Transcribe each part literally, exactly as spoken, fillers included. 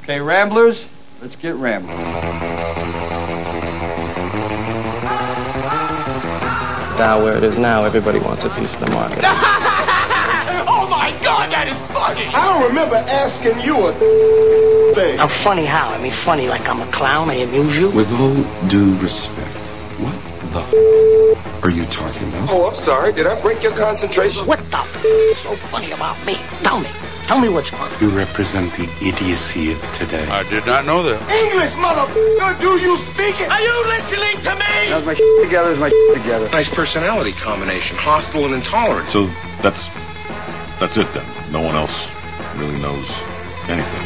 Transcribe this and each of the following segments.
Okay, Ramblers, let's get rambling. Now where it is now, everybody wants a piece of the market. Oh my God, that is funny! I don't remember asking you a thing. I'm funny how? I mean funny like I'm a clown, I amuse you? With all due respect, what the f*** are you talking about? Oh, I'm sorry. Did I break your concentration? What the f*** is so funny about me? Tell me. Tell me what's funny. You represent the idiocy of today. I did not know that. English, motherfucker! Do you speak it? Are you listening to me? How's my shit together? Is my shit together? Nice personality combination, hostile and intolerant. So that's that's it then. No one else really knows anything.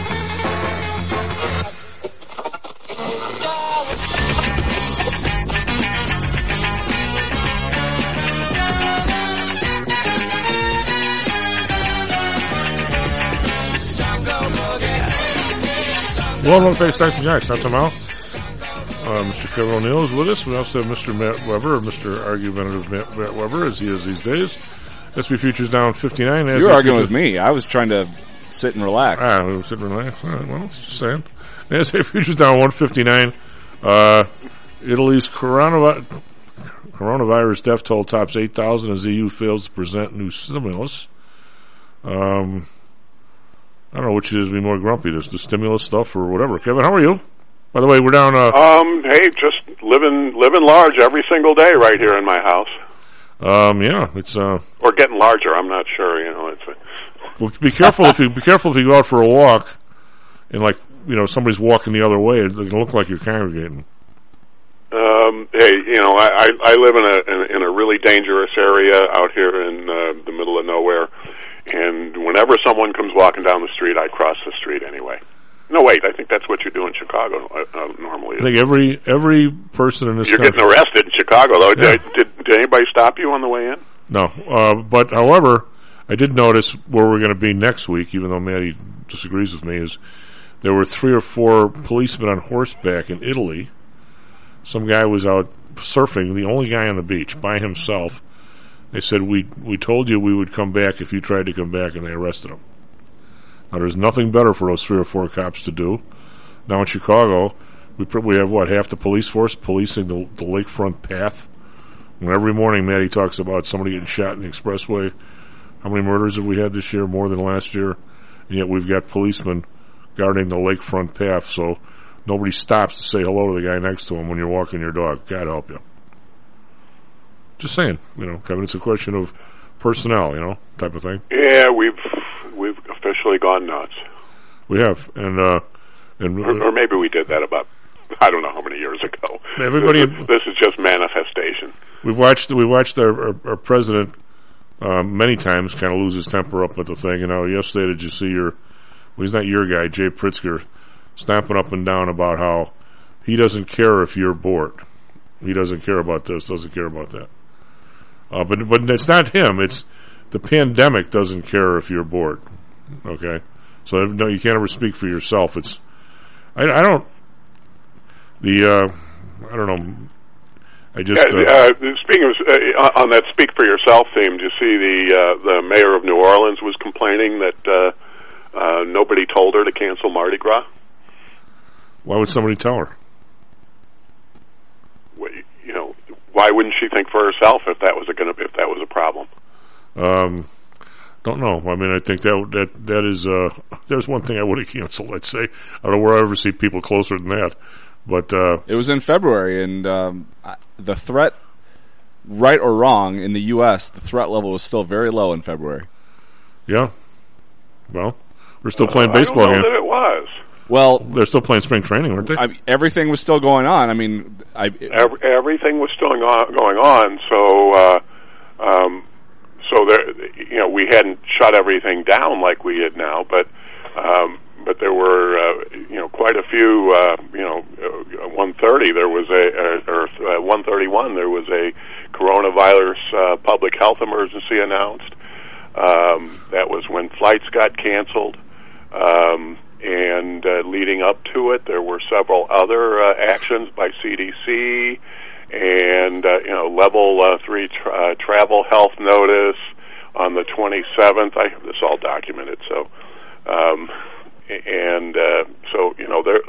Welcome to Face Tyson Jacks. Not tomorrow. Uh, Mister Kevin O'Neill is with us. We also have Mister Matt Weber, or Mister Argumentative Matt, Matt Weber, as he is these days. S P Futures down fifty-nine. You were arguing with me. I was trying to sit and relax. Ah, we were sitting and relax. All right, well, it's just saying. The S and P Futures down one fifty-nine. Uh, Italy's coronavirus, coronavirus death toll tops eight thousand as E U fails to present new stimulus. Um... I don't know which is be more grumpy, this the stimulus stuff or whatever. Kevin, how are you? By the way, we're down. Uh, um, hey, just living living large every single day right here in my house. Um, yeah, it's uh, or getting larger. I'm not sure. You know, it's. A... Well, be careful if you be careful if you go out for a walk, and like you know somebody's walking the other way. It can look like you're congregating. Um, hey, you know, I I, I live in a in, in a really dangerous area out here in uh, the middle of nowhere. And whenever someone comes walking down the street, I cross the street anyway. No, wait, I think that's what you do in Chicago uh, uh, normally. I think every every person in this You're country... getting arrested in Chicago, though. Yeah. Did, did, did anybody stop you on the way in? No. Uh, but, however, I did notice where we're going to be next week, even though Maddie disagrees with me, is there were three or four policemen on horseback in Italy. Some guy was out surfing, the only guy on the beach, by himself. They said, we we told you we would come back if you tried to come back, and they arrested him. Now, there's nothing better for those three or four cops to do. Now in Chicago, we we have, what, half the police force policing the, the lakefront path? And every morning, Maddie talks about somebody getting shot in the expressway. How many murders have we had this year? More than last year. And yet we've got policemen guarding the lakefront path, so nobody stops to say hello to the guy next to him when you're walking your dog. God help you. Just saying, you know, Kevin, it's a question of personnel, you know, type of thing. Yeah, we've we've officially gone nuts. We have, and uh, and or, or maybe we did that about I don't know how many years ago. Everybody, this is, this is just manifestation. We've watched we watched our our, our president um, many times kind of lose his temper up at the thing. You know, yesterday did you see your? Well, he's not your guy, Jay Pritzker, snapping up and down about how he doesn't care if you're bored. He doesn't care about this, doesn't care about that. Uh, but but it's not him. It's the pandemic doesn't care if you're bored. Okay, so no, you can't ever speak for yourself. It's I, I don't the uh, I don't know. I just uh, uh, speaking of uh, on that speak for yourself theme. Do you see the uh, the mayor of New Orleans was complaining that uh, uh, nobody told her to cancel Mardi Gras? Why would somebody tell her? Well, you know. Why wouldn't she think for herself if that was a gonna if that was a problem? Um, don't know. I mean, I think that that that is uh, there's one thing I would have canceled. Let's say I don't know where I ever see people closer than that, but uh, it was in February, and um, the threat, right or wrong, in the U S, the threat level was still very low in February. Yeah. Well, we're still playing uh, baseball I don't know here. that it was. Well, they're still playing spring training, aren't they? I mean, everything was still going on. I mean, I, Every, everything was still on, going on. So, uh, um, so there, you know, we hadn't shut everything down like we had now, but um, but there were, uh, you know, quite a few. Uh, you know, uh, one thirty there was a, or uh, one thirty-one there was a coronavirus uh, public health emergency announced. Um, that was when flights got canceled. Um, And uh, leading up to it, there were several other uh, actions by C D C and, uh, you know, level uh, three tra- uh, travel health notice on the twenty-seventh. I have this all documented. So, um, and uh, so,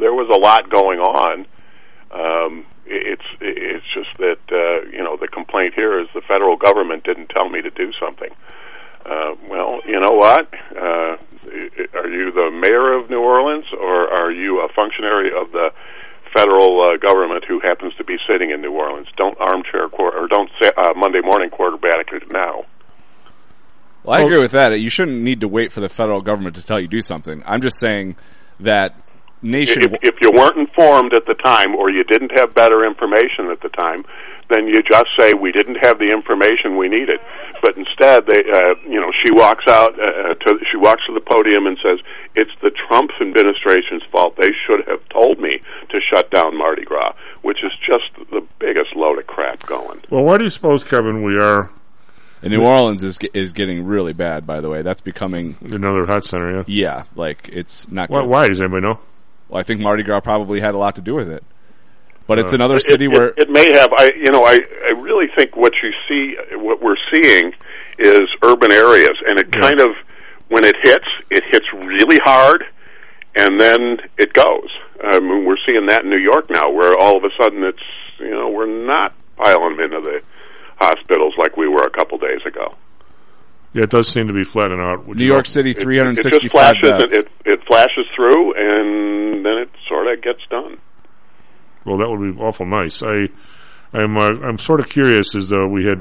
there was a lot going on. Um, it's it's just that uh, you know the complaint here is the federal government didn't tell me to do something. Uh, well, you know what? Uh, are you the mayor of New Orleans, or are you a functionary of the federal uh, government who happens to be sitting in New Orleans? Don't armchair quarter or don't say, uh, Monday morning quarterback it now. Well, I agree with that. You shouldn't need to wait for the federal government to tell you to do something. I'm just saying that nation. If, if you weren't informed at the time, or you didn't have better information at the time, then you just say we didn't have the information we needed. But instead, they, uh, you know, she walks out uh, to she walks to the podium and says it's the Trump administration's fault. They should have told me to shut down Mardi Gras, which is just the biggest load of crap going. Well, why do you suppose, Kevin, we are? And New Orleans is is getting really bad. By the way, that's becoming another hot center. Yeah, yeah, like it's not. Why, why does anybody know? Well, I think Mardi Gras probably had a lot to do with it. But it's uh, another city it, where it, it may have. I, you know, I, I really think what you see, what we're seeing, is urban areas, and it yeah. kind of, when it hits, it hits really hard, and then it goes. I mean, we're seeing that in New York now, where all of a sudden it's, you know, we're not piling into the hospitals like we were a couple days ago. Yeah, it does seem to be flattening out. New York City, three hundred sixty-five it, it just flashes, deaths. It, it flashes through, and then it sort of gets done. Well, that would be awful nice. I, I'm, uh, I'm sort of curious as though we had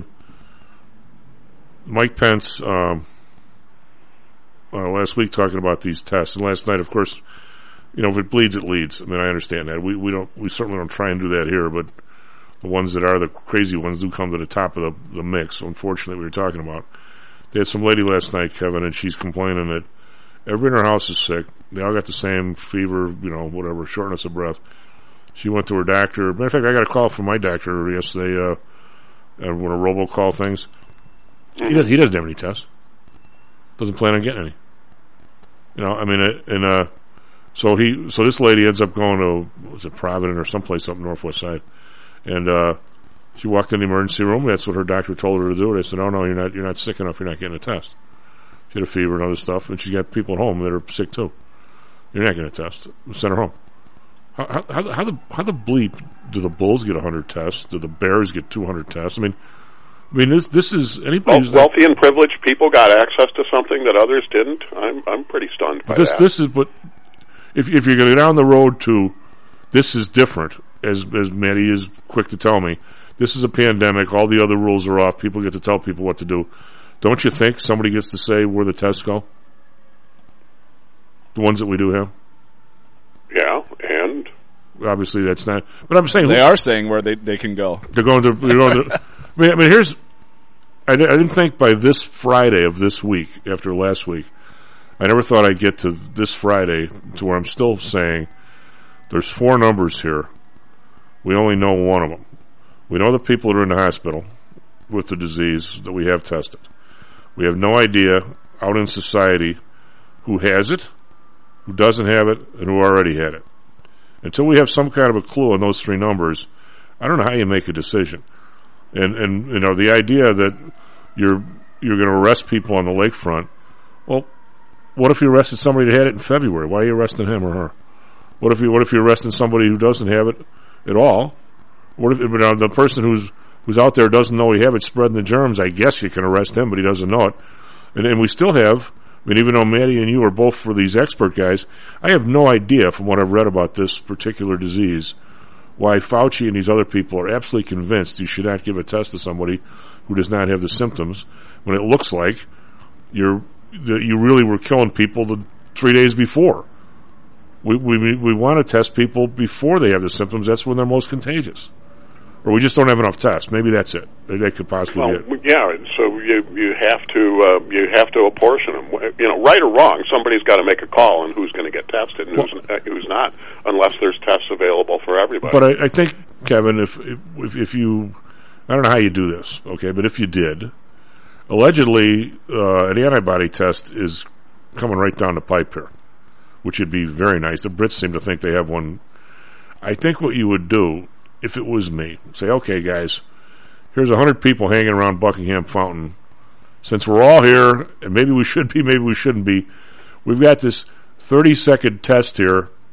Mike Pence um, uh, last week talking about these tests, and last night, of course, you know, if it bleeds, it leads. I mean, I understand that. We we don't we certainly don't try and do that here, but the ones that are the crazy ones do come to the top of the, the mix. Unfortunately, we were talking about. They had some lady last night, Kevin, and she's complaining that everybody in her house is sick. They all got the same fever, you know, whatever, shortness of breath. She went to her doctor. Matter of fact, I got a call from my doctor yesterday, uh, uh, one of robocall things. He, does, he doesn't have any tests. Doesn't plan on getting any. You know, I mean, it, and, uh, so he, so this lady ends up going to, was it Providence or someplace up northwest side. And, uh, she walked in the emergency room. That's what her doctor told her to do. They said, "Oh no, you're not. You're not sick enough. You're not getting a test." She had a fever and other stuff, and she's got people at home that are sick too. You're not getting a test. Send her home. How, how, how the how the bleep do the Bulls get a hundred tests? Do the Bears get two hundred tests? I mean, I mean this this is anybody who's wealthy like, and privileged people got access to something that others didn't. I'm I'm pretty stunned by this, that. This is but if if you're going to go down the road to this is different, as as Maddie is quick to tell me. This is a pandemic. All the other rules are off. People get to tell people what to do. Don't you think somebody gets to say where the tests go? The ones that we do have? Yeah, and? Obviously that's not... But I'm saying... They are saying where they, they can go. They're going to... They're going to I, mean, I mean, here's... I, I didn't think by this Friday of this week, after last week, I never thought I'd get to this Friday to where I'm still saying there's four numbers here. We only know one of them. We know the people that are in the hospital with the disease that we have tested. We have no idea out in society who has it, who doesn't have it, and who already had it. Until we have some kind of a clue on those three numbers, I don't know how you make a decision. And, and you know, the idea that you're you're going to arrest people on the lakefront, well, what if you arrested somebody that had it in February? Why are you arresting him or her? What if you what if you're arresting somebody who doesn't have it at all? What if you know, the person who's who's out there doesn't know he have it spreading the germs? I guess you can arrest him, but he doesn't know it. And, and we still have, I mean, even though Maddie and you are both for these expert guys, I have no idea from what I've read about this particular disease why Fauci and these other people are absolutely convinced you should not give a test to somebody who does not have the symptoms when it looks like you're that you really were killing people the three days before. We we we want to test people before they have the symptoms. That's when they're most contagious. Or we just don't have enough tests. Maybe that's it. That could possibly well, be it. Yeah, so you you have to uh, you have to apportion them. You know, right or wrong, somebody's got to make a call on who's going to get tested and well, who's, uh, who's not, unless there's tests available for everybody. But I, I think, Kevin, if, if if you, I don't know how you do this, okay, but if you did, allegedly uh, an antibody test is coming right down the pipe here, which would be very nice. The Brits seem to think they have one. I think what you would do, if it was me, say, okay, guys, here's a hundred people hanging around Buckingham Fountain. Since we're all here, and maybe we should be, maybe we shouldn't be, we've got this thirty-second test here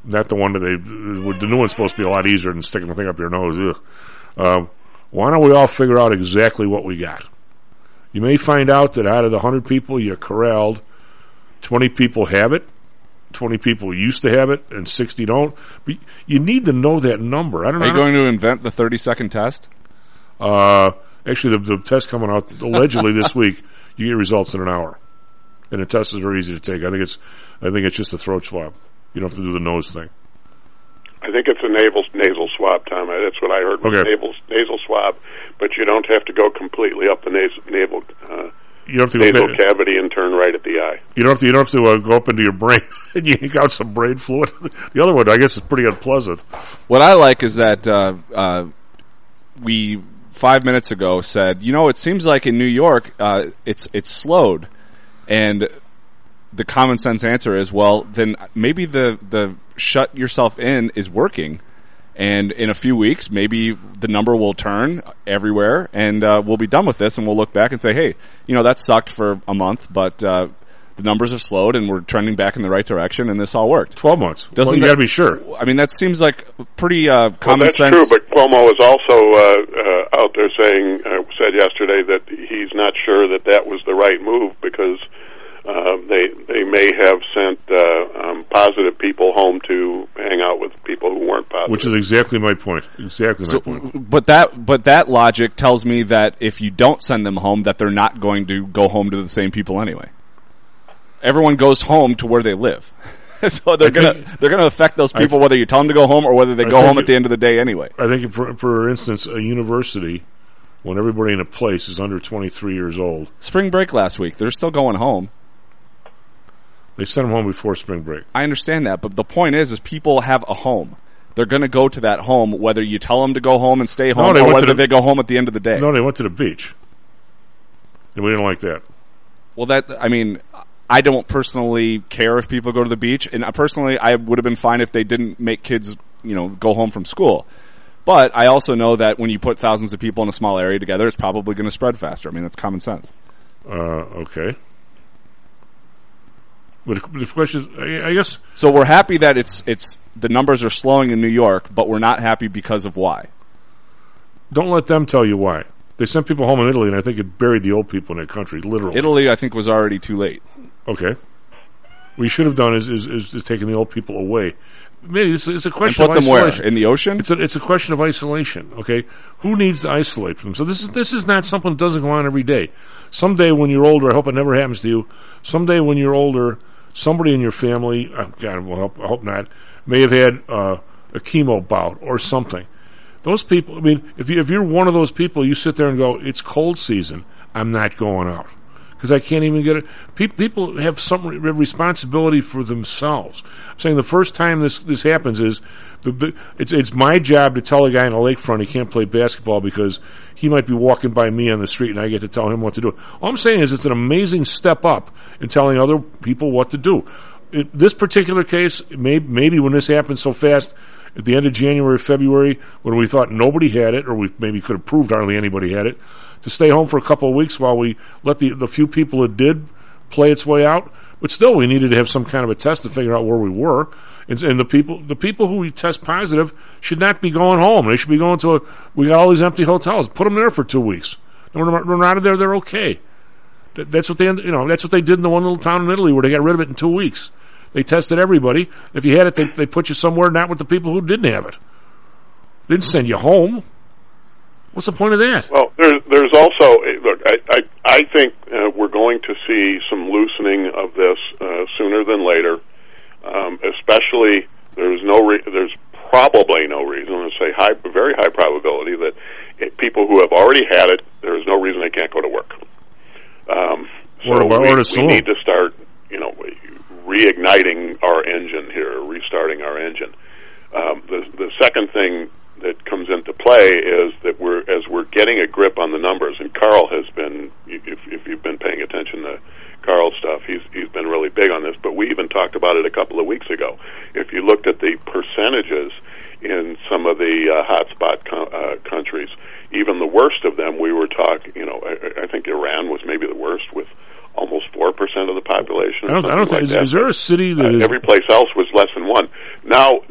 not the one that they. The new one's supposed to be a lot easier than sticking the thing up your nose. Ugh. Um, why don't we all figure out exactly what we got? You may find out that out of the one hundred people you corralled, twenty people have it, twenty people used to have it, and sixty don't. But you need to know that number. I don't Are know. you going to invent the thirty-second test? Uh, actually, the, the test coming out allegedly this week, you get results in an hour. And the test is very easy to take. I think it's I think it's just a throat swab. You don't have to do the nose thing. I think it's a nasal nasal swab, Tom. That's what I heard. Was Okay. Nasal nasal swab, but you don't have to go completely up the nasal naval uh, You don't have to nasal go, cavity and turn right at the eye. You don't have to. You don't have to uh, go up into your brain and yank out some brain fluid. The other one, I guess, is pretty unpleasant. What I like is that uh, uh, we five minutes ago said, you know, it seems like in New York uh, it's it's slowed, and the common sense answer is, well, then maybe the the shut yourself in is working, and in a few weeks maybe the number will turn everywhere, and uh, we'll be done with this, and we'll look back and say, hey, you know, that sucked for a month, but uh, the numbers have slowed, and we're trending back in the right direction, and this all worked. Twelve months. Doesn't well, you that, got to be sure. I mean, that seems like pretty uh, common well, that's sense. true, but Cuomo is also uh, uh, out there saying, uh, said yesterday that he's not sure that that was the right move because uh, they they may have sent uh, um, positive people home to hang out with people who weren't positive. Which is exactly my point. Exactly my So, point. but that but that logic tells me that if you don't send them home, that they're not going to go home to the same people anyway. Everyone goes home to where they live, so they're I gonna think- they're gonna affect those people I- whether you tell them to go home or whether they I go think home it- at the end of the day anyway. I think, for, for instance, a university, when everybody in a place is under twenty-three years old, Spring break last week, they're still going home. they send them home before spring break. I understand that, but the point is, is people have a home. They're going to go to that home, whether you tell them to go home and stay home, No, they or went to whether the- they go home at the end of the day. No, they went to the beach, and we didn't like that. Well, that I mean, I don't personally care if people go to the beach, and personally, I would have been fine if they didn't make kids, you know, go home from school. But I also know that when you put thousands of people in a small area together, it's probably going to spread faster. I mean, that's common sense. Uh, okay. But the question is, I I guess, So we're happy that it's it's the numbers are slowing in New York, but we're not happy because of why. don't let them tell you why. They sent people home in Italy, and I think it buried the old people in that country, literally. Italy, I think, was already too late. Okay. What you should have done is is, is, is taking the old people away. Maybe it's, it's a And question put of them isolation. where? In the ocean? It's a it's a question of isolation. Okay, who needs to isolate them? So this is this is not something that doesn't go on every day. Someday when you're older, I hope it never happens to you. Someday when you're older, somebody in your family, oh God, well, I hope, I hope not, may have had uh, a chemo bout or something. Those people, I mean, if you if you're one of those people, you sit there and go, "It's cold season. I'm not going out." Because I can't even get it. Pe- people have some re- responsibility for themselves. I'm saying the first time this this happens is the, the, it's it's my job to tell a guy in a lakefront he can't play basketball because he might be walking by me on the street and I get to tell him what to do. All I'm saying is it's an amazing step up in telling other people what to do. In this particular case, may, maybe when this happened so fast at the end of January, February, when we thought nobody had it, or we maybe could have proved hardly anybody had it, to stay home for a couple of weeks while we let the the few people that did play its way out. But still, we needed to have some kind of a test to figure out where we were. And, and the people the people who we test positive should not be going home. They should be going to a. We got all these empty hotels. Put them there for two weeks. And when they're out of there, they're okay. That, that's what they you know. That's what they did in the one little town in Italy where they got rid of it in two weeks. They tested everybody. If you had it, they they put you somewhere not with the people who didn't have it. They didn't send you home. What's the point of that? Well, there's there's also look. I I, I think uh, we're going to see some loosening of this uh, sooner than later. Um, especially, there's no re- there's probably no reason to say high, very high probability that it, people who have already had it, there is no reason they can't go to work. Um, so or, or we, to we need to start, you know, reigniting our engine here, restarting our engine. Um, the the second thing that comes into play is that we're as we're getting a grip on the numbers, and Carl has been, if, if you've been paying attention to Carl's stuff, he's he's been really big on this, but we even talked about it a couple of weeks ago. If you looked at the percentages in some of the uh, hotspot co- uh, countries, even the worst of them, we were talking, you know, I, I think Iran was maybe the worst with almost four percent of the population. I don't, I don't think, like is, that. is there a city that uh, is... Every place else was less than one. Now,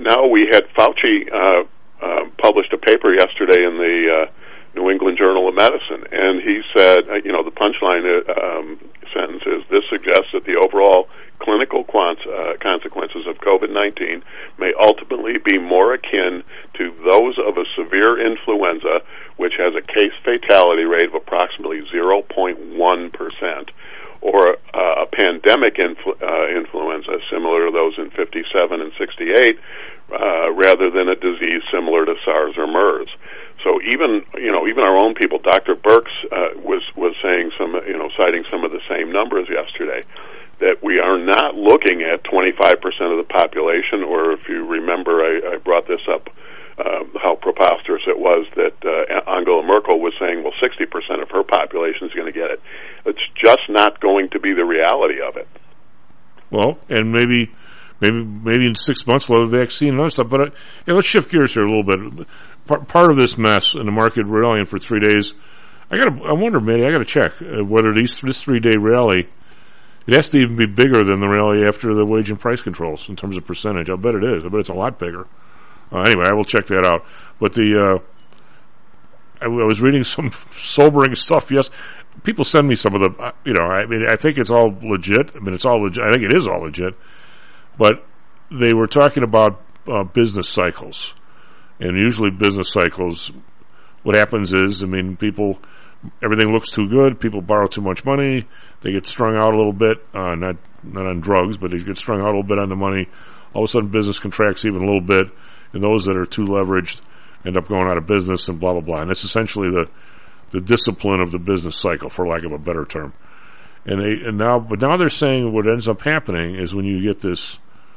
now we had Fauci uh, uh, published a paper yesterday in the uh, New England Journal of Medicine, and he said, uh, you know, the punchline uh, um, sentence is, this suggests that the overall clinical quants, uh, consequences of COVID nineteen may ultimately be more akin to those of a severe influenza, which has a case fatality rate of approximately zero point one percent, or uh, a pandemic influ- uh, influenza similar to those in fifty-seven and sixty-eight, uh, rather than a disease similar to SARS or MERS. So even, you know, even our own people, Doctor Birx uh, was was saying some, you know, citing some of the same numbers yesterday, that we are not looking at twenty-five percent of the population, or if you remember, I, I brought this up, uh, how preposterous it was that uh, Angela Merkel was saying, well, sixty percent of her population is going to get it. It's just not going to be the reality of it. Well, and maybe maybe maybe in six months we'll have a vaccine and other stuff. But uh, yeah, let's shift gears here a little bit. Part, part of this mess in the market rallying for three days, I got I wonder, Manny, I got to check uh, whether these this three day rally, it has to even be bigger than the rally after the wage and price controls in terms of percentage. I bet it is. I bet it's a lot bigger. Uh, anyway, I will check that out. But the uh, I, I was reading some sobering stuff. Yes, people send me some of the. Uh, you know, I mean, I think it's all legit. I mean, it's all legit. I think it is all legit. But they were talking about uh, business cycles, and usually business cycles, what happens is, I mean, people, everything looks too good. People borrow too much money. They get strung out a little bit, uh, not not on drugs, but they get strung out a little bit on the money. All of a sudden, business contracts even a little bit, and those that are too leveraged end up going out of business and blah blah blah. And that's essentially the the discipline of the business cycle, for lack of a better term. And they and now, but now they're saying what ends up happening is when you get this,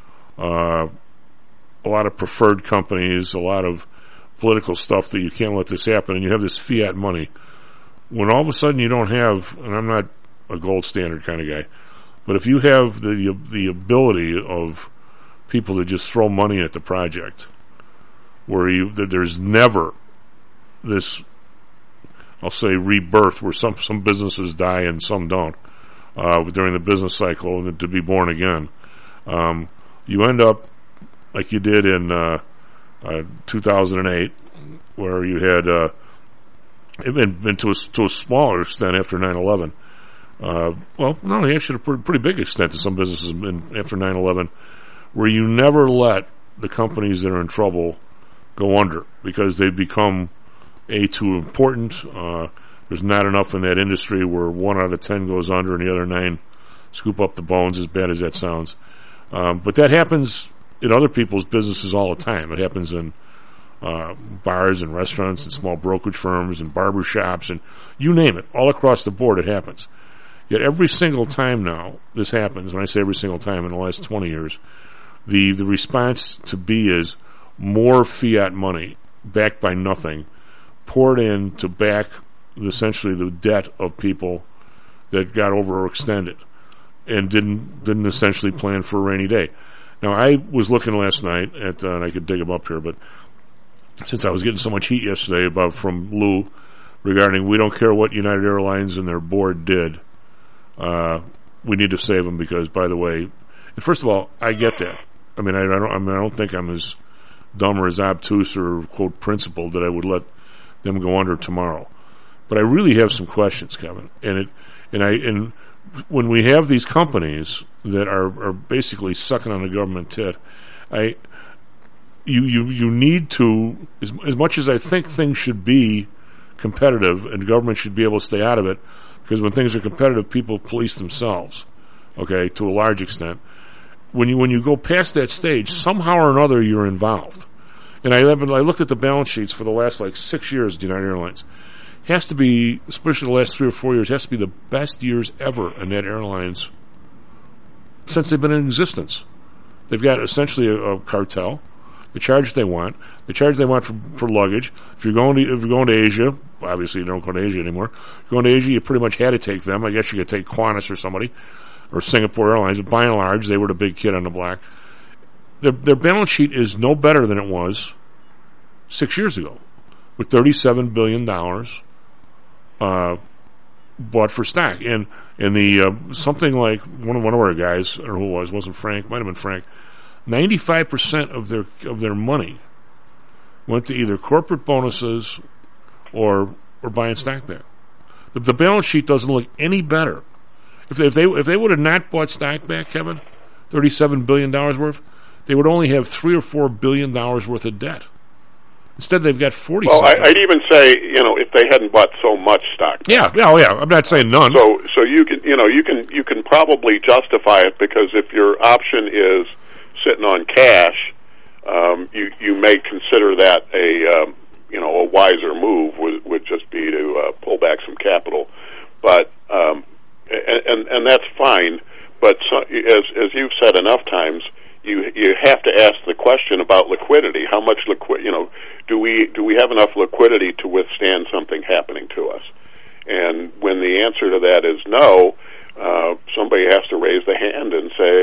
uh, a lot of preferred companies, a lot of political stuff that you can't let this happen, and you have this fiat money. When all of a sudden you don't have, and I'm not a gold standard kind of guy, but if you have the the ability of people to just throw money at the project, where you that there's never this, I'll say, rebirth where some some businesses die and some don't uh, during the business cycle, and to be born again, um, you end up like you did in uh, uh, two thousand eight, where you had uh, been, been to a to a smaller extent after nine eleven. Uh, well, no, actually, a pretty, pretty big extent to some businesses in, after nine eleven, where you never let the companies that are in trouble go under because they've become A, too important. Uh, there's not enough in that industry where one out of ten goes under and the other nine scoop up the bones, as bad as that sounds. Um, but that happens in other people's businesses all the time. It happens in uh, bars and restaurants and small brokerage firms and barber shops and you name it. All across the board it happens. Yet every single time now this happens, when I say every single time in the last twenty years, the, the response to be is more fiat money backed by nothing poured in to back essentially the debt of people that got overextended and didn't didn't essentially plan for a rainy day. Now, I was looking last night at, uh, and I could dig them up here, but since I was getting so much heat yesterday about from Lou regarding we don't care what United Airlines and their board did, uh, we need to save them because, by the way, and first of all, I get that. I mean, I, I don't. I mean, I don't think I'm as dumb or as obtuse or quote principled that I would let them go under tomorrow. But I really have some questions, Kevin. And it, and I, and when we have these companies that are, are basically sucking on the government tit, I, you, you, you need to, as, as much as I think things should be competitive and government should be able to stay out of it, because when things are competitive, people police themselves, okay, to a large extent. When you, when you go past that stage, somehow or another you're involved. And I, I looked at the balance sheets for the last like six years at United Airlines. Has to be, especially the last three or four years, has to be the best years ever in that airlines since they've been in existence. They've got essentially a, a cartel. They charge what they want. They charge what they want for, for luggage. If you're going to if you're going to Asia, obviously you don't go to Asia anymore. If you're going to Asia, you pretty much had to take them. I guess you could take Qantas or somebody, or Singapore Airlines. But by and large, they were the big kid on the block. Their, their balance sheet is no better than it was six years ago, with thirty-seven billion dollars uh, bought for stock. And and the uh, something like one of one of our guys, or who it was, wasn't Frank, might have been Frank, ninety-five percent of their of their money went to either corporate bonuses or or buying stock back. The, the balance sheet doesn't look any better. If they, if they if they would have not bought stock back, Kevin, thirty-seven billion dollars worth, they would only have three or four billion dollars worth of debt. Instead, they've got forty. Well, I, I'd even say, you know, if they hadn't bought so much stock. Yeah, yeah, oh, yeah. I'm not saying none. So, so you can, you know, you can, you can probably justify it because if your option is sitting on cash, um, you you may consider that a, um, you know, a wiser move would would just be to uh, pull back some capital, but um, and, and and that's fine. But so, as as you've said enough times, you you have to ask the question about liquidity. How much liquid, you know, do we do we have enough liquidity to withstand something happening to us? And when the answer to that is no, uh, somebody has to raise the hand and say,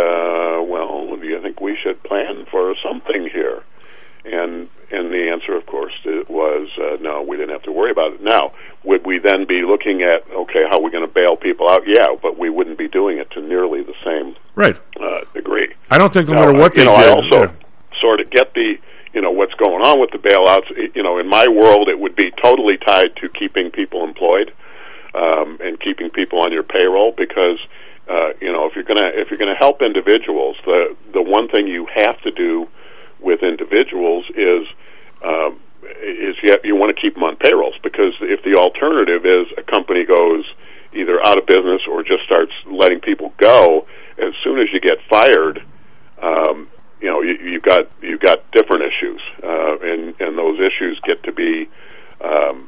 uh, well, do you think we should plan for something here? And and the answer, of course, was uh, no, we didn't have to worry about it. Now, would we then be looking at, okay, how are we going to bail people out? Yeah, but we wouldn't be doing it to nearly the same right uh, degree. I don't think no now, matter what you they know, did. I also yeah. sort of get the, you know, what's going on with the bailouts. You know, in my world, it would be totally tied to keeping people employed um, and keeping people on your payroll because, uh, you know, if you're gonna if you're gonna help individuals, the the one thing you have to do with individuals is um, is you, you want to keep them on payrolls because if the alternative is a company goes either out of business or just starts letting people go, as soon as you get fired, um, you know you, you've got you've got different issues, uh, and and those issues get to be, um,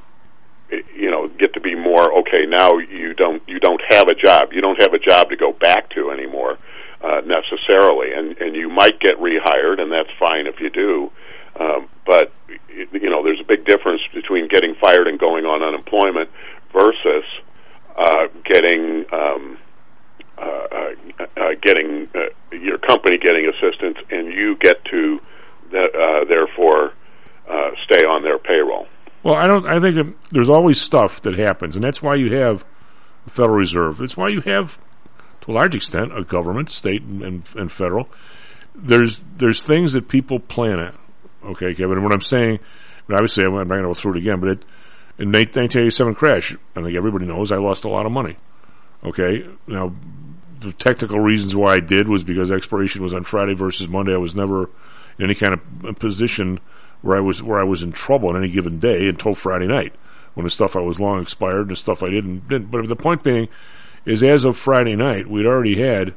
you know, get to be more okay. Now you don't you don't have a job. You don't have a job to go back to anymore. Uh, necessarily, and, and you might get rehired, and that's fine if you do. Um, but you know, there's a big difference between getting fired and going on unemployment versus uh, getting um, uh, uh, getting uh, your company getting assistance, and you get to uh, therefore uh, stay on their payroll. Well, I don't. I think it, there's always stuff that happens, and that's why you have the Federal Reserve. That's why you have, to a large extent, a government, state and, and, and federal. There's there's things that people plan at. Okay, Kevin. And what I'm saying, and obviously I'm not going to go through it again, but it, in nineteen eighty-seven crash, I think everybody knows I lost a lot of money. Okay, now the technical reasons why I did was because expiration was on Friday versus Monday. I was never in any kind of position where I was where I was in trouble on any given day until Friday night, when the stuff I was long expired and the stuff I didn't didn't. But the point being is, as of Friday night, we'd already had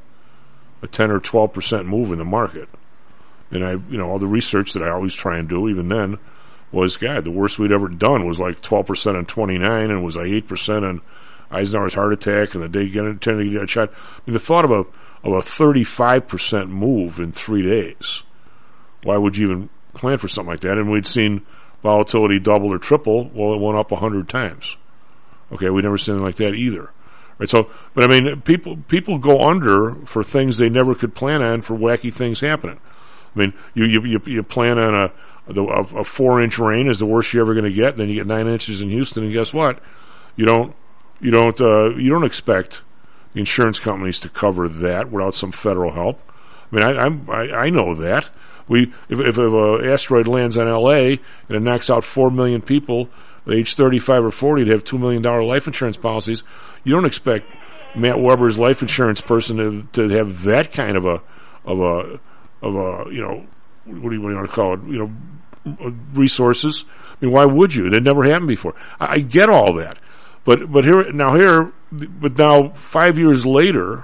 a ten or twelve percent move in the market. And I, you know, all the research that I always try and do, even then, was, God, the worst we'd ever done was like twelve percent on twenty-nine, and was like eight percent on Eisenhower's heart attack, and the day getting tended to get a shot. I mean, the thought of a of a thirty-five percent move in three days. Why would you even plan for something like that? And we'd seen volatility double or triple. Well, it went up a hundred times. Okay, we'd never seen anything like that either. Right, so, but I mean, people people go under for things they never could plan on, for wacky things happening. I mean, you you you, you plan on a, a a four inch rain is the worst you're ever going to get. Then you get nine inches in Houston, and guess what? You don't you don't uh, you don't expect the insurance companies to cover that without some federal help. I mean, I I'm, I, I know that we if if an asteroid lands on L A and it knocks out four million people at age thirty-five or forty to have two million dollar life insurance policies, you don't expect Matt Weber's life insurance person to to have that kind of a of a of a, you know, what do you, what do you want to call it, you know, resources. I mean, why would you? That never happened before. I, I get all that. But but here, now here, but now five years later,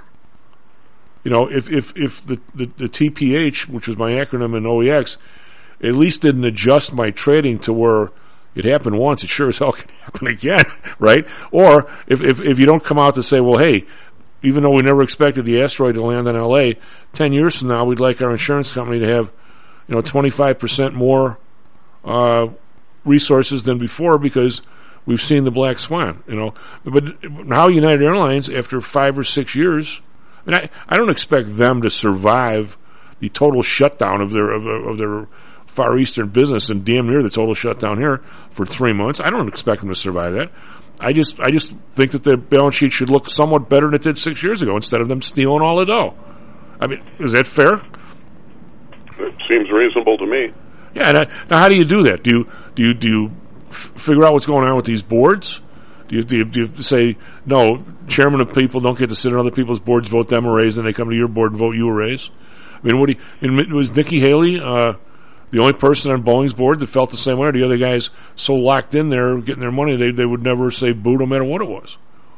you know, if, if, if the, the, the T P H, which was my acronym in O E X, at least didn't adjust my trading to where it happened once, it sure as hell can happen again, right? Or if, if, if you don't come out to say, well, hey, even though we never expected the asteroid to land in L A, ten years from now, we'd like our insurance company to have, you know, twenty-five percent more uh, resources than before because we've seen the black swan, you know. But now United Airlines, after five or six years, I mean, I, I don't expect them to survive the total shutdown of their of, of their Far Eastern business and damn near the total shutdown here for three months. I don't expect them to survive that. I just I just think that the balance sheet should look somewhat better than it did six years ago instead of them stealing all the dough. I mean, is that fair? It seems reasonable to me. Yeah. And I, now, how do you do that? Do you do you do you f- figure out what's going on with these boards? Do you, do you do you say no? Chairman of people don't get to sit on other people's boards, vote them a raise, and they come to your board and vote you a raise. I mean, what do you? I mean, was Nikki Haley uh, the only person on Boeing's board that felt the same way? Or the other guys so locked in there getting their money, they they would never say boo, no matter what it was.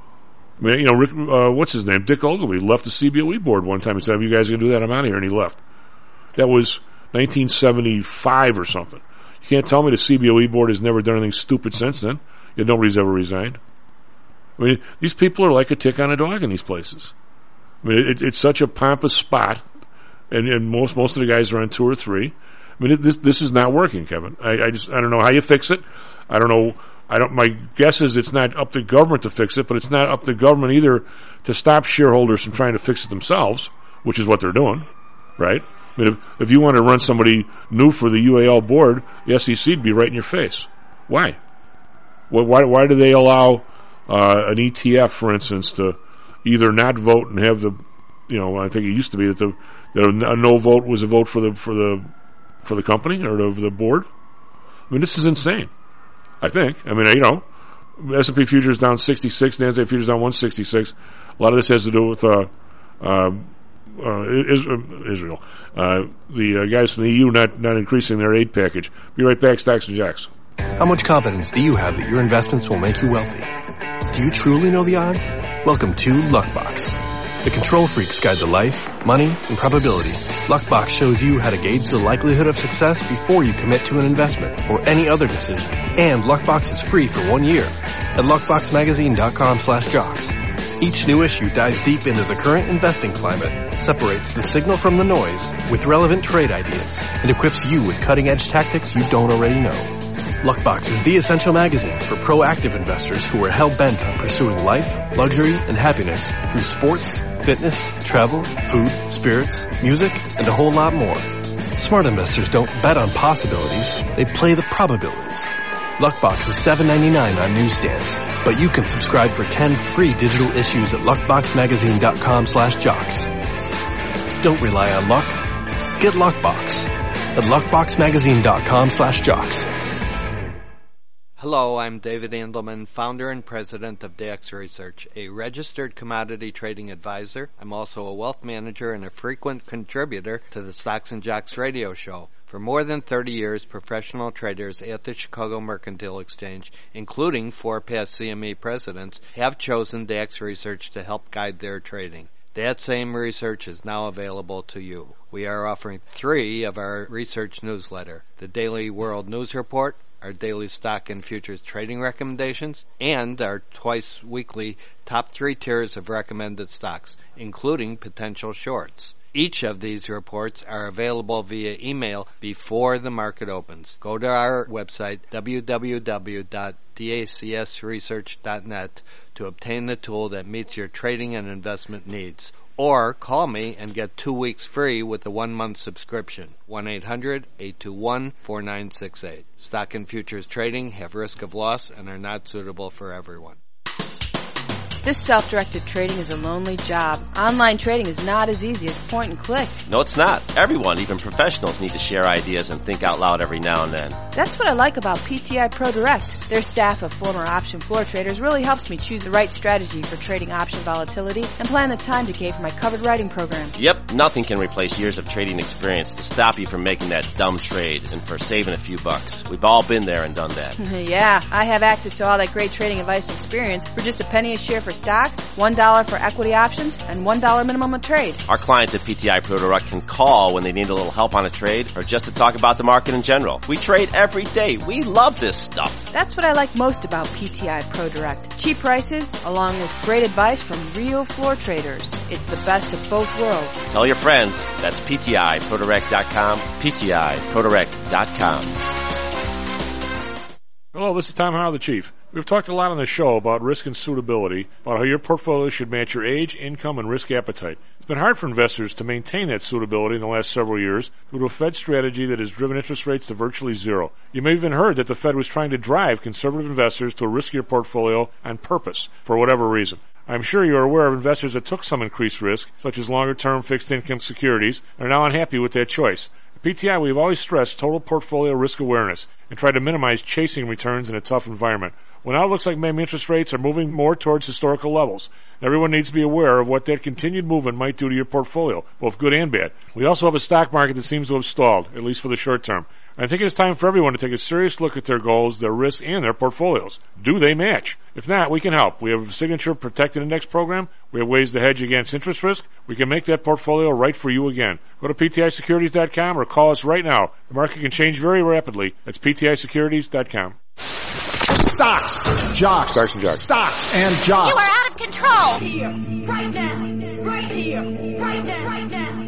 I mean, you know, Rick, uh, what's his name? Dick Ogilvy left the C B O E board one time and said, "If you guys are going to do that, I'm out of here," and he left. That was nineteen seventy-five or something. You can't tell me the C B O E board has never done anything stupid since then. Yet nobody's ever resigned. I mean, these people are like a tick on a dog in these places. I mean, it, it's such a pompous spot, and, and most most of the guys are on two or three. I mean, it, this this is not working, Kevin. I, I just I don't know how you fix it. I don't know. I don't. My guess is it's not up to government to fix it, but it's not up to government either to stop shareholders from trying to fix it themselves, which is what they're doing, right? I mean, if, if you want to run somebody new for the U A L board, the S E C would be right in your face. Why? Why? Why, why do they allow uh, an E T F, for instance, to either not vote and have the, you know, I think it used to be that the that a no vote was a vote for the for the for the company or the, the board. I mean, this is insane. I think. I mean, you know, S and P futures down sixty-six, NASDAQ futures down one sixty-six. A lot of this has to do with uh, uh, uh, Israel. Uh, the uh, guys from the E U not, not increasing their aid package. Be right back, Stocks and Jacks. How much confidence do you have that your investments will make you wealthy? Do you truly know the odds? Welcome to Luckbox, the control freak's guide to life, money, and probability. Luckbox shows you how to gauge the likelihood of success before you commit to an investment or any other decision. And Luckbox is free for one year at luckboxmagazine.com slash jocks. Each new issue dives deep into the current investing climate, separates the signal from the noise with relevant trade ideas, and equips you with cutting-edge tactics you don't already know. Luckbox is the essential magazine for proactive investors who are hell-bent on pursuing life, luxury, and happiness through sports, fitness, travel, food, spirits, music, and a whole lot more. Smart investors don't bet on possibilities, they play the probabilities. Luckbox is seven ninety-nine on newsstands, but you can subscribe for ten free digital issues at luckboxmagazine.com slash jocks. Don't rely on luck. Get Luckbox at luckboxmagazine.com slash jocks. Hello, I'm David Andelman, founder and president of D X Research, a registered commodity trading advisor. I'm also a wealth manager and a frequent contributor to the Stocks and Jocks radio show. For more than thirty years, professional traders at the Chicago Mercantile Exchange, including four past C M E presidents, have chosen D X Research to help guide their trading. That same research is now available to you. We are offering three of our research newsletter, the Daily World News Report, our daily stock and futures trading recommendations, and our twice-weekly top three tiers of recommended stocks, including potential shorts. Each of these reports are available via email before the market opens. Go to our website, w w w dot dacs research dot net, to obtain the tool that meets your trading and investment needs. Or call me and get two weeks free with a one-month subscription. one eight hundred eight two one four nine six eight. Stock and futures trading have risk of loss and are not suitable for everyone. This self-directed trading is a lonely job. Online trading is not as easy as point and click. No, it's not. Everyone, even professionals, need to share ideas and think out loud every now and then. That's what I like about P T I Pro Direct. Their staff of former option floor traders really helps me choose the right strategy for trading option volatility and plan the time decay for my covered writing program. Yep, nothing can replace years of trading experience to stop you from making that dumb trade and for saving a few bucks. We've all been there and done that. Yeah, I have access to all that great trading advice and experience for just a penny a share for stocks, one dollar for equity options, and one dollar minimum a trade. Our clients at P T I Pro Direct can call when they need a little help on a trade or just to talk about the market in general. We trade every day. We love this stuff. That's what I like most about P T I Pro Direct. Cheap prices, along with great advice from real floor traders. It's the best of both worlds. Tell your friends. That's P T I Pro Direct dot com, P T I Pro Direct dot com. Hello, this is Tom Howell, the Chief. We've talked a lot on the show about risk and suitability, about how your portfolio should match your age, income, and risk appetite. It's been hard for investors to maintain that suitability in the last several years due to a Fed strategy that has driven interest rates to virtually zero. You may have even heard that the Fed was trying to drive conservative investors to a riskier portfolio on purpose, for whatever reason. I'm sure you are aware of investors that took some increased risk, such as longer-term fixed-income securities, and are now unhappy with that choice. At P T I, we've always stressed total portfolio risk awareness and tried to minimize chasing returns in a tough environment. Well, now it looks like maybe interest rates are moving more towards historical levels. Everyone needs to be aware of what that continued movement might do to your portfolio, both good and bad. We also have a stock market that seems to have stalled, at least for the short term. I think it's time for everyone to take a serious look at their goals, their risks, and their portfolios. Do they match? If not, we can help. We have a Signature Protected Index program. We have ways to hedge against interest risk. We can make that portfolio right for you again. Go to P T I securities dot com or call us right now. The market can change very rapidly. That's P T I securities dot com. Stocks, jocks, Stocks and jocks. Stocks and jocks. You are out of control. Here, right now, right here, right now, right now.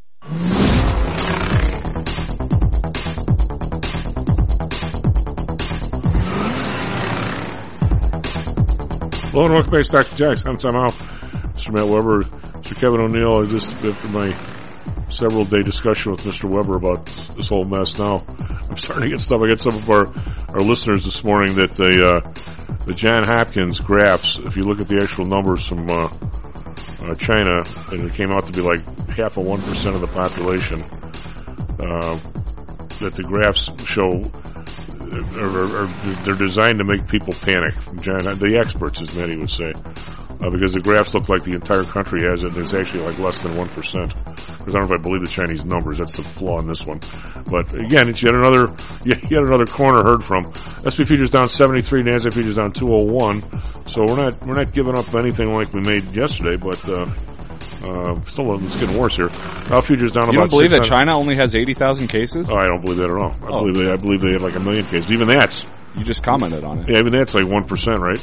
Hello and welcome back to Stocks and Jocks. I'm Tom Howe. Mister Matt Weber, Mister Kevin O'Neill. I just, after my several day discussion with Mister Weber about this whole mess now, I'm starting to get stuff. I got some of our, our listeners this morning that the, uh, the John Hopkins graphs, if you look at the actual numbers from, uh, uh, China, and it came out to be like half of one percent of the population, uh, that the graphs show, Or, or, they're designed to make people panic. John, the experts, as Matty would say, uh, because the graphs look like the entire country has it, and it's actually like less than one percent. Because I don't know if I believe the Chinese numbers. That's the flaw in this one. But again, it's yet another, yet another corner heard from. S and P futures down seventy-three, NASDAQ futures down two oh one. So we're not we're not giving up anything like we made yesterday, but. Uh, Uh, still, it's getting worse here. Dow futures down you about. You don't believe that China only has eighty thousand cases? Oh, I don't believe that at all. I oh. believe they. I believe they had like a million cases. Even that's. You just commented on it. Yeah, even that's like one percent, right?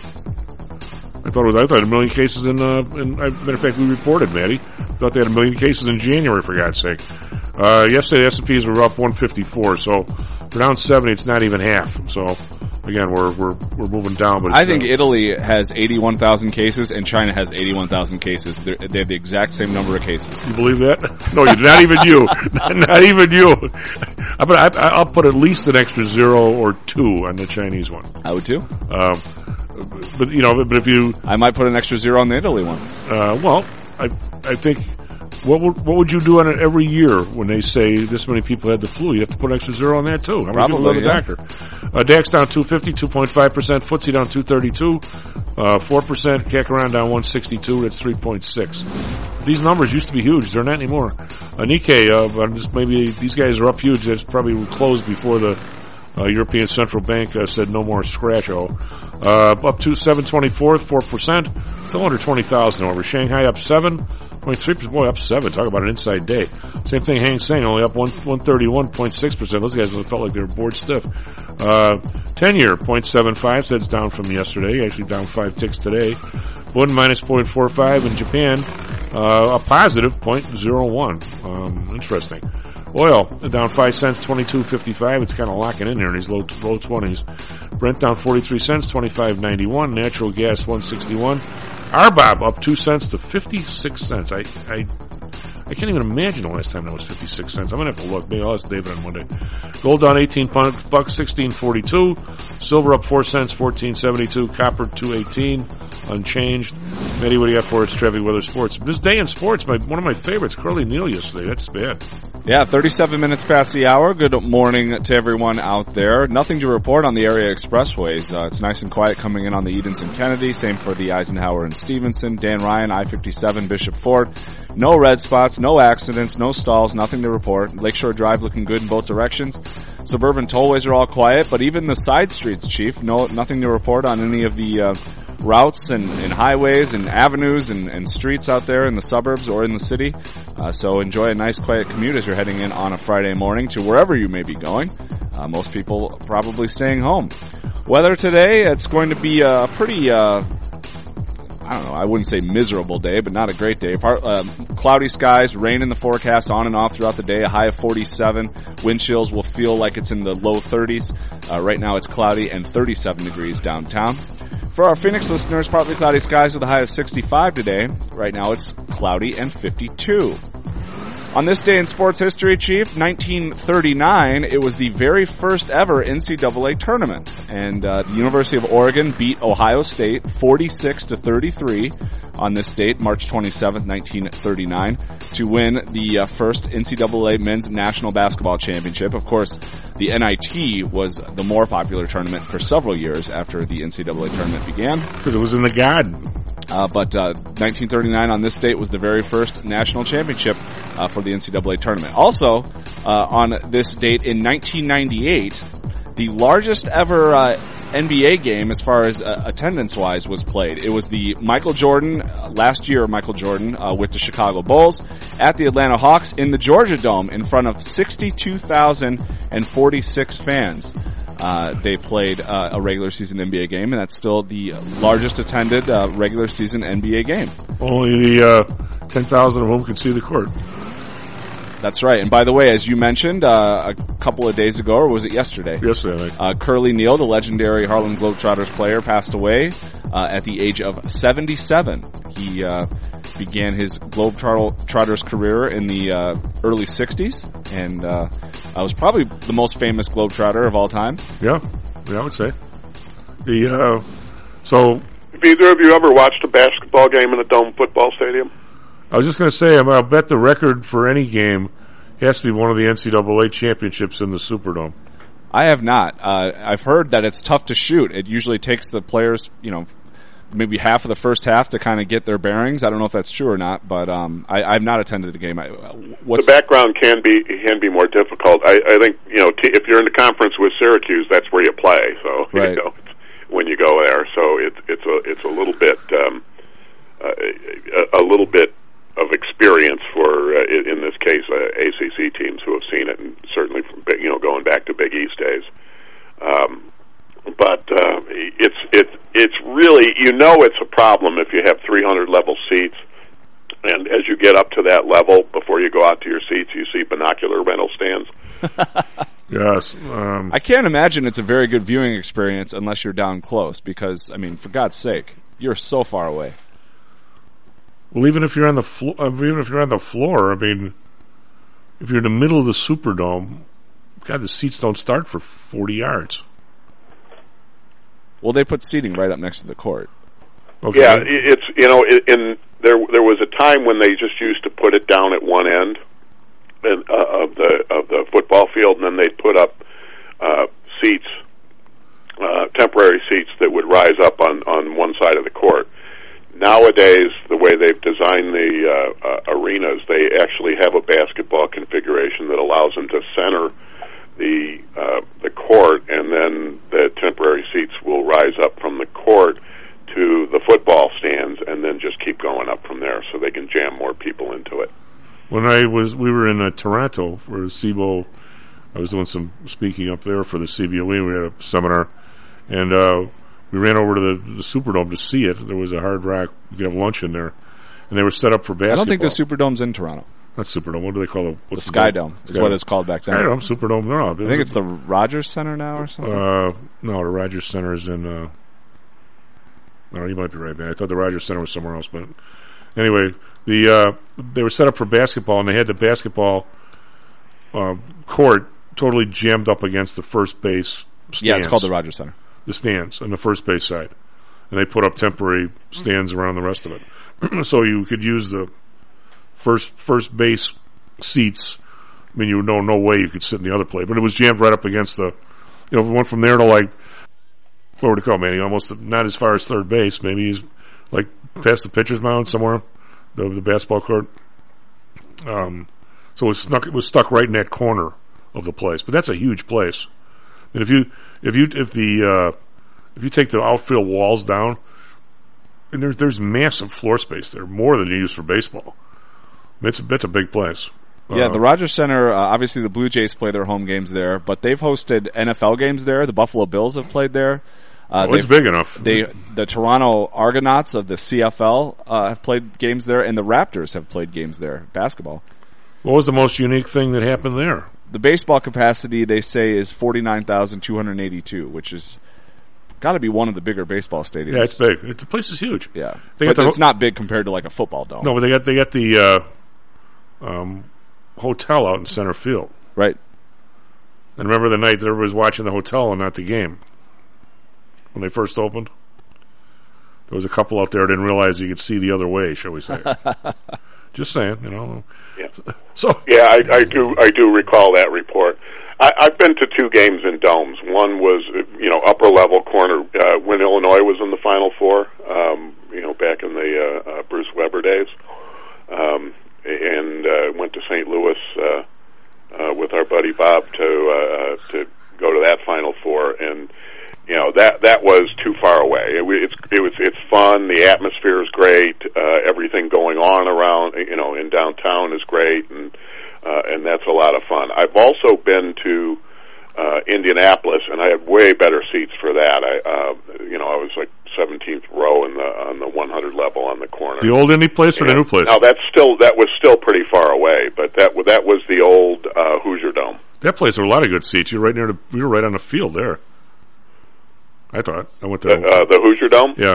I thought it was. I thought a million cases in. Uh, in uh, matter of fact, we reported, Matty. Thought they had a million cases in January, for God's sake. Uh, yesterday, the S and P's were up one fifty-four, so we're down seventy. It's not even half. So. Again, we're we're we're moving down. But I think down. Italy has eighty-one thousand cases and China has eighty-one thousand cases. They're, they have the exact same number of cases. You believe that? No, not even you. not, not even you. I put, I, I'll put at least an extra zero or two on the Chinese one. I would too. Um, but you know, but if you, I might put an extra zero on the Italy one. Uh, well, I I think. What would, what would you do on it every year when they say this many people had the flu? You have to put an extra zero on that too. How many people go to the yeah. doctor? Uh, DAX down two fifty, two point five percent. F T S E down two thirty-two, uh, four percent. C A C around down one sixty-two. That's three point six. These numbers used to be huge. They're not anymore. Uh, Nikkei, uh, this, maybe these guys are up huge. That's probably closed before the uh, European Central Bank uh, said no more scratch-o. Uh, up to seven twenty-four, four percent. Still under twenty thousand over. Shanghai up seven. Point three percent, boy, up seven. Talk about an inside day. Same thing, Hang Seng only up one one thirty one point six percent. Those guys felt like they were bored stiff. Uh, ten year point seven five. So that's down from yesterday. Actually down five ticks today. One minus point four five in Japan. Uh, a positive point zero one. Um, interesting. Oil down five cents, twenty two fifty five. It's kind of locking in there in these low low twenties. Brent down forty three cents, twenty five ninety one. Natural gas one sixty one. R B O B up two cents to fifty-six cents. I, I, I can't even imagine the last time that was fifty-six cents. I'm gonna have to look. Maybe I'll ask David on Monday. Gold down eighteen bucks, sixteen forty-two. Silver up four cents, fourteen seventy-two. Copper two eighteen, unchanged. Matty, what do you got for us? Trevi Weather Sports. This day in sports, my one of my favorites, Curly Neal yesterday. That's bad. Yeah, thirty-seven minutes past the hour. Good morning to everyone out there. Nothing to report on the area expressways. Uh, it's nice and quiet coming in on the Edenson Kennedy. Same for the Eisenhower and Stevenson. Dan Ryan, I fifty-seven, Bishop Ford. No red spots, no accidents, no stalls, nothing to report. Lakeshore Drive looking good in both directions. Suburban tollways are all quiet, but even the side streets, Chief, no, nothing to report on any of the uh, routes and, and highways and avenues and, and streets out there in the suburbs or in the city. Uh, so enjoy a nice quiet commute as you're heading in on a Friday morning to wherever you may be going. Uh, most people probably staying home. Weather today, it's going to be a pretty, uh, I don't know, I wouldn't say miserable day, but not a great day. Part, uh, cloudy skies, rain in the forecast on and off throughout the day, a high of forty-seven. Wind chills will feel like it's in the low thirties. Uh, right now it's cloudy and thirty-seven degrees downtown. For our Phoenix listeners, partly cloudy skies with a high of sixty-five today. Right now it's cloudy and fifty-two. On this day in sports history, Chief, nineteen thirty-nine, it was the very first ever N C double A tournament. And uh, the University of Oregon beat Ohio State forty-six to thirty-three. on this date, March twenty-seventh, nineteen thirty-nine, to win the uh, first N C double A Men's National Basketball Championship. Of course, the N I T was the more popular tournament for several years after the N C double A tournament began. Because it was in the Garden. Uh, but uh, nineteen thirty-nine on this date was the very first national championship uh, for the N C double A tournament. Also, uh, on this date in nineteen ninety-eight, the largest ever uh, N B A game as far as uh, attendance-wise was played. It was the Michael Jordan, uh, last year Michael Jordan uh, with the Chicago Bulls at the Atlanta Hawks in the Georgia Dome in front of sixty-two thousand forty-six fans. Uh, they played uh, a regular season N B A game, and that's still the largest attended uh, regular season N B A game. Only the uh, ten thousand of whom could see the court. That's right. And by the way, as you mentioned uh, a couple of days ago, or was it yesterday? Yesterday. Uh, Curly Neal, the legendary Harlem Globetrotters player, passed away uh, at the age of seventy-seven. He uh, began his Globetrotters career in the uh, early sixties, and uh, was probably the most famous Globetrotter of all time. Yeah, yeah, I would say. The uh, so. Have either of you ever watched a basketball game in a dome football stadium? I was just going to say, I'll bet the record for any game has to be one of the N C double A championships in the Superdome. I have not. Uh, I've heard that it's tough to shoot. It usually takes the players, you know, maybe half of the first half to kind of get their bearings. I don't know if that's true or not, but um, I, I've not attended a game. I, what's the background can be can be more difficult. I, I think you know t- if you're in the conference with Syracuse, that's where you play. So right. you know, when you go there, so it's it's a it's a little bit um, uh, a, a little bit. of experience for, uh, in this case, uh, A C C teams who have seen it, and certainly from, you know, going back to Big East days. Um, but uh, it's it's it's really, you know, it's a problem if you have three hundred level seats, and as you get up to that level, before you go out to your seats, you see binocular rental stands. Yes. Um, I can't imagine it's a very good viewing experience unless you're down close, because, I mean, for God's sake, you're so far away. Well, even if you're on the floor, even if you're on the floor, I mean, if you're in the middle of the Superdome, God, the seats don't start for forty yards. Well, they put seating right up next to the court. Okay. Yeah, it's you know, in there there was a time when they just used to put it down at one end and, uh, of the of the football field, and then they'd put up uh, seats, uh, temporary seats that would rise up on on one side of the court. Nowadays, the way they've designed the uh, uh, arenas, they actually have a basketball configuration that allows them to center the uh, the court, and then the temporary seats will rise up from the court to the football stands, and then just keep going up from there, so they can jam more people into it. When I was, we were in uh, Toronto for C B O. I was doing some speaking up there for the C B O E. We had a seminar, and uh, we ran over to the, the Superdome to see it. There was a Hard Rock. You could have lunch in there, and they were set up for basketball. I don't think the Superdome's in Toronto. Not Superdome. What do they call it? What's the Sky Dome is Sky what it's called back then. Skydome, Superdome. No, I think it's the Rogers Center now or something. Uh, no, the Rogers Center is in. Uh, no, you might be right, man. I thought the Rogers Center was somewhere else, but anyway, the uh, they were set up for basketball, and they had the basketball uh, court totally jammed up against the first base stands. Yeah, it's called the Rogers Center. The stands on the first base side, and they put up temporary stands around the rest of it, so you could use the first first base seats. I mean, you would know no way you could sit in the other play, but it was jammed right up against the. You know, we went from there to like, what would it call, Manny? Almost not as far as third base. Maybe he's like past the pitcher's mound somewhere, the the basketball court. Um, so it was stuck. It was stuck right in that corner of the place. But that's a huge place. And if you if you if the uh, if you take the outfield walls down, and there's there's massive floor space there, more than you use for baseball. I mean, it's a, it's a big place. Yeah, uh, the Rogers Center, uh, obviously the Blue Jays play their home games there, but they've hosted N F L games there. The Buffalo Bills have played there. Uh, oh, it's big enough. They, the Toronto Argonauts of the C F L uh, have played games there, and the Raptors have played games there, basketball. What was the most unique thing that happened there? The baseball capacity, they say, is forty-nine thousand two hundred eighty-two, which is got to be one of the bigger baseball stadiums. Yeah, it's big. It, the place is huge. Yeah, they but got the it's ho- not big compared to like a football dome. No, but they got they got the uh, um, hotel out in center field. Right. And remember the night that everybody was watching the hotel and not the game when they first opened? there was a couple out there that didn't realize you could see the other way, shall we say. Just saying, you know. Yeah. So yeah, I, I do I do recall that report. I, I've been to two games in domes. One was, you know, upper level corner uh, when Illinois was in the Final Four. Um, you know, back in the uh, uh, Bruce Weber days, um, and uh, went to Saint Louis uh, uh, with our buddy Bob to uh, to go to that Final Four, and you know that that was too far away. It, it's it was it's fun. The atmosphere is great. Uh, everything going on around, you know, in downtown is great, and uh, and that's a lot of fun. I've also been to uh, Indianapolis, and I had way better seats for that. I uh, you know I was like seventeenth row in the on the one hundred level on the corner. The old Indy place or and the new place? Now that's still that was still pretty far away, but that that was the old uh, Hoosier Dome. That place there were a lot of good seats. You're right near the you were right on the field there. I thought I went there. The, uh, the Hoosier Dome. Yeah.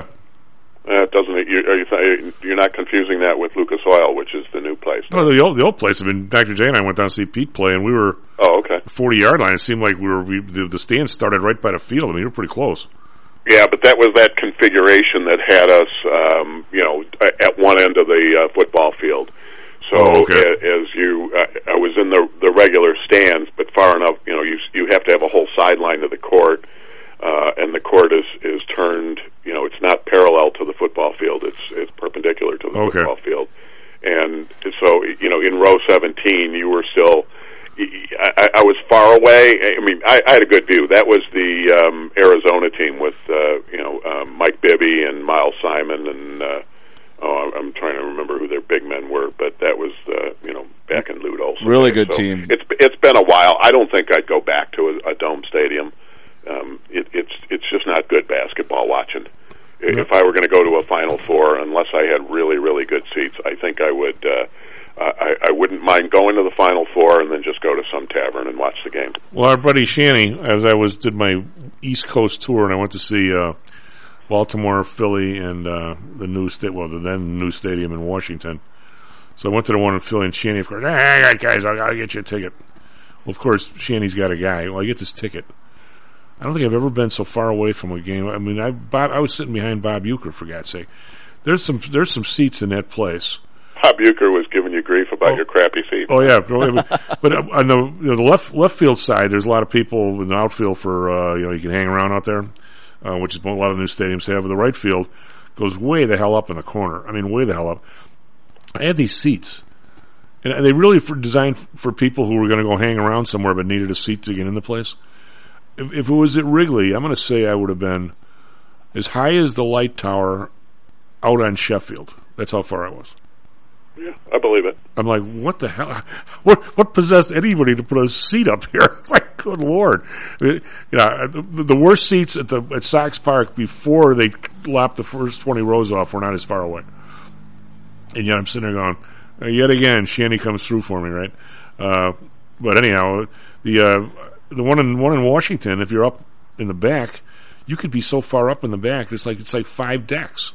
Uh, doesn't it, you, are you th- you're not confusing that with Lucas Oil, which is the new place? No, the old the old place. I mean, Doctor J and I went down to see Pete play, and we were oh okay forty yard line. It seemed like we were we, the, the stands started right by the field. I mean, we were pretty close. Yeah, but that was that configuration that had us, um, you know, at one end of the uh, football field. So oh, okay. as, as you, uh, I was in the the regular stands, but far enough, you know, you you have to have a whole sideline to the court, uh, and the court is is turned, you know, it's not parallel to the football field; it's it's perpendicular to the okay. football field, and so you know, in row seventeen, you were still. I, I was far away. I mean, I, I had a good view. That was the um, Arizona team with uh, you know um, Mike Bibby and Miles Simon, and uh, oh, I'm trying to remember who their big men were, but that was uh, you know back in Lute Olson. Really days. good so team. It's it's been a while. I don't think I'd go back to a, a dome stadium. Um, it, it's it's just not good basketball watching. Yeah. If I were going to go to a Final Four, unless I had really really good seats, I think I would. Uh, Uh, I, I wouldn't mind going to the Final Four and then just go to some tavern and watch the game. Well, our buddy Shanny, as I was did my East Coast tour, and I went to see uh, Baltimore, Philly, and uh, the new state, well, the then new stadium in Washington. So I went to the one in Philly, and Shanny, of course, hey, I got guys, I gotta get you a ticket. Well, of course, Shanny's got a guy. Well, I get this ticket. I don't think I've ever been so far away from a game. I mean, I Bob, I was sitting behind Bob Uecker, for God's sake. There's some there's some seats in that place. Bob Uecker was giving you grief about oh. your crappy seat. Oh yeah, but on the you know, the left left field side, there's a lot of people in the outfield for uh, you know you can hang around out there, uh, which is what a lot of new stadiums have. But the right field goes way the hell up in the corner. I mean, way the hell up. I had these seats, and they really for designed for people who were going to go hang around somewhere but needed a seat to get in the place. If, if it was at Wrigley, I'm going to say I would have been as high as the light tower out on Sheffield. That's how far I was. Yeah, I believe it. I'm like, what the hell? What what possessed anybody to put a seat up here? Like, good Lord! You know, the, the worst seats at the at Sox Park before they lopped the first twenty rows off were not as far away. And yet I'm sitting there going, uh, yet again, Shanny comes through for me, right? Uh, but anyhow, the uh, the one in one in Washington, if you're up in the back, you could be so far up in the back, it's like it's like five decks.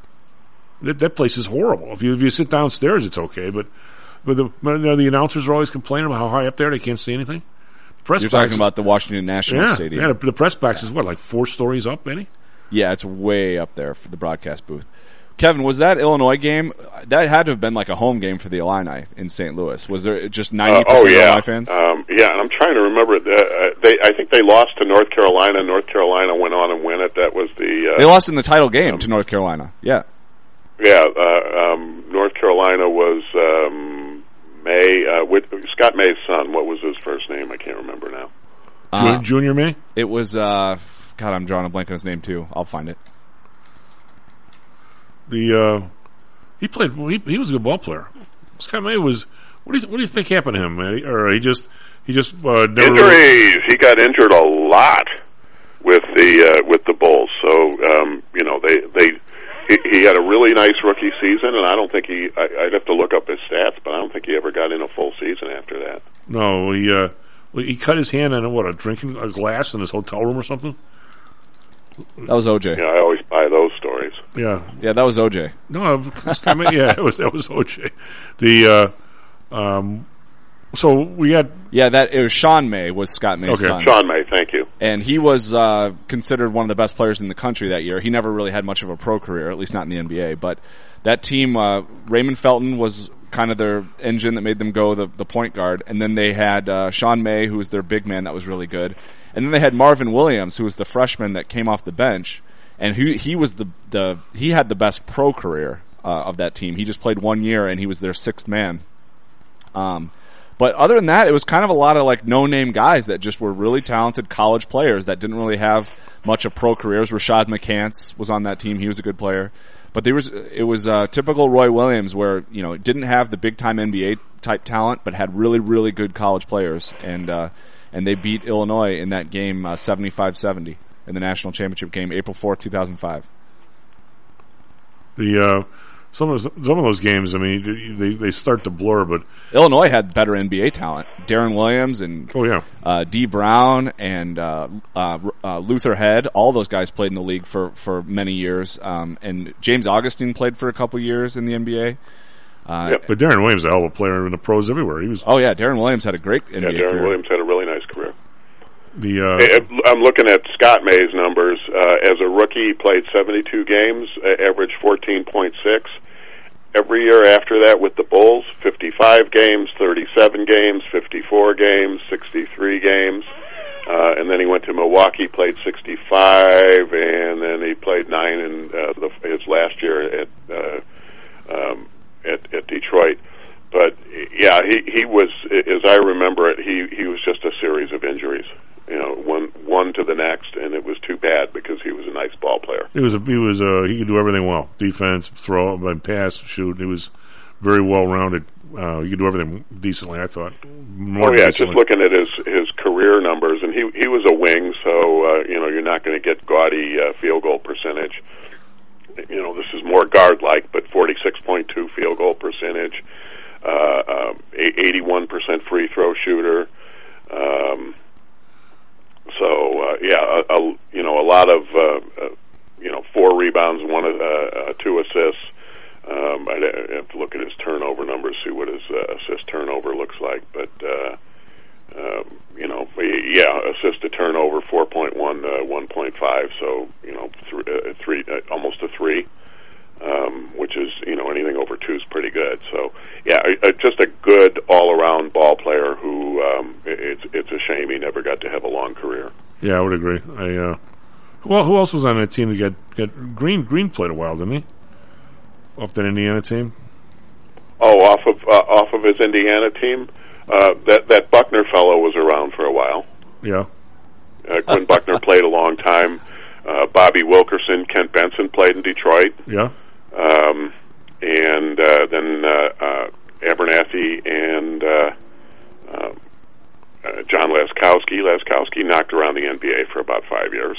That, that place is horrible. If you if you sit downstairs, it's okay, but but the you know, the announcers are always complaining about how high up there they can't see anything. The press You're box talking is, about the Washington National yeah, Stadium. Yeah, the, the press box is what, like four stories up, maybe? Yeah, it's way up there for the broadcast booth. Kevin, was that Illinois game? That had to have been like a home game for the Illini in Saint Louis. Was there just ninety percent uh, oh, yeah. Illinois fans? Um, yeah, and I'm trying to remember. Uh, they, I think they lost to North Carolina. North Carolina went on and win it. That was the. Uh, they lost in the title game um, to North Carolina. Yeah. Yeah, uh, um, North Carolina was um, May. Uh, with Scott May's son. What was his first name? I can't remember now. Uh, Junior May. It was. Uh, God, I'm drawing a blank on his name too. I'll find it. The uh, he played. He, he was a good ball player. Scott May was. What do you What do you think happened to him, man? Or he just he just uh, never injuries. Really... He got injured a lot with the uh, with the Bulls. So um, you know they they. He had a really nice rookie season, and I don't think he. I, I'd have to look up his stats, but I don't think he ever got in a full season after that. No, he uh, he cut his hand on a, what a drinking a glass in his hotel room or something. That was O J. Yeah, I always buy those stories. Yeah, yeah, that was O J. No, I mean, yeah, it was that was O J. The uh, um, so we got yeah that it was Sean May was Scott May's okay. son. Sean May, thank you. And he was uh, considered one of the best players in the country that year. He never really had much of a pro career, at least not in the N B A. But that team, uh, Raymond Felton was kind of their engine that made them go the, the point guard. And then they had uh, Sean May, who was their big man that was really good. And then they had Marvin Williams, who was the freshman that came off the bench. And he, he was the, the he had the best pro career uh, of that team. He just played one year, and he was their sixth man. Um, but other than that, it was kind of a lot of like no-name guys that just were really talented college players that didn't really have much of pro careers. Rashad McCants was on that team; he was a good player. But there was it was uh, typical Roy Williams, where you know didn't have the big-time N B A type talent, but had really, really good college players, and uh, and they beat Illinois in that game uh, seventy-five seventy. In the national championship game, April fourth, two thousand five. The uh, some of those, some of those games, I mean, they they start to blur, but Illinois had better N B A talent. Darren Williams and oh yeah, uh, D. Brown and uh, uh, uh, Luther Head. All those guys played in the league for, for many years. Um, and James Augustine played for a couple years in the N B A. Uh, yep. But Darren Williams, a hell of a player in the pros everywhere. He was. Oh yeah, Darren Williams had a great N B A yeah, Darren career. Williams had a really nice career. The, uh, I'm looking at Scott May's numbers. Uh, as a rookie, he played seventy-two games, uh, averaged fourteen point six. Every year after that with the Bulls, fifty-five games, thirty-seven games, fifty-four games, sixty-three games. Uh, and then he went to Milwaukee, played sixty-five, and then he played nine in uh, the, his last year at, uh, um, at at Detroit. But yeah, he he was, as I remember it, he he was just a series of injuries. You know, one one to the next, and it was too bad because he was a nice ball player. He was a, he was uh, he could do everything well: defense, throw, and pass, shoot. He was very well rounded. Uh, he could do everything decently. I thought. More oh yeah, decently. Just looking at his his career numbers, and he he was a wing, so uh, you know you're not going to get gaudy uh, field goal percentage. You know, this is more guard like, but forty-six point two field goal percentage, uh, um, eighty-one percent free throw shooter. Um, So uh, yeah, a, a, you know, a lot of uh, uh, you know, four rebounds, one uh, uh, two assists. Um, I'd have to look at his turnover numbers, see what his uh, assist turnover looks like. But uh, um, you know, yeah, assist to turnover four point one, uh, one point five. So you know, th- uh, three, uh, almost a three. Um, which is, you know, anything over two is pretty good. So, yeah, uh, just a good all-around ball player who um, it's it's a shame he never got to have a long career. Yeah, I would agree. I uh, who, who else was on that team that got, got Green? Green played a while, didn't he? Off that Indiana team. Oh, off of uh, off of his Indiana team, uh, that that Buckner fellow was around for a while. Yeah, uh, Quinn Buckner played a long time. Uh, Bobby Wilkerson, Kent Benson played in Detroit. Yeah. Um, and uh, then uh, uh, Abernathy and uh, uh, uh, John Laskowski. Laskowski knocked around the N B A for about five years.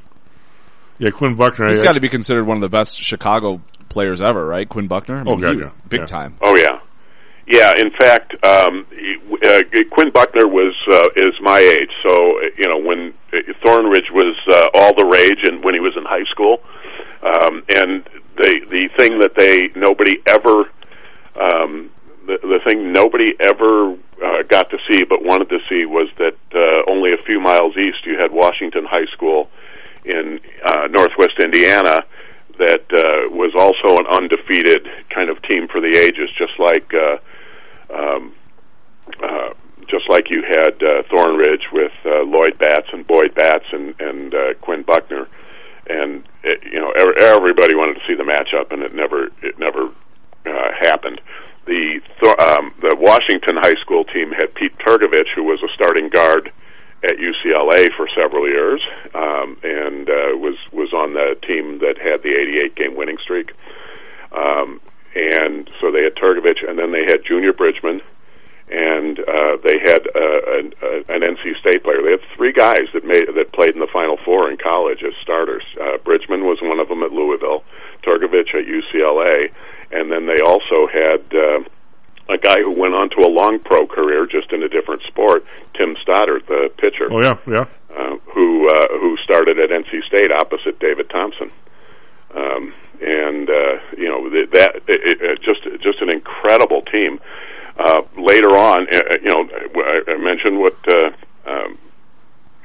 Yeah, Quinn Buckner. He's got to be considered one of the best Chicago players ever, right? Quinn Buckner. I mean, oh, God, he, yeah. Big yeah. time. Oh, yeah. Yeah, in fact, um, uh, Quinn Buckner was uh, is my age. So, you know, when Thornridge was uh, all the rage and when he was in high school, um, and the the thing that they nobody ever um, the the thing nobody ever uh, got to see but wanted to see was that uh, only a few miles east you had Washington High School in uh, Northwest Indiana that uh, was also an undefeated kind of team for the ages, just like. Uh, Um, uh, just like you had uh, Thornridge with uh, Lloyd Batts and Boyd Batts and, and uh, Quinn Buckner, and it, you know er- everybody wanted to see the matchup, and it never it never uh, happened. The th- um, the Washington High School team had Pete Turgovich, who was a starting guard at U C L A for several years, um, and uh, was was on the team that had the eighty-eight game winning streak. Um, And so they had Turgovich, and then they had Junior Bridgman, and uh, they had uh, an, uh, an N C State player. They had three guys that made that played in the Final Four in college as starters. Uh, Bridgman was one of them at Louisville, Turgovich at U C L A, and then they also had uh, a guy who went on to a long pro career, just in a different sport, Tim Stoddard, the pitcher. Oh yeah, yeah. Uh, who uh, who started at N C State opposite David Thompson. Um, and uh, you know that it, it, just just an incredible team. Uh, later on, uh, you know, I mentioned what uh, um,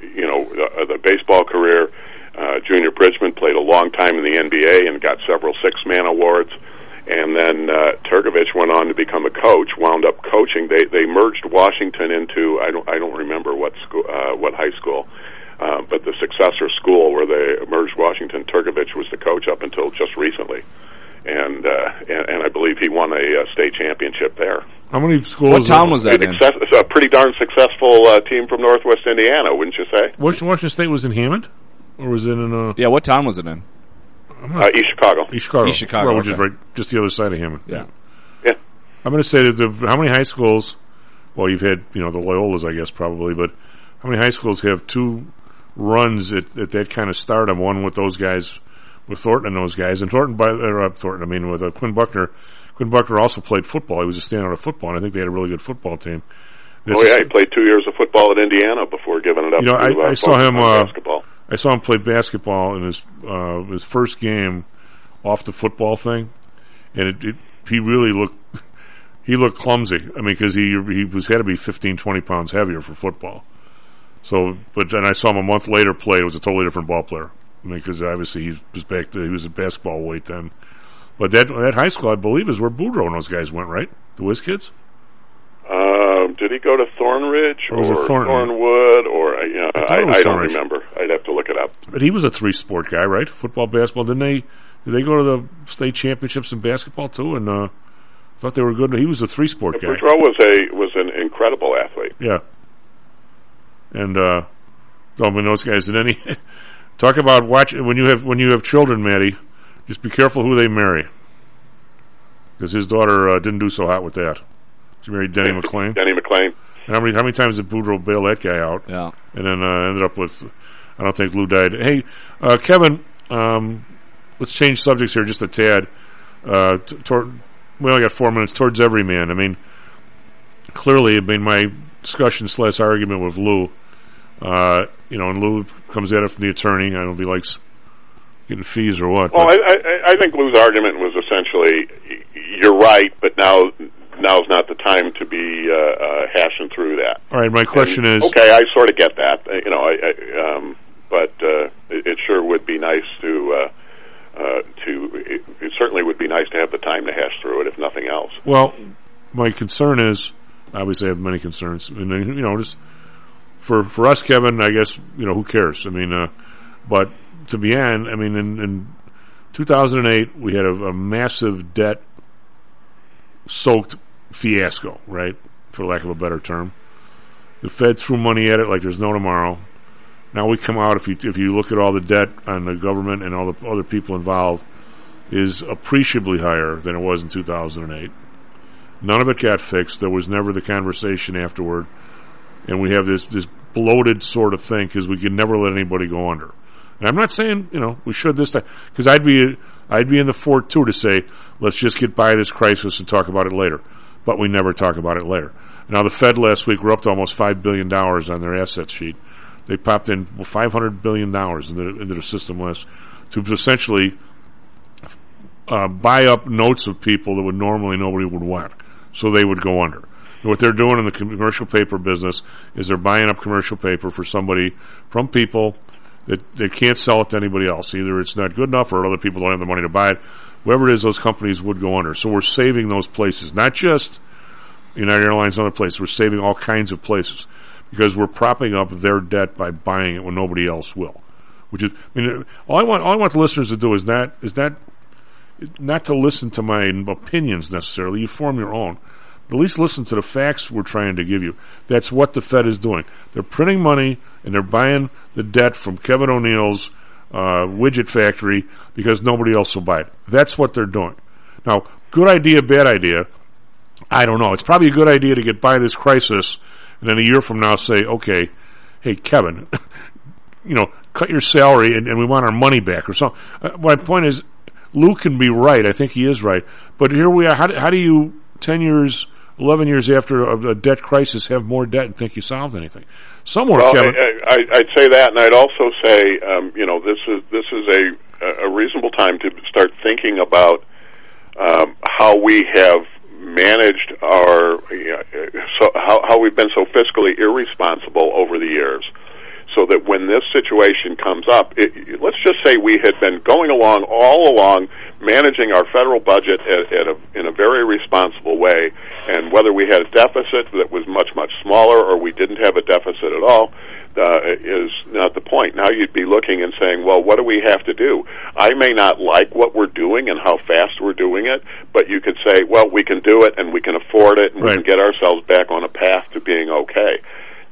you know, the, the baseball career. Uh, Junior Bridgman played a long time in the N B A and got several six-man awards. And then uh, Turkovich went on to become a coach, wound up coaching. They they merged Washington into, I don't I don't remember what school, uh, what high school, uh, but the successor school where they merged Washington. Turkovich was the coach up until just recently. And, uh, and and I believe he won a, uh state championship there. How many schools? What town was that in? It's a pretty darn successful uh, team from Northwest Indiana, wouldn't you say? Washington State was in Hammond? Or was it in a... Yeah, what town was it in? Uh, East Chicago. East Chicago. East Chicago, well, which okay. is right, just the other side of Hammond. Yeah. Yeah. I'm going to say that the, how many high schools, well, you've had, you know, the Loyolas, I guess, probably, but how many high schools have two runs at, at that kind of stardom, one with those guys, with Thornton and those guys, and Thornton, by, or uh, Thornton, I mean, with uh, Quinn Buckner. Quinn Buckner also played football. He was a standout of football, and I think they had a really good football team. This oh, yeah, he played two years of football at Indiana before giving it up you know, to I, uh, I saw him, uh, basketball. I saw him play basketball in his uh, his first game off the football thing, and it, it he really looked he looked clumsy. I mean, because he he was had to be fifteen, twenty pounds heavier for football. So, but then I saw him a month later play. It was a totally different ball player. I mean, because obviously he was back to, he was at basketball weight then. But that that high school, I believe, is where Boudreaux and those guys went, right? The Whiz Kids. Uh, did he go to Thornridge or, or, or Thornwood? Or uh, you know, I, I, I don't Thornridge. remember. I'd have to look it up. But he was a three-sport guy, right? Football, basketball. Didn't they? Did they go to the state championships in basketball too? And uh, thought they were good. He was a three-sport guy. Boudreaux was a was an incredible athlete. Yeah. And uh, I mean, those guys. Did any talk about watch when you have when you have children, Matty? Just be careful who they marry, because his daughter uh, didn't do so hot with that. She married Denny McClain. Denny McClain. And how many how many times did Boudreaux bail that guy out? Yeah. And then uh, ended up with, I don't think Lou died. Hey, uh, Kevin, um, let's change subjects here just a tad. Uh, t- toward, we only got four minutes. Towards every man. I mean, clearly, I mean, my discussion slash argument with Lou, uh, you know, and Lou comes at it from the attorney. I don't know if he likes getting fees or what. Well, I, I, I think Lou's argument was essentially, you're right, but now now's not the time to be uh, uh, hashing through that. All right, my question and, is... Okay, I sort of get that, uh, you know, I, I, um, but uh, it, it sure would be nice to... Uh, uh, to it, it certainly would be nice to have the time to hash through it, if nothing else. Well, my concern is, obviously I have many concerns, and you know, just for for us, Kevin, I guess, you know, who cares? I mean, uh, but to be on, I mean, in, in two thousand eight, we had a, a massive debt-soaked fiasco, right, for lack of a better term. The Fed threw money at it like there's no tomorrow. Now we come out, if you if you look at all the debt on the government and all the other people involved, is appreciably higher than it was in two thousand eight. None of it got fixed. There was never the conversation afterward. And we have this, this bloated sort of thing because we can never let anybody go under. And I'm not saying, you know, we should this time, because I'd be I'd be in the fort too to say, let's just get by this crisis and talk about it later. But we never talk about it later. Now the Fed last week were up to almost five billion dollars on their asset sheet. They popped in five hundred billion dollars into, into the system list to essentially uh, buy up notes of people that would normally nobody would want, so they would go under. And what they're doing in the commercial paper business is they're buying up commercial paper for somebody, from people that they can't sell it to anybody else. Either it's not good enough or other people don't have the money to buy it. Whoever it is, those companies would go under. So we're saving those places, not just United Airlines and other places. We're saving all kinds of places, because we're propping up their debt by buying it when nobody else will. Which is, I mean, all I want, all I want the listeners to do is not, is not, not to listen to my opinions necessarily. You form your own. But at least listen to the facts we're trying to give you. That's what the Fed is doing. They're printing money and they're buying the debt from Kevin O'Neill's uh, widget factory because nobody else will buy it. That's what they're doing. Now, good idea, bad idea, I don't know. It's probably a good idea to get by this crisis and then a year from now say, okay, hey, Kevin, you know, cut your salary and, and we want our money back or something. Uh, my point is, Lou can be right. I think he is right. But here we are. How do, how do you, ten years, eleven years after a, a debt crisis, have more debt and think you solved anything? Somewhere, well, Kevin. I, I, I'd say that, and I'd also say, um, you know, this is this is a, a reasonable time to start thinking about um, how we have managed our, you know, so how, how we've been so fiscally irresponsible over the years. so that when this situation comes up, it, let's just say we had been going along all along, managing our federal budget at, at a, in a very responsible way, and whether we had a deficit that was much, much smaller or we didn't have a deficit at all uh, is not the point. Now you'd be looking and saying, well, what do we have to do? I may not like what we're doing and how fast we're doing it, but you could say, well, we can do it and we can afford it and right. we can get ourselves back on a path to being okay.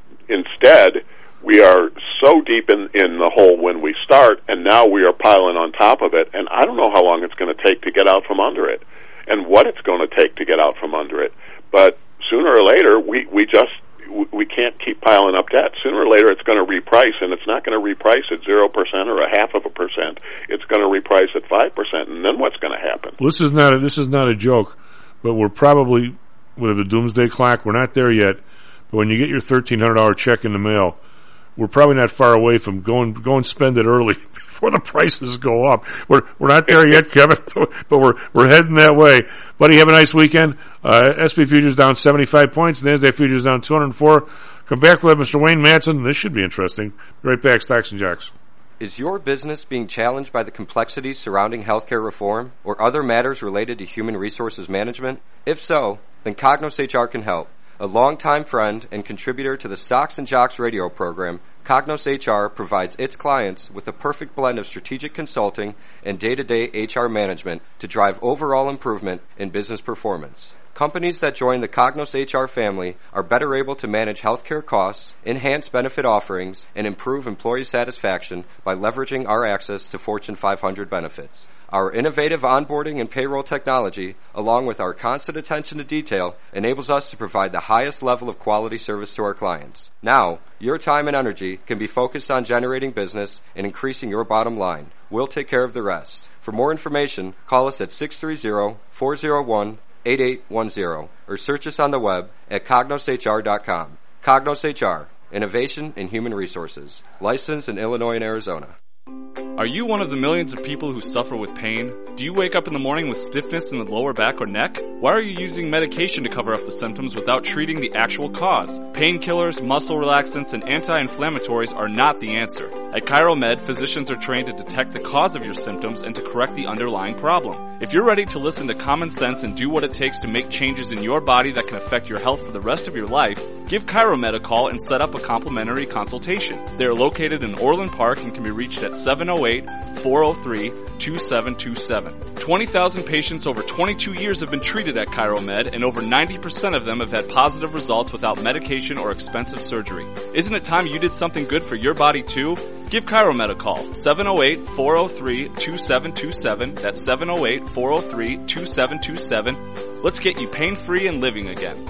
Instead, we are so deep in, in the hole when we start, and now we are piling on top of it, and I don't know how long it's going to take to get out from under it, and what it's going to take to get out from under it. But sooner or later, we, we just we can't keep piling up debt. Sooner or later, it's going to reprice, and it's not going to reprice at zero percent or a half of a percent. It's going to reprice at five percent, and then what's going to happen? Well, this is not a, this is not a joke, but we're probably with the doomsday clock. We're not there yet, but when you get your thirteen hundred dollars check in the mail, we're probably not far away from going go and spend it early before the prices go up. We're we're not there yet, Kevin, but we're we're heading that way. Buddy, have a nice weekend. Uh, S and P futures down seventy-five points. NASDAQ futures down two hundred four. Come back with Mister Wayne Matson. This should be interesting. Be right back, Stocks and Jocks. Is your business being challenged by the complexities surrounding healthcare reform or other matters related to human resources management? If so, then Cognos H R can help. A longtime friend and contributor to the Stocks and Jocks radio program, Cognos H R provides its clients with a perfect blend of strategic consulting and day-to-day H R management to drive overall improvement in business performance. Companies that join the Cognos H R family are better able to manage healthcare costs, enhance benefit offerings, and improve employee satisfaction by leveraging our access to Fortune five hundred benefits. Our innovative onboarding and payroll technology, along with our constant attention to detail, enables us to provide the highest level of quality service to our clients. Now, your time and energy can be focused on generating business and increasing your bottom line. We'll take care of the rest. For more information, call us at six three zero, four zero one, eight eight one zero or search us on the web at cognos h r dot com. Cognos H R, Innovation in Human Resources, licensed in Illinois and Arizona. Are you one of the millions of people who suffer with pain? Do you wake up in the morning with stiffness in the lower back or neck? Why are you using medication to cover up the symptoms without treating the actual cause? Painkillers, muscle relaxants, and anti-inflammatories are not the answer. At ChiroMed, physicians are trained to detect the cause of your symptoms and to correct the underlying problem. If you're ready to listen to common sense and do what it takes to make changes in your body that can affect your health for the rest of your life, give ChiroMed a call and set up a complimentary consultation. They are located in Orland Park and can be reached at seven oh eight, four oh three, two seven two seven. twenty thousand patients over twenty-two years have been treated at ChiroMed, and over ninety percent of them have had positive results without medication or expensive surgery. Isn't it time you did something good for your body too? Give ChiroMed a call, seven oh eight, four oh three, two seven two seven. That's seven oh eight, four oh three, two seven two seven. Let's get you pain-free and living again.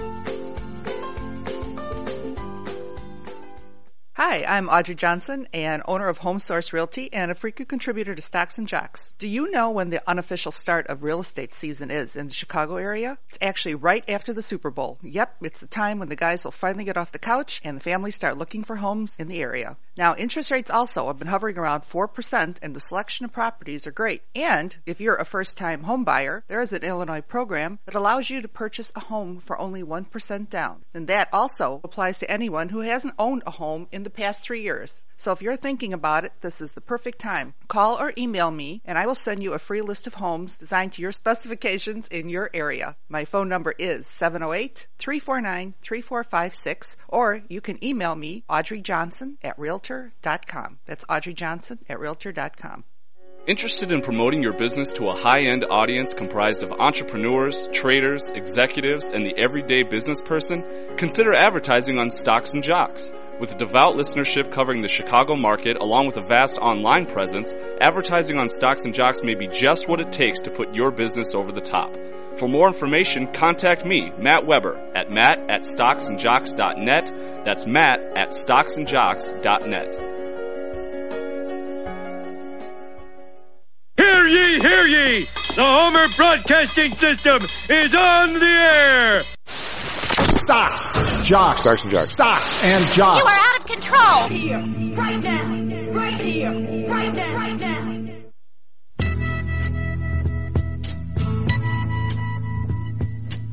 Hi, I'm Audrey Johnson, and owner of Home Source Realty and a frequent contributor to Stocks and Jocks. Do you know when the unofficial start of real estate season is in the Chicago area? It's actually right after the Super Bowl. Yep, it's the time when the guys will finally get off the couch and the families start looking for homes in the area. Now, interest rates also have been hovering around four percent, and the selection of properties are great. And if you're a first-time home buyer, there is an Illinois program that allows you to purchase a home for only one percent down. And that also applies to anyone who hasn't owned a home in the past three years. So if you're thinking about it, this is the perfect time. Call or email me, and I will send you a free list of homes designed to your specifications in your area. My phone number is seven oh eight, three four nine, three four five six, or you can email me, Audrey Johnson at realtor dot com. That's Audrey Johnson at realtor dot com. Interested in promoting your business to a high-end audience comprised of entrepreneurs, traders, executives, and the everyday business person? Consider advertising on Stocks and Jocks. With a devout listenership covering the Chicago market along with a vast online presence, advertising on Stocks and Jocks may be just what it takes to put your business over the top. For more information, contact me, Matt Weber, at matt at stocks and jocks dot net. That's Matt at stocks and jocks dot net. Hear ye, hear ye! The Homer Broadcasting System is on the air! Stocks, Jocks, Stocks and Jocks. Stocks and Jocks. You are out of control! Here, right now, right here, right now, right now.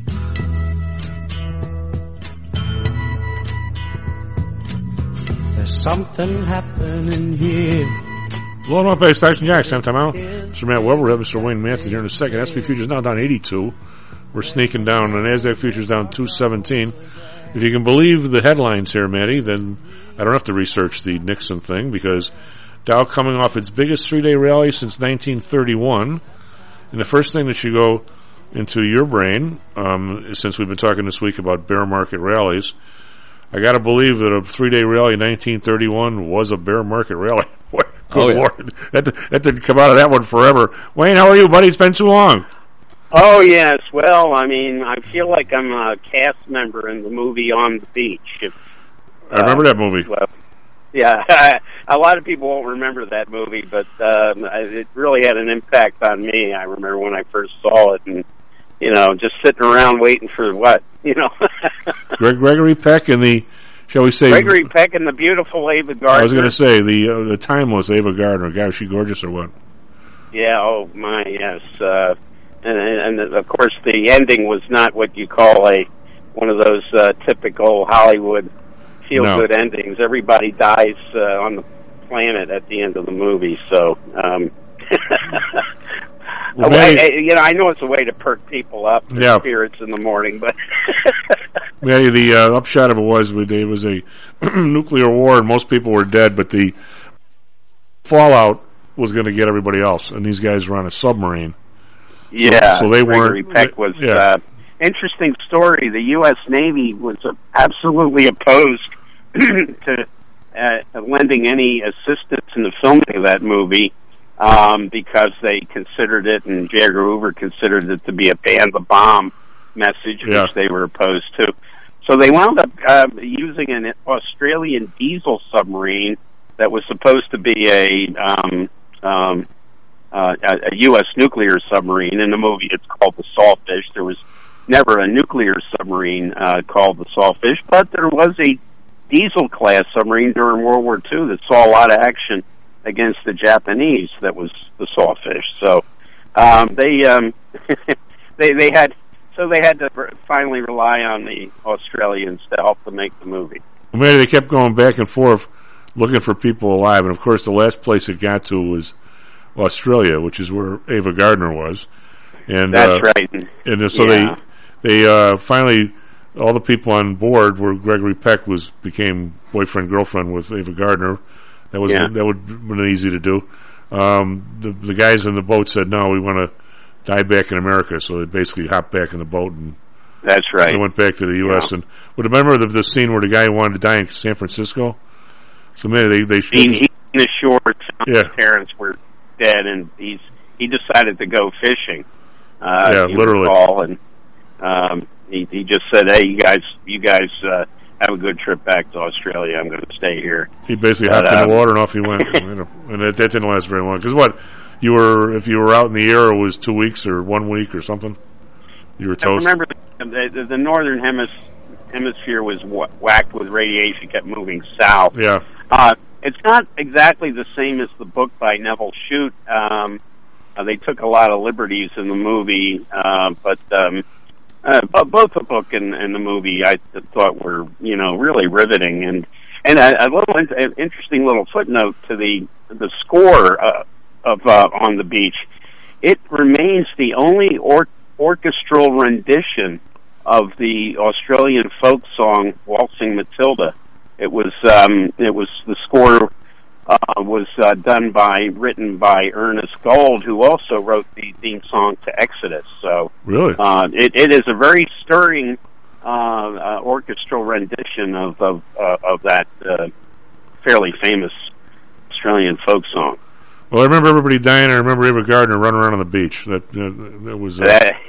This something happening here. Blown up by Stacks and Jacks. Same time out. Mister Matt Weber, we have Mister Wayne Manson here in a second. S and P futures now down eighty-two. We're sneaking down. The NASDAQ futures down two seventeen. If you can believe the headlines here, Matty, then I don't have to research the Nixon thing because Dow coming off its biggest three-day rally since nineteen thirty-one. And the first thing that should go into your brain, um, since we've been talking this week about bear market rallies, I got to believe that a three-day rally in nineteen thirty-one was a bear market rally. Good oh, yeah. Lord. That, that didn't come out of that one forever. Wayne, how are you, buddy? It's been too long. Oh, yes. Well, I mean, I feel like I'm a cast member in the movie On the Beach. If, I remember uh, that movie. Well, yeah, a lot of people won't remember that movie, but um, it really had an impact on me. I remember when I first saw it, and you know, just sitting around waiting for what, you know. Greg Gregory Peck and the, shall we say, Gregory Peck and the beautiful Ava Gardner. I was going to say the uh, the timeless Ava Gardner. God, is she gorgeous or what? Yeah. Oh my, yes. Uh, and, and of course, the ending was not what you call a one of those uh, typical Hollywood feel-good no. endings. Everybody dies uh, on the planet at the end of the movie. So, um, well, way, Matty, you know, I know it's a way to perk people up, their yeah. spirits in the morning, but Matty, the uh, upshot of it was it was a nuclear war, and most people were dead, but the fallout was going to get everybody else, and these guys were on a submarine. Yeah, so, so they Gregory weren't. Peck was. Yeah. Uh, interesting story. The U S Navy was uh, absolutely opposed to uh, lending any assistance in the filming of that movie um, because they considered it, and J. Edgar Hoover considered it to be a ban the bomb message, yeah. which they were opposed to. So they wound up uh, using an Australian diesel submarine that was supposed to be a um, um, uh, a U S nuclear submarine. In the movie, it's called the Sawfish. There was never a nuclear submarine uh, called the Sawfish, but there was a diesel-class submarine during World War Two that saw a lot of action against the Japanese. That was the Sawfish. So um, they um, they they had so they had to finally rely on the Australians to help them make the movie. Well, maybe they kept going back and forth looking for people alive, and of course, the last place it got to was Australia, which is where Ava Gardner was. And that's uh, right. And so yeah. they they uh, finally. All the people on board where Gregory Peck was became boyfriend girlfriend with Ava Gardner. That was yeah. that would have been easy to do. Um, the the guys in the boat said no, we want to die back in America, so they basically hopped back in the boat and that's right. They went back to the U S Yeah. And but remember the, the scene where the guy wanted to die in San Francisco. So maybe they they he, he in the shorts. Yeah. His parents were dead, and he's he decided to go fishing. Uh, yeah, literally. Recall, and um, He, he just said, "Hey, you guys, you guys uh, have a good trip back to Australia. I'm going to stay here." He basically but, hopped um, in the water and off he went, you know, and that, that didn't last very long. Because what you were, if you were out in the air, it was two weeks or one week or something. You were toast. I remember the, the, the northern hemis- hemisphere was wh- whacked with radiation, kept moving south. Yeah, uh, it's not exactly the same as the book by Neville Shute. Um, uh, they took a lot of liberties in the movie, uh, but. Um, Uh, both the book and, and the movie, I thought were, you know, really riveting, and and a, a little an interesting little footnote to the the score uh, of uh, On the Beach. It remains the only or- orchestral rendition of the Australian folk song "Waltzing Matilda." It was um, it was the score uh, was uh, done by written by Ernest Gold, who also wrote the theme song to Exodus. So really, uh, it, it is a very stirring uh, uh, orchestral rendition of of, uh, of that uh, fairly famous Australian folk song. Well, I remember everybody dying. I remember Ava Gardner running around on the beach. That that, that was uh,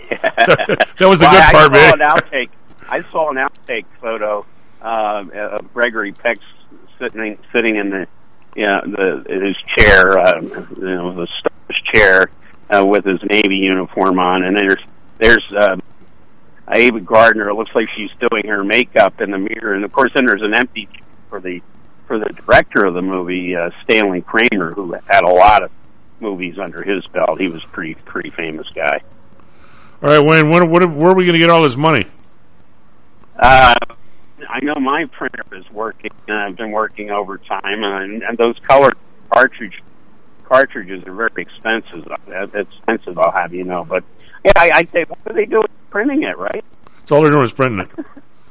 that was the well, good I, part, I saw man. an outtake. I saw an outtake photo uh, of Gregory Peck sitting sitting in the yeah the in his chair, uh, you know, the star's chair uh, with his Navy uniform on, and there's there's uh, Ava Gardner. It looks like she's doing her makeup in the mirror, and of course, then there's an empty for the. for the director of the movie, uh, Stanley Kramer, who had a lot of movies under his belt. He was a pretty, pretty famous guy. All right, Wayne, when, when, where are we going to get all this money? Uh, I know my printer is working. And I've been working overtime, and, and those color cartridge cartridges are very expensive. Expensive, I'll have you know. But yeah, I, I think what are they doing? Printing it, right? That's all they're doing is printing it.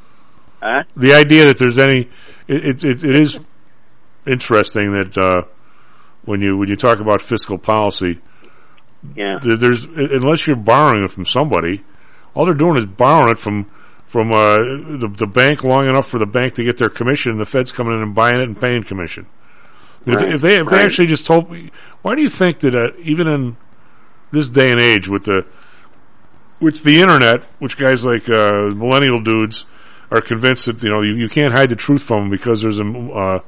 Huh? The idea that there's any, it it, it is interesting that uh, when you when you talk about fiscal policy, yeah, there's unless you're borrowing it from somebody, all they're doing is borrowing it from from uh, the the bank long enough for the bank to get their commission, and the Fed's coming in and buying it and paying commission. Right. If, if they if right. they actually just told me, why do you think that uh, even in this day and age with the which the internet, which guys like uh, millennial dudes are convinced that you know you, you can't hide the truth from them because there's a uh,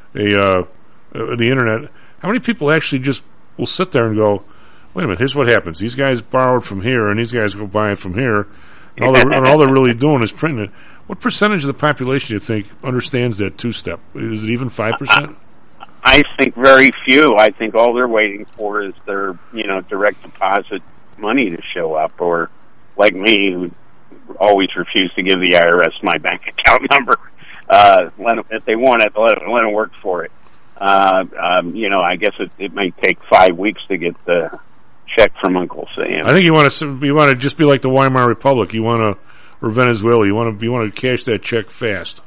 a uh, uh, the internet. How many people actually just will sit there and go, wait a minute, here's what happens. These guys borrowed from here, and these guys go buy it from here, and all, they're, and all they're really doing is printing it. What percentage of the population do you think understands that two-step? Is it even five percent? I think very few. I think all they're waiting for is their, you know, direct deposit money to show up, or like me, who always refuse to give the I R S my bank account number. Uh, let them, if they want it, let them, let them work for it. Uh, um, you know, I guess it, it may take five weeks to get the check from Uncle Sam. I think you want to you want to just be like the Weimar Republic. You want to, or Venezuela. You want to you want to cash that check fast.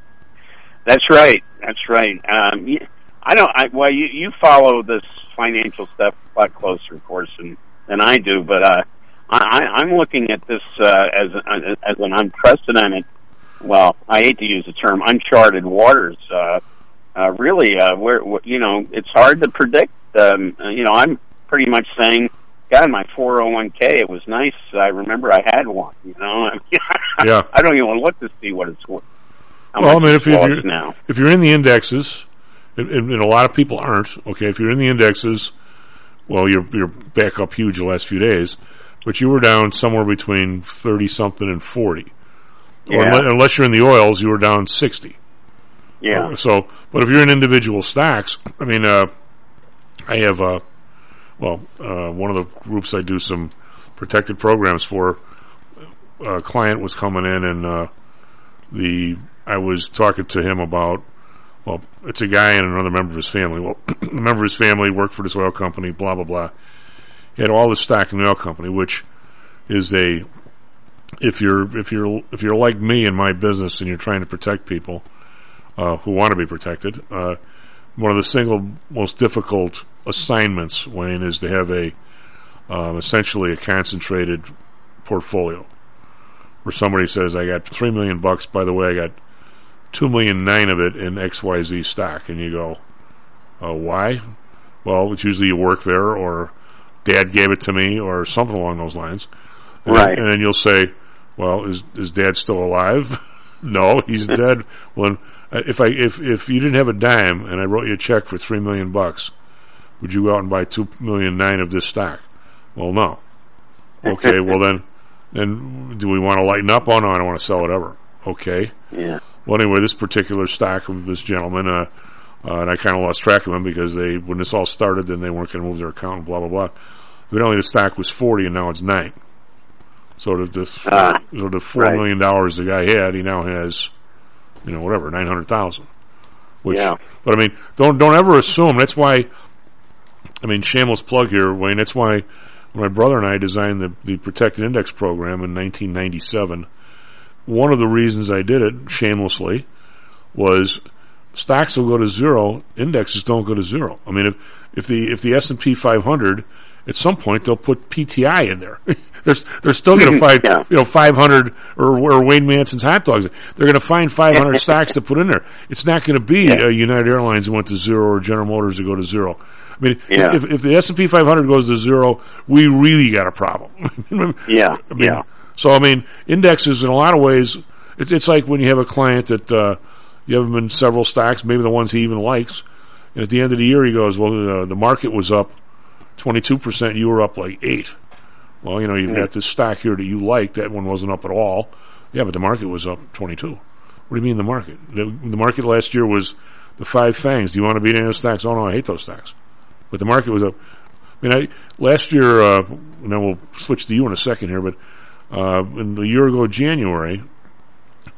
That's right. That's right. Um, I don't. I, well, you you follow this financial stuff a lot closer, of course, than than I do. But uh, I, I'm looking at this uh, as as an unprecedented. Well, I hate to use the term uncharted waters. Uh, uh, really, uh, where you know it's hard to predict. Um, you know, I'm pretty much saying, God, my four oh one k, it was nice. I remember I had one. You know, yeah. I don't even look to see what it's worth. Well, I mean, if, if you're now. if you're in the indexes. And, and a lot of people aren't. Okay, if you're in the indexes, well, you're you're back up huge the last few days, but you were down somewhere between thirty something and forty. Yeah. Or unless, unless you're in the oils, you were down sixty. Yeah. Uh, so, but if you're in individual stocks, I mean, uh, I have uh, well, uh, one of the groups I do some protected programs for. A client was coming in, and uh, the I was talking to him about. Well, it's a guy and another member of his family. Well, a member of his family worked for this oil company, blah, blah, blah. He had all this stock in the oil company, which is a, if you're, if you're, if you're like me in my business and you're trying to protect people, uh, who want to be protected, uh, one of the single most difficult assignments, Wayne, is to have a, um, essentially a concentrated portfolio where somebody says, I got three million bucks, by the way, I got two million nine of it in X Y Z stock, and you go, uh, why? Well, it's usually you work there, or Dad gave it to me, or something along those lines. And, right. And then you'll say, well, is is Dad still alive? No, he's dead. Well, if I if if you didn't have a dime and I wrote you a check for three million bucks, would you go out and buy two million nine of this stock? Well, no. Okay, well then, then do we want to lighten up? Oh no, I don't want to sell it ever. Okay. Yeah. Well, anyway, this particular stock of this gentleman, uh, uh, and I kind of lost track of him because they, when this all started, then they weren't going to move their account, and blah blah blah. Evidently, the stock was forty, and now it's nine. So the this, uh, so the four right. million dollars the guy had, he now has, you know, whatever, nine hundred thousand. Which, yeah. But I mean, don't don't ever assume. That's why. I mean, shameless plug here, Wayne. That's why my brother and I designed the the Protected Index program in nineteen ninety-seven. One of the reasons I did it, shamelessly, was stocks will go to zero, indexes don't go to zero. I mean, if, if the if the S and P five hundred, at some point they'll put P T I in there. they're, they're still going to find, yeah. you know, five hundred, or, or Wayne Manson's hot dogs. They're going to find five hundred stocks to put in there. It's not going to be yeah. uh, United Airlines that went to zero, or General Motors that go to zero. I mean, yeah. if, if the S and P five hundred goes to zero, we really got a problem. yeah, I mean, yeah. So, I mean, indexes in a lot of ways, it's, it's like when you have a client that uh, you have him in several stocks, maybe the ones he even likes, and at the end of the year he goes, well, uh, the market was up twenty-two percent, you were up like eight. Well, you know, you've mm-hmm. got this stock here that you like, that one wasn't up at all. Yeah, but the market was up twenty-two. What do you mean the market? The, the market last year was the five fangs. Do you want to beat any of those stocks? Oh, no, I hate those stocks. But the market was up. I mean, I, last year, uh, and then we'll switch to you in a second here, but Uh, in the year ago, January,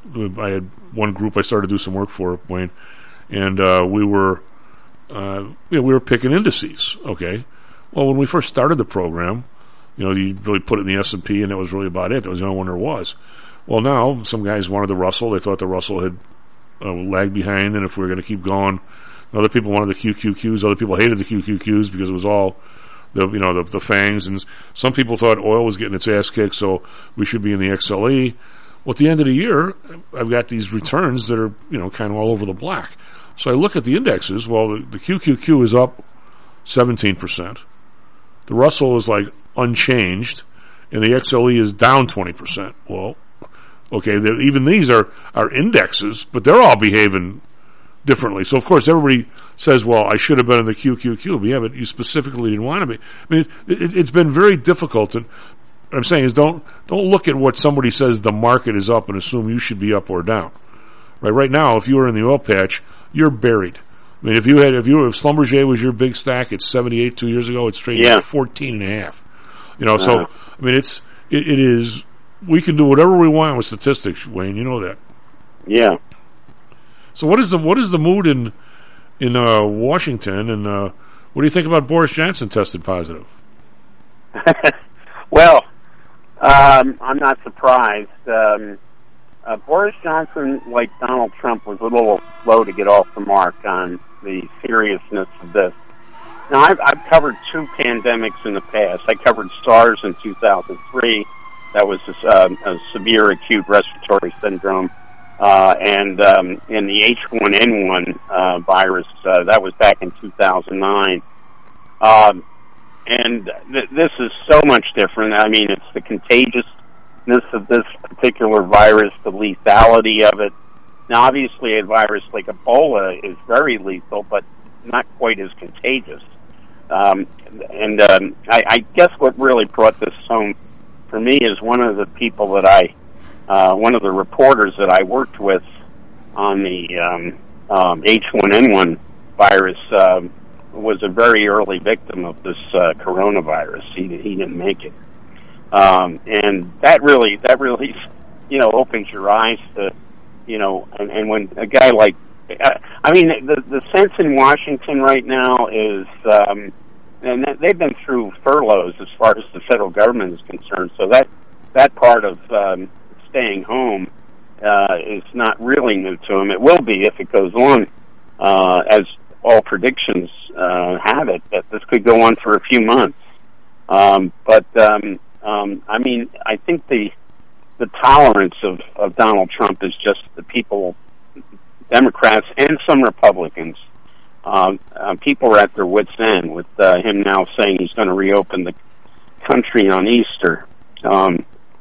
I had one group I started to do some work for, Wayne, and uh, we were uh, you know, we were picking indices. Okay, well, when we first started the program, you know, you really put it in the S and P, and that was really about it. That was the only one there was. Well, now some guys wanted the Russell. They thought the Russell had uh, lagged behind, and if we were going to keep going, other people wanted the Q Q Qs. Other people hated the Q Q Qs because it was all the you know the, the fangs, and some people thought oil was getting its ass kicked, so we should be in the X L E. Well, at the end of the year, I've got these returns that are you know kind of all over the black. So I look at the indexes. Well, the, the Q Q Q is up seventeen percent. The Russell is like unchanged, and the X L E is down twenty percent. Well, okay, even these are, are indexes, but they're all behaving differently. So, of course, everybody says, well, I should have been in the Q Q Q, but yeah, but you specifically didn't want to be. I mean, it, it, it's been very difficult. To, what I'm saying is don't don't look at what somebody says the market is up and assume you should be up or down. Right Right now, if you were in the oil patch, you're buried. I mean, if you had, if you were, if Schlumberger was your big stack at seventy-eight two years ago, it's trading yeah. at fourteen and a half. You know, so, uh, I mean, it's, it, it is, we can do whatever we want with statistics, Wayne, you know that. Yeah. So what is the, what is the mood in, in, uh, Washington, and, uh, what do you think about Boris Johnson tested positive? Well, um, I'm not surprised. Um, uh, Boris Johnson, like Donald Trump, was a little slow to get off the mark on the seriousness of this. Now, I've, I've covered two pandemics in the past. I covered SARS in two thousand three. That was a, um, a severe acute respiratory syndrome. Uh, and um, in the H one N one uh, virus, uh, that was back in two thousand nine. Um, and th- this is so much different. I mean, it's the contagiousness of this particular virus, the lethality of it. Now, obviously, a virus like Ebola is very lethal, but not quite as contagious. Um, and um, I, I guess what really brought this home for me is one of the people that I, uh, one of the reporters that I worked with on the um, um, H one N one virus um, was a very early victim of this uh, coronavirus. He he didn't make it, um, and that really that really you know opens your eyes to you know and, and when a guy like I mean, the the sense in Washington right now is, um, and they've been through furloughs as far as the federal government is concerned. So that that part of um, staying home uh, is not really new to them. It will be if it goes on, uh, as all predictions uh, have it, that this could go on for a few months. Um, but um, um, I mean, I think the the tolerance of, of Donald Trump is just the people. Democrats and some Republicans, um, uh, people are at their wits' end with uh, him now saying he's going to reopen the country on Easter, um,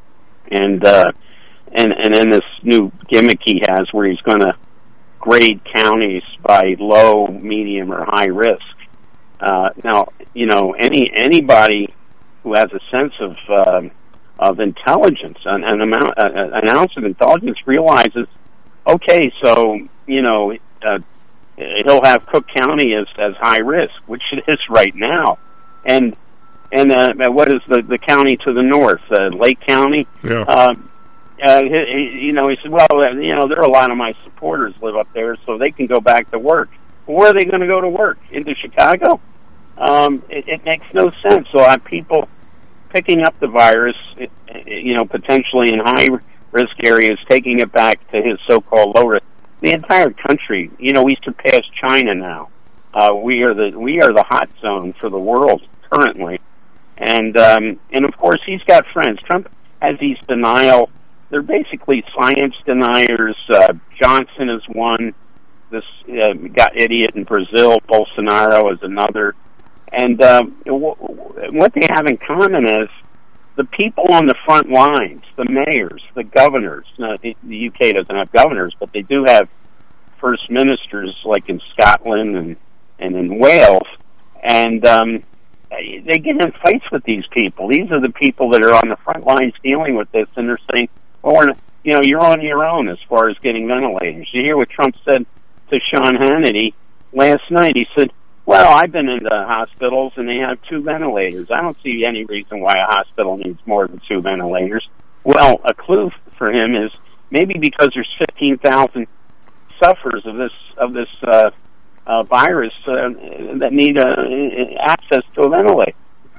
and uh, and and then this new gimmick he has where he's going to grade counties by low, medium, or high risk. Uh, now, you know, any anybody who has a sense of uh, of intelligence, an, an amount, uh, an ounce of intelligence, realizes. Okay, so, you know, uh, he'll have Cook County as, as high risk, which it is right now. And and uh, what is the, the county to the north? Uh, Lake County? Yeah. Uh, uh, he, he, you know, he said, well, uh, you know, there are a lot of my supporters live up there, so they can go back to work. Well, where are they going to go to work? Into Chicago? Um, it, it makes no sense. So uh, people picking up the virus, you know, potentially in high risk areas, taking it back to his so-called low risk. The entire country, you know, we surpassed China now. Uh, we are the we are the hot zone for the world currently, and um, and of course he's got friends. Trump has these denial. They're basically science deniers. Uh, Johnson is one. This uh, got idiot in Brazil. Bolsonaro is another. And um, w- what they have in common is the people on the front lines, the mayors, the governors. Now, the U K doesn't have governors, but they do have first ministers, like in Scotland and, and in Wales. And um, they get in fights with these people. These are the people that are on the front lines dealing with this, and they're saying, well, we're, you know, you're on your own as far as getting ventilators. You hear what Trump said to Sean Hannity last night. He said, well, I've been into hospitals, and they have two ventilators. I don't see any reason why a hospital needs more than two ventilators. Well, a clue for him is maybe because there's fifteen thousand sufferers of this of this uh, uh, virus uh, that need uh, access to a ventilator.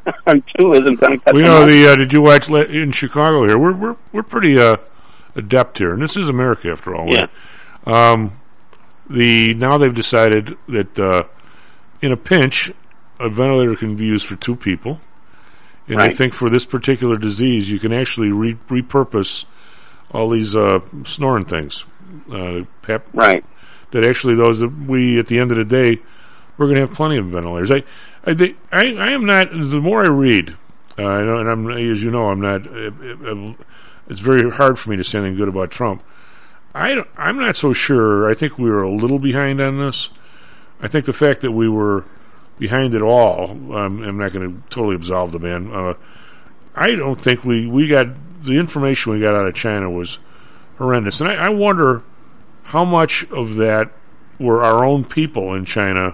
Two isn't going to cut. We them know out. the. Uh, did you watch le- in Chicago here? We're we're we're pretty uh, adept here, and this is America after all. Yeah. Right? Um, the now they've decided that uh, in a pinch, a ventilator can be used for two people, and Right. I think for this particular disease, you can actually re- repurpose all these uh, snoring things. Uh, pep, right. That actually those that we at the end of the day, we're going to have plenty of ventilators. I, I, they, I, I am not. The more I read, uh, I know, and I'm as you know, I'm not. Uh, uh, it's very hard for me to say anything good about Trump. I, don't- I'm not so sure. I think we were a little behind on this. I think the fact that we were behind it all, um, I'm not going to totally absolve the man. Uh, I don't think we, we got the information we got out of China was horrendous, and I, I wonder how much of that were our own people in China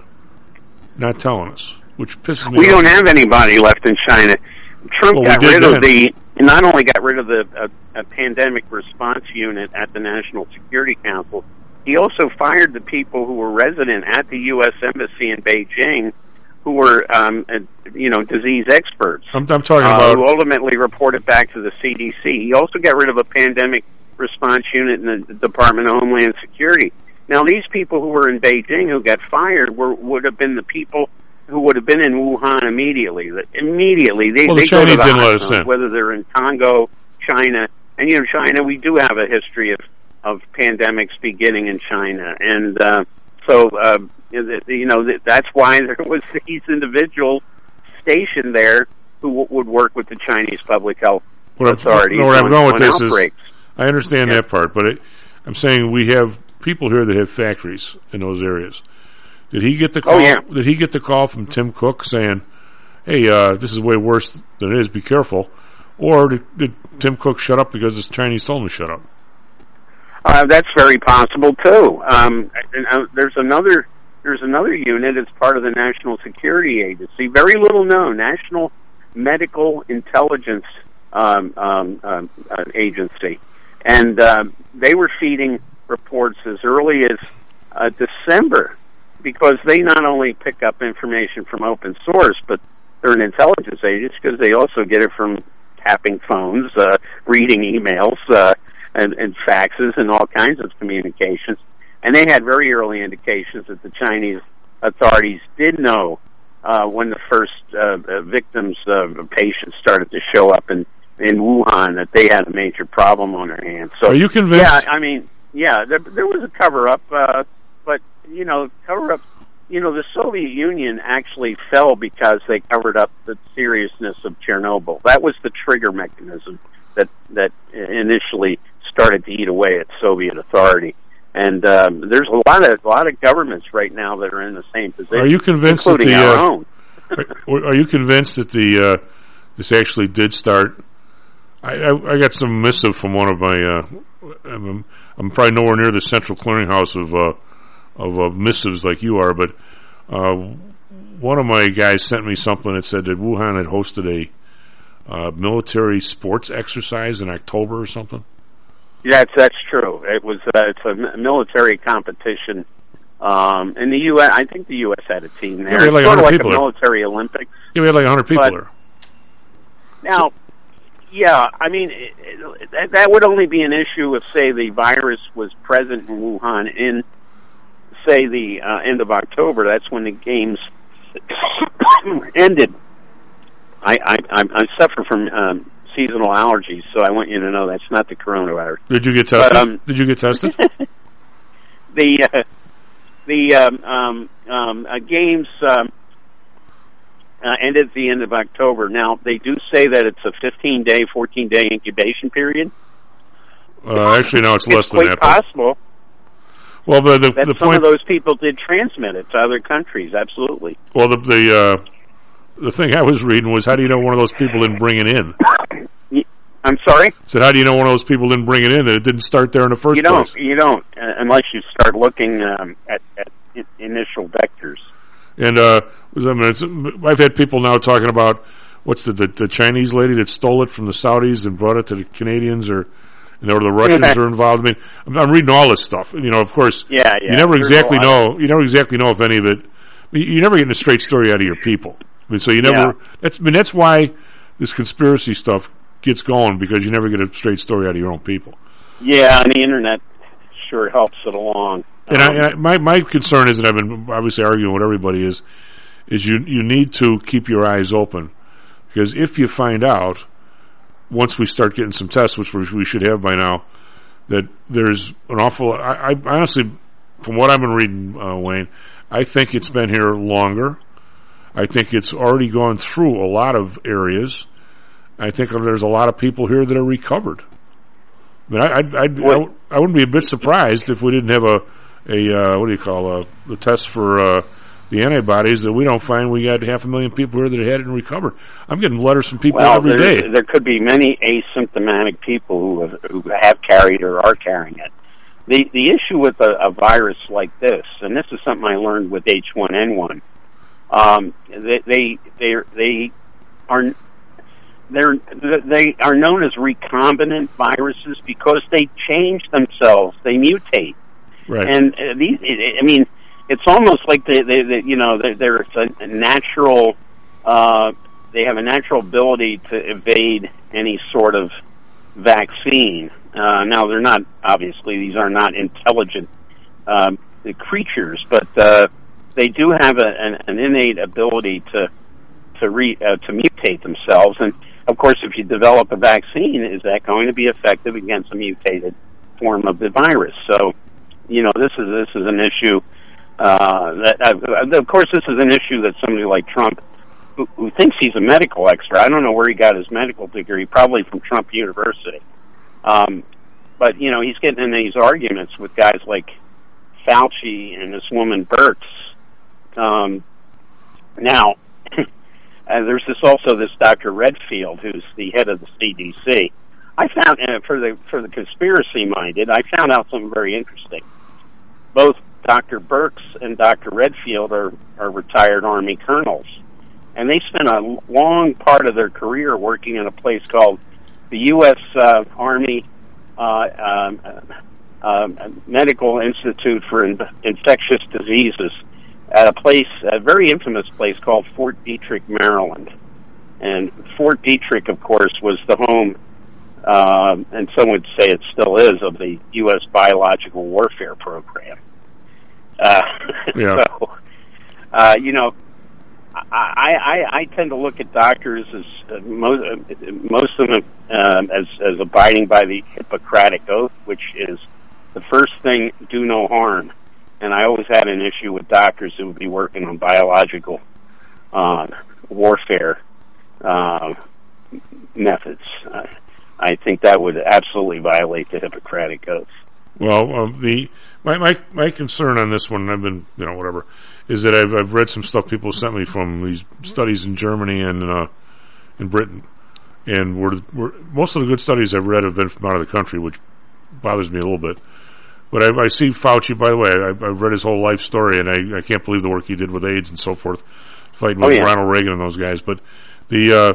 not telling us, which pisses me We off. don't have anybody left in China. Trump Well, we got did rid of then. the, not only got rid of the uh, uh, pandemic response unit at the National Security Council, he also fired the people who were resident at the U S Embassy in Beijing, who were, um, uh, you know, disease experts. I'm, I'm talking uh, about who ultimately reported back to the C D C. He also got rid of a pandemic response unit in the Department of Homeland Security. Now, these people who were in Beijing who got fired were would have been the people who would have been in Wuhan immediately. That- Immediately, they, Well, the they go to Chinese the didn't let us hospitals, in. whether they're in Congo, China, and you know, China. We do have a history of of pandemics beginning in China, and uh, so uh, you know that's why there was these individuals stationed there who w- would work with the Chinese public health What I'm- authorities no, where I'm on, going with on this is- outbreaks. I understand Yeah. that part, but it, I'm saying we have people here that have factories in those areas. Did he get the call? Oh, yeah. Did he get the call from Tim Cook saying, "Hey, uh, this is way worse than it is. Be careful," or did, did Tim Cook shut up because the Chinese told him to shut up? Uh, that's very possible too. Um, and, uh, there's another there's another unit. It's part of the National Security Agency, very little known, National Medical Intelligence um, um, um, uh, Agency, and uh, they were feeding reports as early as uh, December, because they not only pick up information from open source, but they're an intelligence agency because they also get it from tapping phones, uh, reading emails, uh, and, and faxes, and all kinds of communications. And they had very early indications that the Chinese authorities did know uh, when the first uh, uh, victims, uh, patients started to show up in, in Wuhan, that they had a major problem on their hands. So, Are you convinced? Yeah, I mean, yeah, there, there was a cover-up, uh, but, you know, cover-up, you know, the Soviet Union actually fell because they covered up the seriousness of Chernobyl. That was the trigger mechanism that, that initially started to eat away at Soviet authority. And um, there's a lot of a lot of governments right now that are in the same position. Are you convinced that including the our uh, own? are, are you convinced that the uh, this actually did start? I, I, I got some missive from one of my. Uh, I'm, I'm probably nowhere near the central clearinghouse of uh, of uh, missives like you are, but uh, one of my guys sent me something that said that Wuhan had hosted a uh, military sports exercise in October or something. That's that's true. It was uh, it's a mi- military competition. Um, in the U S, I think the U S had a team there. Yeah, we had like it's sort of one hundred like a people there. military Olympics. Yeah, we had like one hundred people But- there. Now, yeah, I mean, it, it, that, that would only be an issue if, say, the virus was present in Wuhan in, say, the uh, end of October. That's when the games ended. I, I, I, I suffer from um, seasonal allergies, so I want you to know that's not the coronavirus. Did you get tested? But, um, Did you get tested? the uh, the um, um, um, uh, games um, uh, ended at the end of October. Now, they do say that it's a fifteen-day, fourteen-day incubation period. Uh, actually, no, it's, It's less than quite that. but- possible Well, but the, that the some point. of those people did transmit it to other countries. Absolutely. Well, the the uh, the thing I was reading was, how do you know one of those people didn't bring it in? I'm sorry? Said, how do you know one of those people didn't bring it in? That it didn't start there in the first You don't. place. You don't uh, unless you start looking um, at, at i- initial vectors. And uh, was- I mean, it's, I've had people now talking about what's the, the the Chinese lady that stole it from the Saudis and brought it to the Canadians, or and or the Russians are involved. I mean, I'm, I'm reading all this stuff. You know, of course, yeah, yeah. you never There's exactly know. You never exactly know if any of it. You, you never get a straight story out of your people. I mean, so you never. Yeah. That's. I mean, that's why this conspiracy stuff gets going, because you never get a straight story out of your own people. Yeah, and the internet sure helps it along. And, um, I, and I, my my concern is, and I've been obviously arguing with everybody, is is you you need to keep your eyes open, because if you find out once we start getting some tests, which we should have by now, that there's an awful. I, I honestly, from what I've been reading, uh, Wayne, I think it's been here longer. I think it's already gone through a lot of areas. I think there's a lot of people here that are recovered. I mean, I, I'd, I'd, I, I wouldn't be a bit surprised if we didn't have a, a uh, what do you call a, the test for uh, the antibodies, that we don't find we got half a million people here that had it and recovered. I'm getting letters from people well, every there, day. There could be many asymptomatic people who have, who have carried or are carrying it. The the issue with a, a virus like this, and this is something I learned with H one N one, um, they they they they are. They're, they are known as recombinant viruses because they change themselves. They mutate. Right. And uh, these, I mean, it's almost like they, they, they you know, they're, they're a natural, uh, they have a natural ability to evade any sort of vaccine. Uh, now, they're not, obviously, these are not intelligent um, creatures, but uh, they do have a, an, an innate ability to to re, uh, to mutate themselves. And of course, if you develop a vaccine, is that going to be effective against a mutated form of the virus? So, you know, this is this is an issue uh, that, uh, of course, this is an issue that somebody like Trump, who, who thinks he's a medical expert. I don't know where he got his medical degree, probably from Trump University. Um, but you know, he's getting in these arguments with guys like Fauci and this woman Birx. Um, now. Uh, there's this also this Doctor Redfield, who's the head of the C D C. I found uh, for the for the conspiracy minded, I found out something very interesting. Both Doctor Birx and Doctor Redfield are are retired Army colonels, and they spent a long part of their career working in a place called the U S Uh, Army uh, um, uh, Medical Institute for In- Infectious Diseases, at a place, a very infamous place called Fort Detrick, Maryland. And Fort Detrick, of course, was the home, uh, and some would say it still is, of the U S Biological Warfare Program. Uh, yeah. So, uh, you know, I, I, I tend to look at doctors as uh, most, uh, most of them um, as, as abiding by the Hippocratic Oath, which is the first thing, do no harm. And I always had an issue with doctors who would be working on biological uh, warfare uh, methods. Uh, I think that would absolutely violate the Hippocratic Oath. Well, um, the my, my my concern on this one, I've been, you know, whatever, is that I've I've read some stuff people sent me from these studies in Germany and uh, in Britain, and we're, we're, most of the good studies I've read have been from out of the country, which bothers me a little bit. But I, I see Fauci, by the way, I, I've read his whole life story, and I, I can't believe the work he did with AIDS and so forth, fighting oh, with yeah. Ronald Reagan and those guys. But the uh,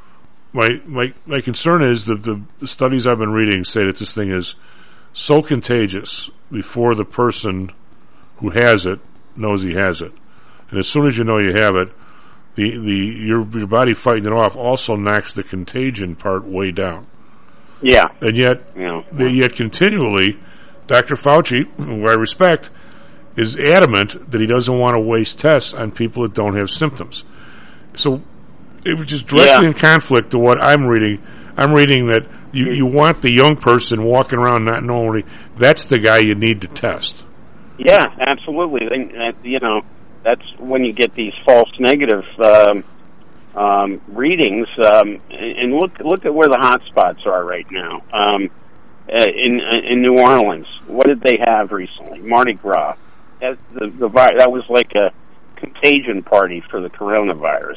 my my my concern is that the, the studies I've been reading say that this thing is so contagious before the person who has it knows he has it, and as soon as you know you have it, the the your your body fighting it off also knocks the contagion part way down. Yeah, and yet yeah. the, yet continually, Doctor Fauci, who I respect, is adamant that he doesn't want to waste tests on people that don't have symptoms. So it was just directly yeah. in conflict to what I'm reading. I'm reading that you, you want the young person walking around not knowing, that's the guy you need to test. Yeah, absolutely. And, uh, you know, that's when you get these false negative um, um, readings. Um, and look look at where the hot spots are right now. Um Uh, in in New Orleans, what did they have recently? Mardi Gras. That, the, the, that was like a contagion party for the coronavirus.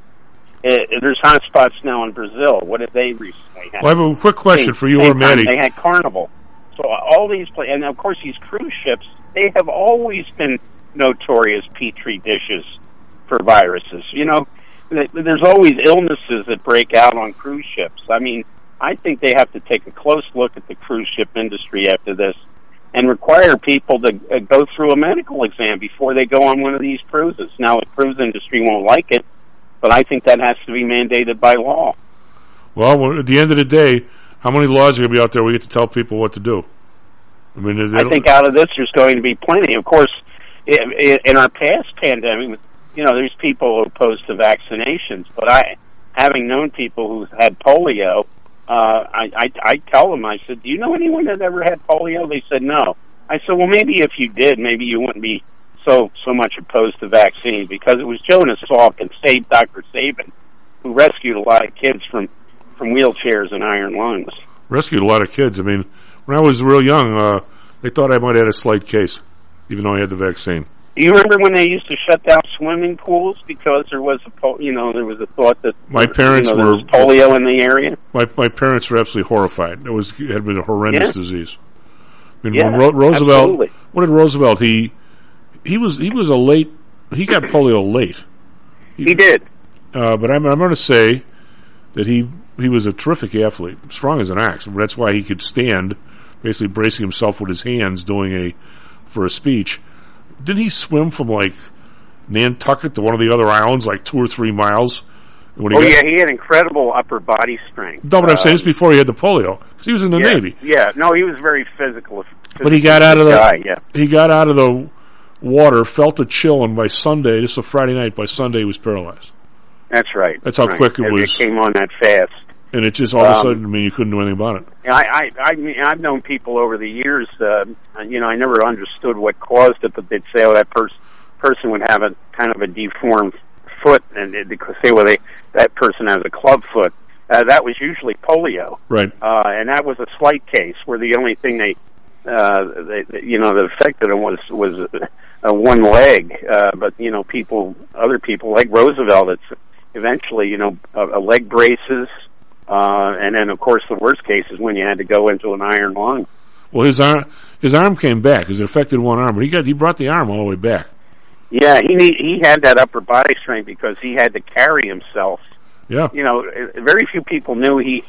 Uh, there's hot spots now in Brazil. What did they recently have? Well, I have a quick question Same, for you same or Maddie. They had Carnival. So all these, pla- and of course these cruise ships, they have always been notorious petri dishes for viruses. You know, there's always illnesses that break out on cruise ships. I mean, I think they have to take a close look at the cruise ship industry after this and require people to uh, go through a medical exam before they go on one of these cruises. Now, the cruise industry won't like it, but I think that has to be mandated by law. Well, at the end of the day, how many laws are going to be out there where we get to tell people what to do? I mean, I think out of this, there's going to be plenty. Of course, in, in our past pandemic, you know, there's people opposed to vaccinations, but I, having known people who've had polio, Uh, I, I, I tell them, I said, do you know anyone that ever had polio? They said no. I said, well, maybe if you did, maybe you wouldn't be so so much opposed to vaccines, because it was Jonas Salk and Save Doctor Sabin who rescued a lot of kids from, from wheelchairs and iron lungs. Rescued a lot of kids. I mean, when I was real young, uh, they thought I might have had a slight case, even though I had the vaccine. Do you remember when they used to shut down swimming pools because there was a po- you know there was a thought that my parents you know, there were was polio in the area? My my parents were absolutely horrified. It was it had been a horrendous Yeah. disease. I mean, Yeah, when Ro- Roosevelt, absolutely. what did Roosevelt? He he was he was a late. He got polio late. He, he did. Uh, but I'm I'm going to say that he he was a terrific athlete, strong as an ox. That's why he could stand, basically bracing himself with his hands, doing a for a speech. Didn't he swim from, like, Nantucket to one of the other islands, like two or three miles? When he oh, got, yeah, he had incredible upper body strength. No, but I'm saying Um, this before he had the polio, because he was in the yeah, Navy. Yeah, no, he was very physical. But he got out of the guy, yeah. he got out of the water, felt a chill, and by Sunday, this is a Friday night, by Sunday he was paralyzed. That's right. That's how right. quick it And was. It came on that fast. And it just, all of a Um, sudden, I mean, you couldn't do anything about it. I, I, I mean, I've known people over the years, uh, you know, I never understood what caused it, but they'd say, oh, that pers- person would have a kind of a deformed foot, and they'd say, well, they, that person has a club foot. Uh, that was usually polio. Right. Uh, and that was a slight case where the only thing they, uh, they, you know, that affected them was, was uh, one leg. Uh, but, you know, people, other people like Roosevelt, it's eventually, you know, a, a leg braces. Uh, and then, of course, the worst case is when you had to go into an iron lung. Well, his arm, his arm came back, because it affected one arm, but he got, he brought the arm all the way back. Yeah, he need, he had that upper body strength because he had to carry himself. Yeah. You know, very few people knew he,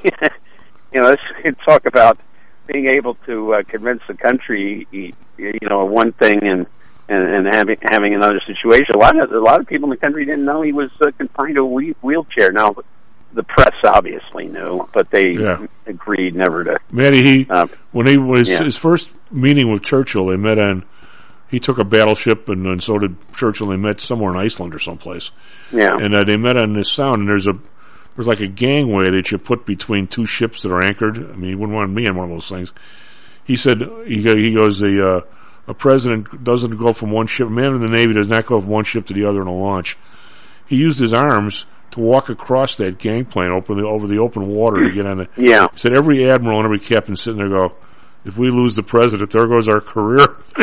you know, let's talk about being able to uh, convince the country, you know, one thing and, and, and having, having another situation. A lot of, a lot of people in the country didn't know he was uh, confined to a wheel- wheelchair. Now, the press obviously knew, but they Yeah. agreed never to. Matty, he, Um, when he was, yeah. his first meeting with Churchill, they met on, he took a battleship, and, and so did Churchill. They met somewhere in Iceland or someplace. Yeah. And uh, they met on this sound, and there's a, there's like a gangway that you put between two ships that are anchored. I mean, you wouldn't want me on one of those things. He said, he, go- he goes, the, uh, a president doesn't go from one ship, a man in the Navy does not go from one ship to the other in a launch. He used his arms to walk across that gangplank over the, over the open water to get on it. Yeah. Said every admiral and every captain sitting there go, if we lose the president, there goes our career.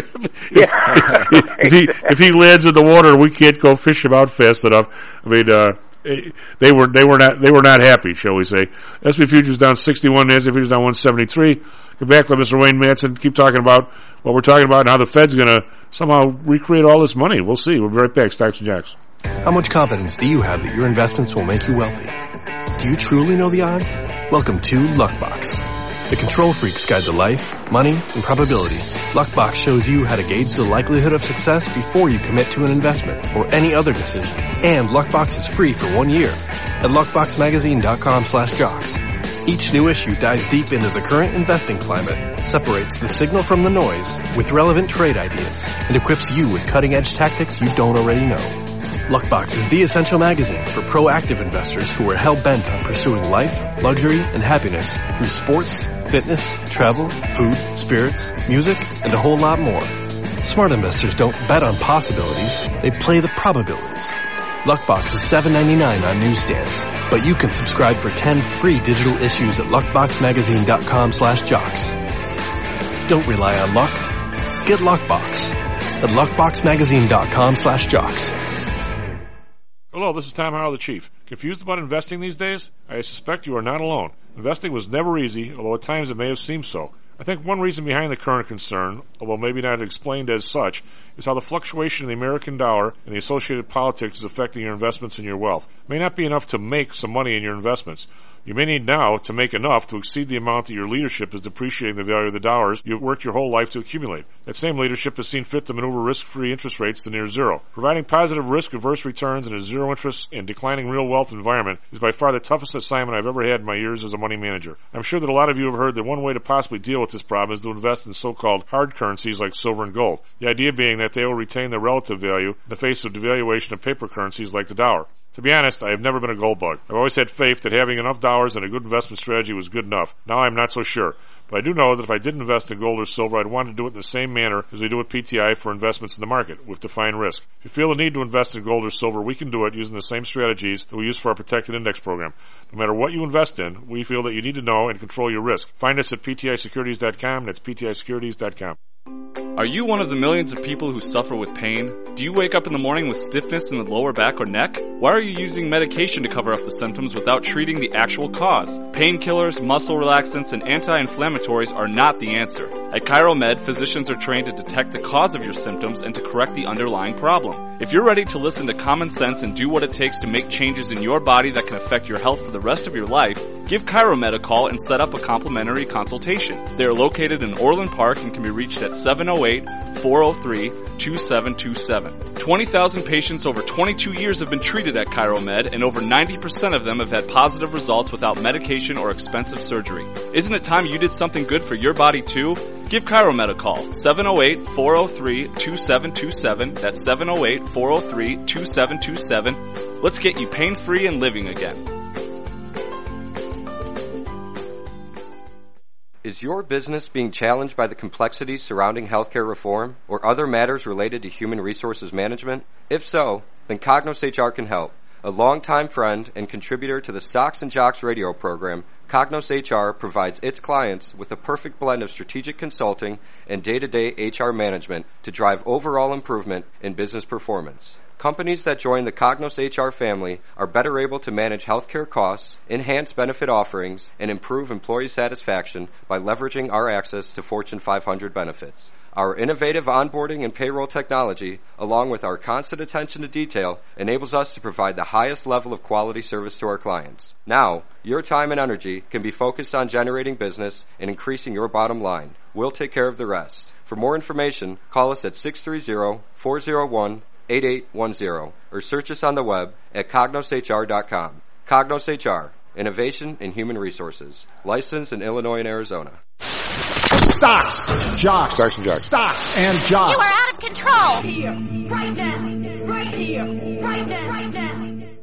Yeah. if, he, if he lands in the water, we can't go fish him out fast enough. I mean, uh, they were, they were not, they were not happy, shall we say. S and P futures down sixty-one, NASDAQ futures down one seventy-three. Come back with Mister Wayne Madsen, keep talking about what we're talking about and how the Fed's gonna somehow recreate all this money. We'll see. We'll be right back. Stocks and Jacks. How much confidence do you have that your investments will make you wealthy? Do you truly know the odds? Welcome to Luckbox, the control freak's guide to life, money, and probability. Luckbox shows you how to gauge the likelihood of success before you commit to an investment or any other decision. And Luckbox is free for one year at luckboxmagazine.com slash jocks. Each new issue dives deep into the current investing climate, separates the signal from the noise with relevant trade ideas, and equips you with cutting-edge tactics you don't already know. Luckbox is the essential magazine for proactive investors who are hell-bent on pursuing life, luxury, and happiness through sports, fitness, travel, food, spirits, music, and a whole lot more. Smart investors don't bet on possibilities, they play the probabilities. Luckbox is seven ninety-nine on newsstands, but you can subscribe for ten free digital issues at luckboxmagazine.com slash jocks. Don't rely on luck. Get Luckbox at luckboxmagazine.com slash jocks. Hello, this is Tom Howell, the Chief. Confused about investing these days? I suspect you are not alone. Investing was never easy, although at times it may have seemed so. I think one reason behind the current concern, although maybe not explained as such, is how the fluctuation in the American dollar and the associated politics is affecting your investments and your wealth. It may not be enough to make some money in your investments. You may need now to make enough to exceed the amount that your leadership is depreciating the value of the dollars you've worked your whole life to accumulate. That same leadership has seen fit to maneuver risk-free interest rates to near zero. Providing positive risk-averse returns in a zero-interest and declining real wealth environment is by far the toughest assignment I've ever had in my years as a money manager. I'm sure that a lot of you have heard that one way to possibly deal with this problem is to invest in so-called hard currencies like silver and gold. The idea being that they will retain their relative value in the face of devaluation of paper currencies like the dollar. To be honest, I have never been a gold bug. I've always had faith that having enough dollars and a good investment strategy was good enough. Now I'm not so sure. But I do know that if I did invest in gold or silver, I'd want to do it in the same manner as we do with P T I for investments in the market, with defined risk. If you feel the need to invest in gold or silver, we can do it using the same strategies that we use for our protected index program. No matter what you invest in, we feel that you need to know and control your risk. Find us at P T I securities dot com. That's P T I securities dot com. Are you one of the millions of people who suffer with pain? Do you wake up in the morning with stiffness in the lower back or neck? Why are you using medication to cover up the symptoms without treating the actual cause? Painkillers, muscle relaxants, and anti-inflammatories are not the answer. At ChiroMed, physicians are trained to detect the cause of your symptoms and to correct the underlying problem. If you're ready to listen to common sense and do what it takes to make changes in your body that can affect your health for the rest of your life, give ChiroMed a call and set up a complimentary consultation. They are located in Orland Park and can be reached at seven oh eight, four oh three, two seven two seven. twenty thousand patients over twenty-two years have been treated at ChiroMed, and over ninety percent of them have had positive results without medication or expensive surgery. Isn't it time you did something good for your body too? Give ChiroMed a call, seven oh eight, four oh three, two seven two seven. That's seven oh eight, four oh three, two seven two seven. Let's get you pain-free and living again. Is your business being challenged by the complexities surrounding healthcare reform or other matters related to human resources management? If so, then Cognos H R can help. A longtime friend and contributor to the Stocks and Jocks radio program, Cognos H R provides its clients with a perfect blend of strategic consulting and day-to-day H R management to drive overall improvement in business performance. Companies that join the Cognos H R family are better able to manage healthcare costs, enhance benefit offerings, and improve employee satisfaction by leveraging our access to Fortune five hundred benefits. Our innovative onboarding and payroll technology, along with our constant attention to detail, enables us to provide the highest level of quality service to our clients. Now, your time and energy can be focused on generating business and increasing your bottom line. We'll take care of the rest. For more information, call us at six three zero, four zero one, eight eight one zero or search us on the web at cognos H R dot com. Cognos H R, Innovation in Human Resources, licensed in Illinois and Arizona. Stocks, jocks, Stocks and jocks. Stocks and jocks. You are out of control. Here, right now, right here, right now, right now.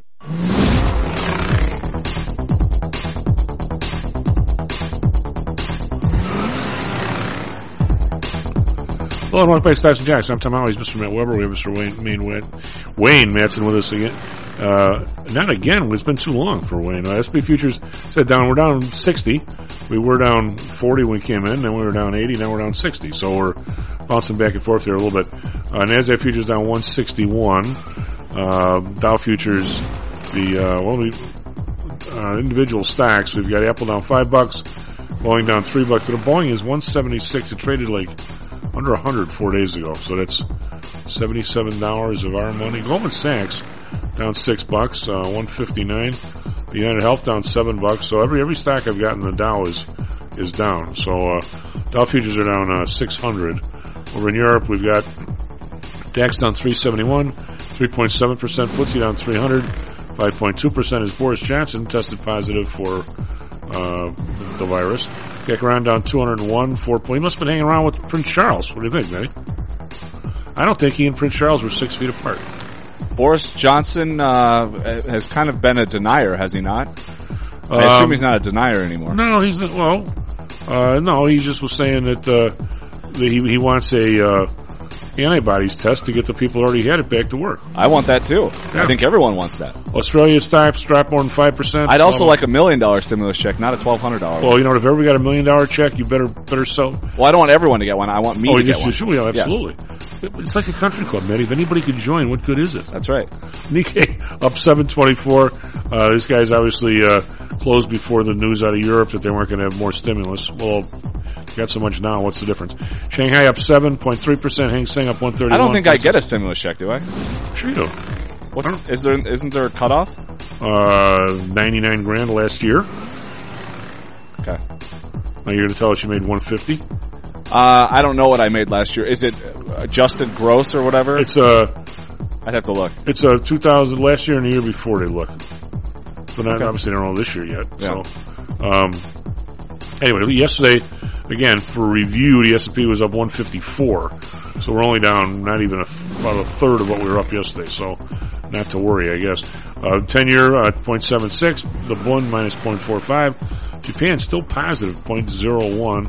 Hello, and welcome back to Stocks and Jocks. I'm Tom Howell. Mister Matt Weber. We have Mister Wayne, Wayne, Wayne Madsen with us again. Uh, not again. It's been too long for Wayne. Uh, S and P futures said down. We're down sixty. We were down forty when we came in. Then we were down eighty. Now we're down sixty. So we're bouncing back and forth here a little bit. Uh, NASDAQ futures down one sixty-one. Uh, Dow futures, the uh, well, the uh, individual stocks. We've got Apple down five bucks, Boeing down three bucks. But a Boeing is one seventy-six. It traded like under one hundred four days ago, so that's seventy-seven dollars of our money. Goldman Sachs down six bucks, uh, one fifty-nine. The United Health down seven bucks. So every every stock I've got in the Dow is is down. So uh, Dow futures are down uh, six hundred. Over in Europe, we've got DAX down three seventy-one, three point seven percent. F T S E down three hundred, five point two percent. Is Boris Johnson tested positive for uh, the virus. Back around down two hundred one, four point. He must have been hanging around with Prince Charles. What do you think, Matty? I don't think he and Prince Charles were six feet apart. Boris Johnson uh, has kind of been a denier, has he not? I Um, assume he's not a denier anymore. No, he's not. Well, uh, no, he just was saying that, uh, that he, he wants a uh, antibodies test to get the people who already had it back to work. I want that too. Yeah. I think everyone wants that. Australia's stocks dropped more than five percent. I'd also like a million dollar stimulus check, not a twelve hundred dollar. Well, you know, if everybody got a million dollar check, you better better sell. Well, I don't want everyone to get one. I want me oh, to you get just, one. Sure, yeah, absolutely. Yes. It's like a country club, Matty. If anybody could join, what good is it? That's right. Nikkei up seven twenty-four. Uh, these guys obviously uh, closed before the news out of Europe that they weren't going to have more stimulus. Well, got so much now. What's the difference? Shanghai up seven point three percent. Hang Seng up one thirty-one. I don't think I get a stimulus check, do I? Sure you do. What's, is there, isn't there a cutoff? Uh, ninety-nine grand last year. Okay. Now you're going to tell us you made one fifty? Uh, I don't know what I made last year. Is it adjusted gross or whatever? It's a. I'd have to look. It's a two thousand last year and the year before they look. But not, Okay. obviously, they don't know this year yet. Yeah. So, um, anyway, yesterday, again, for review, the S and P was up one fifty-four. So we're only down not even a, about a third of what we were up yesterday. So not to worry, I guess. Uh, ten-year, uh, zero point seven six. The Bund, minus zero point four five. Japan, still positive, zero point zero one.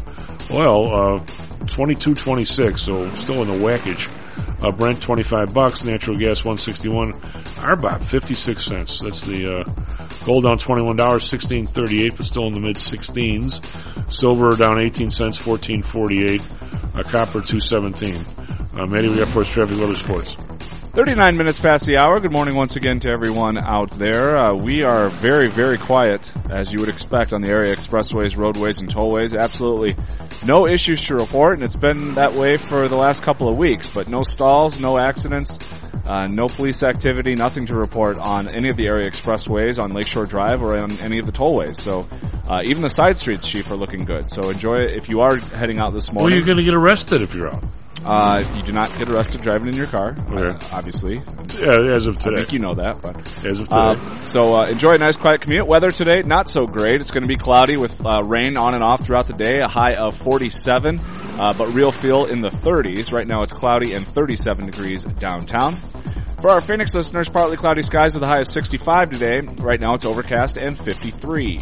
Oil, uh, twenty-two twenty-six, so still in the whackage. Uh, Brent, twenty-five bucks. Natural gas, one sixty-one. R B O P, fifty-six cents. That's the, uh, gold down twenty-one dollars, sixteen thirty-eight, but still in the mid sixteens. Silver down eighteen cents, fourteen forty-eight. Uh, copper, two seventeen. Uh, Maddie, we got first traffic, weather, sports. thirty-nine minutes past the hour. Good morning once again to everyone out there. Uh, we are very, very quiet, as you would expect, on the area expressways, roadways, and tollways. Absolutely no issues to report, and it's been that way for the last couple of weeks. But no stalls, no accidents, uh, no police activity, nothing to report on any of the area expressways, on Lakeshore Drive, or on any of the tollways. So uh, even the side streets, Chief, are looking good. So enjoy it if you are heading out this morning. Well, you're going to get arrested if you're out. Uh, you do not get arrested driving in your car, Okay. uh, obviously. Yeah, as of today. I think you know that, but As of today. uh, so uh, enjoy a nice quiet commute. Weather today, not so great. It's going to be cloudy with uh, rain on and off throughout the day. A high of forty-seven, uh, but real feel in the thirties. Right now it's cloudy and thirty-seven degrees downtown. For our Phoenix listeners, partly cloudy skies with a high of sixty-five today. Right now it's overcast and fifty-three.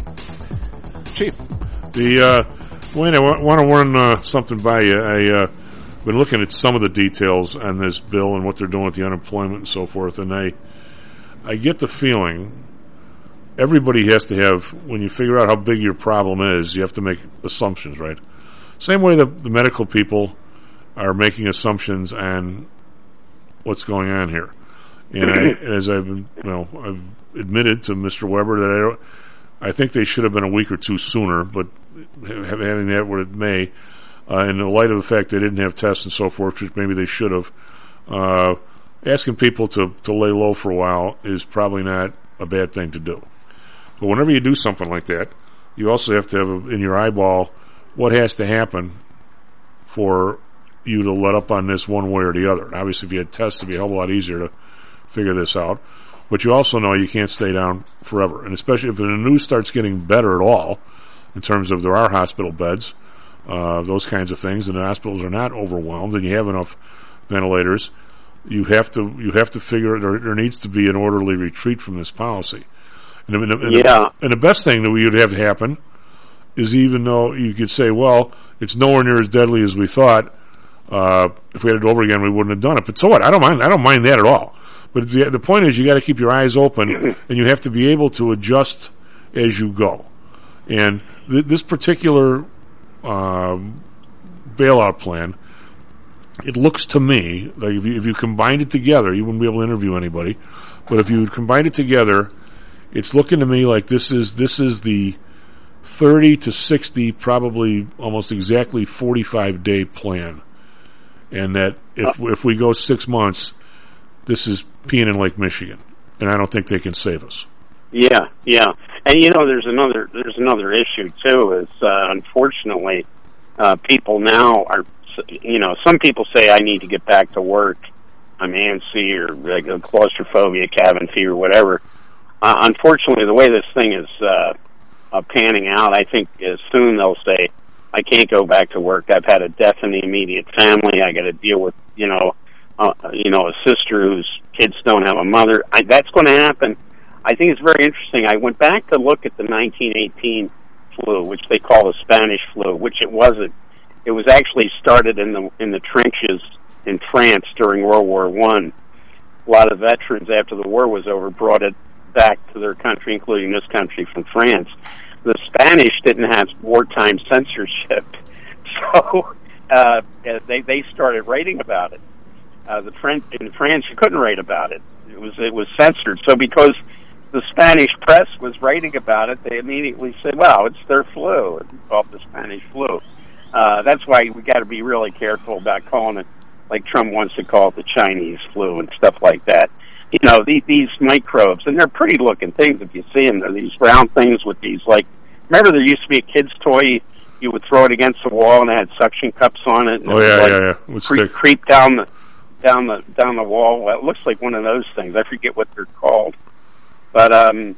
Chief, The, uh, Wayne, I w- want to run uh, something by you. I, uh, been looking at some of the details on this bill and what they're doing with the unemployment and so forth, and I, I get the feeling everybody has to have, when you figure out how big your problem is, you have to make assumptions, right? Same way the, the medical people are making assumptions on what's going on here. And I, as I've, you know, I've admitted to Mister Weber that I don't, I think they should have been a week or two sooner, but having that what it may, uh, in the light of the fact they didn't have tests and so forth, which maybe they should have, uh, asking people to, to lay low for a while is probably not a bad thing to do. But whenever you do something like that, you also have to have a, in your eyeball what has to happen for you to let up on this one way or the other. And obviously, if you had tests, it'd be a hell of a lot easier to figure this out. But you also know you can't stay down forever. And especially if the news starts getting better at all, in terms of there are hospital beds, uh, those kinds of things, and the hospitals are not overwhelmed, and you have enough ventilators, you have to you have to figure there, there needs to be an orderly retreat from this policy. And, and, and, Yeah. the, and the best thing that we would have to happen is, even though you could say, well, it's nowhere near as deadly as we thought, uh, if we had it over again, we wouldn't have done it. But so what? I don't mind. I don't mind that at all. But the, the point is, you got to keep your eyes open, and you have to be able to adjust as you go. And th- this particular um, bailout plan, it looks to me like if you, if you combined it together, you wouldn't be able to interview anybody. But if you combined it together, it's looking to me like this is this is the thirty to sixty, probably almost exactly forty-five day plan, and that if if we go six months, this is peeing in Lake Michigan, and I don't think they can save us. Yeah, yeah, and you know, there's another there's another issue too. Is uh, unfortunately, uh, people now are, you know, some people say I need to get back to work. I'm antsy or like, claustrophobia, cabin fever, whatever. Uh, unfortunately, the way this thing is uh, uh, panning out, I think as soon they'll say, I can't go back to work. I've had a death in the immediate family. I got to deal with, you know, uh, you know, a sister whose kids don't have a mother. I, that's going to happen. I think it's very interesting. I went back to look at the nineteen eighteen flu, which they call the Spanish flu, which it wasn't. It was actually started in the in the trenches in France during World War One. A lot of veterans, after the war was over, brought it back to their country, including this country, from France. The Spanish didn't have wartime censorship, so uh, they they started writing about it. Uh, the French in France, you couldn't write about it; it was it was censored. So because the Spanish press was writing about it, they immediately said, "Well, it's their flu," and called it the Spanish flu. Uh, that's why we got to be really careful about calling it, like Trump wants to call it, the Chinese flu and stuff like that. You know, these, these microbes, and they're pretty looking things if you see them. They're these round things with these, like, remember there used to be a kid's toy, you would throw it against the wall and it had suction cups on it. And oh, it yeah, would, yeah, like, yeah. Would creep, stick. creep down the, down the, down the wall. Well, it looks like one of those things. I forget what they're called. But, um,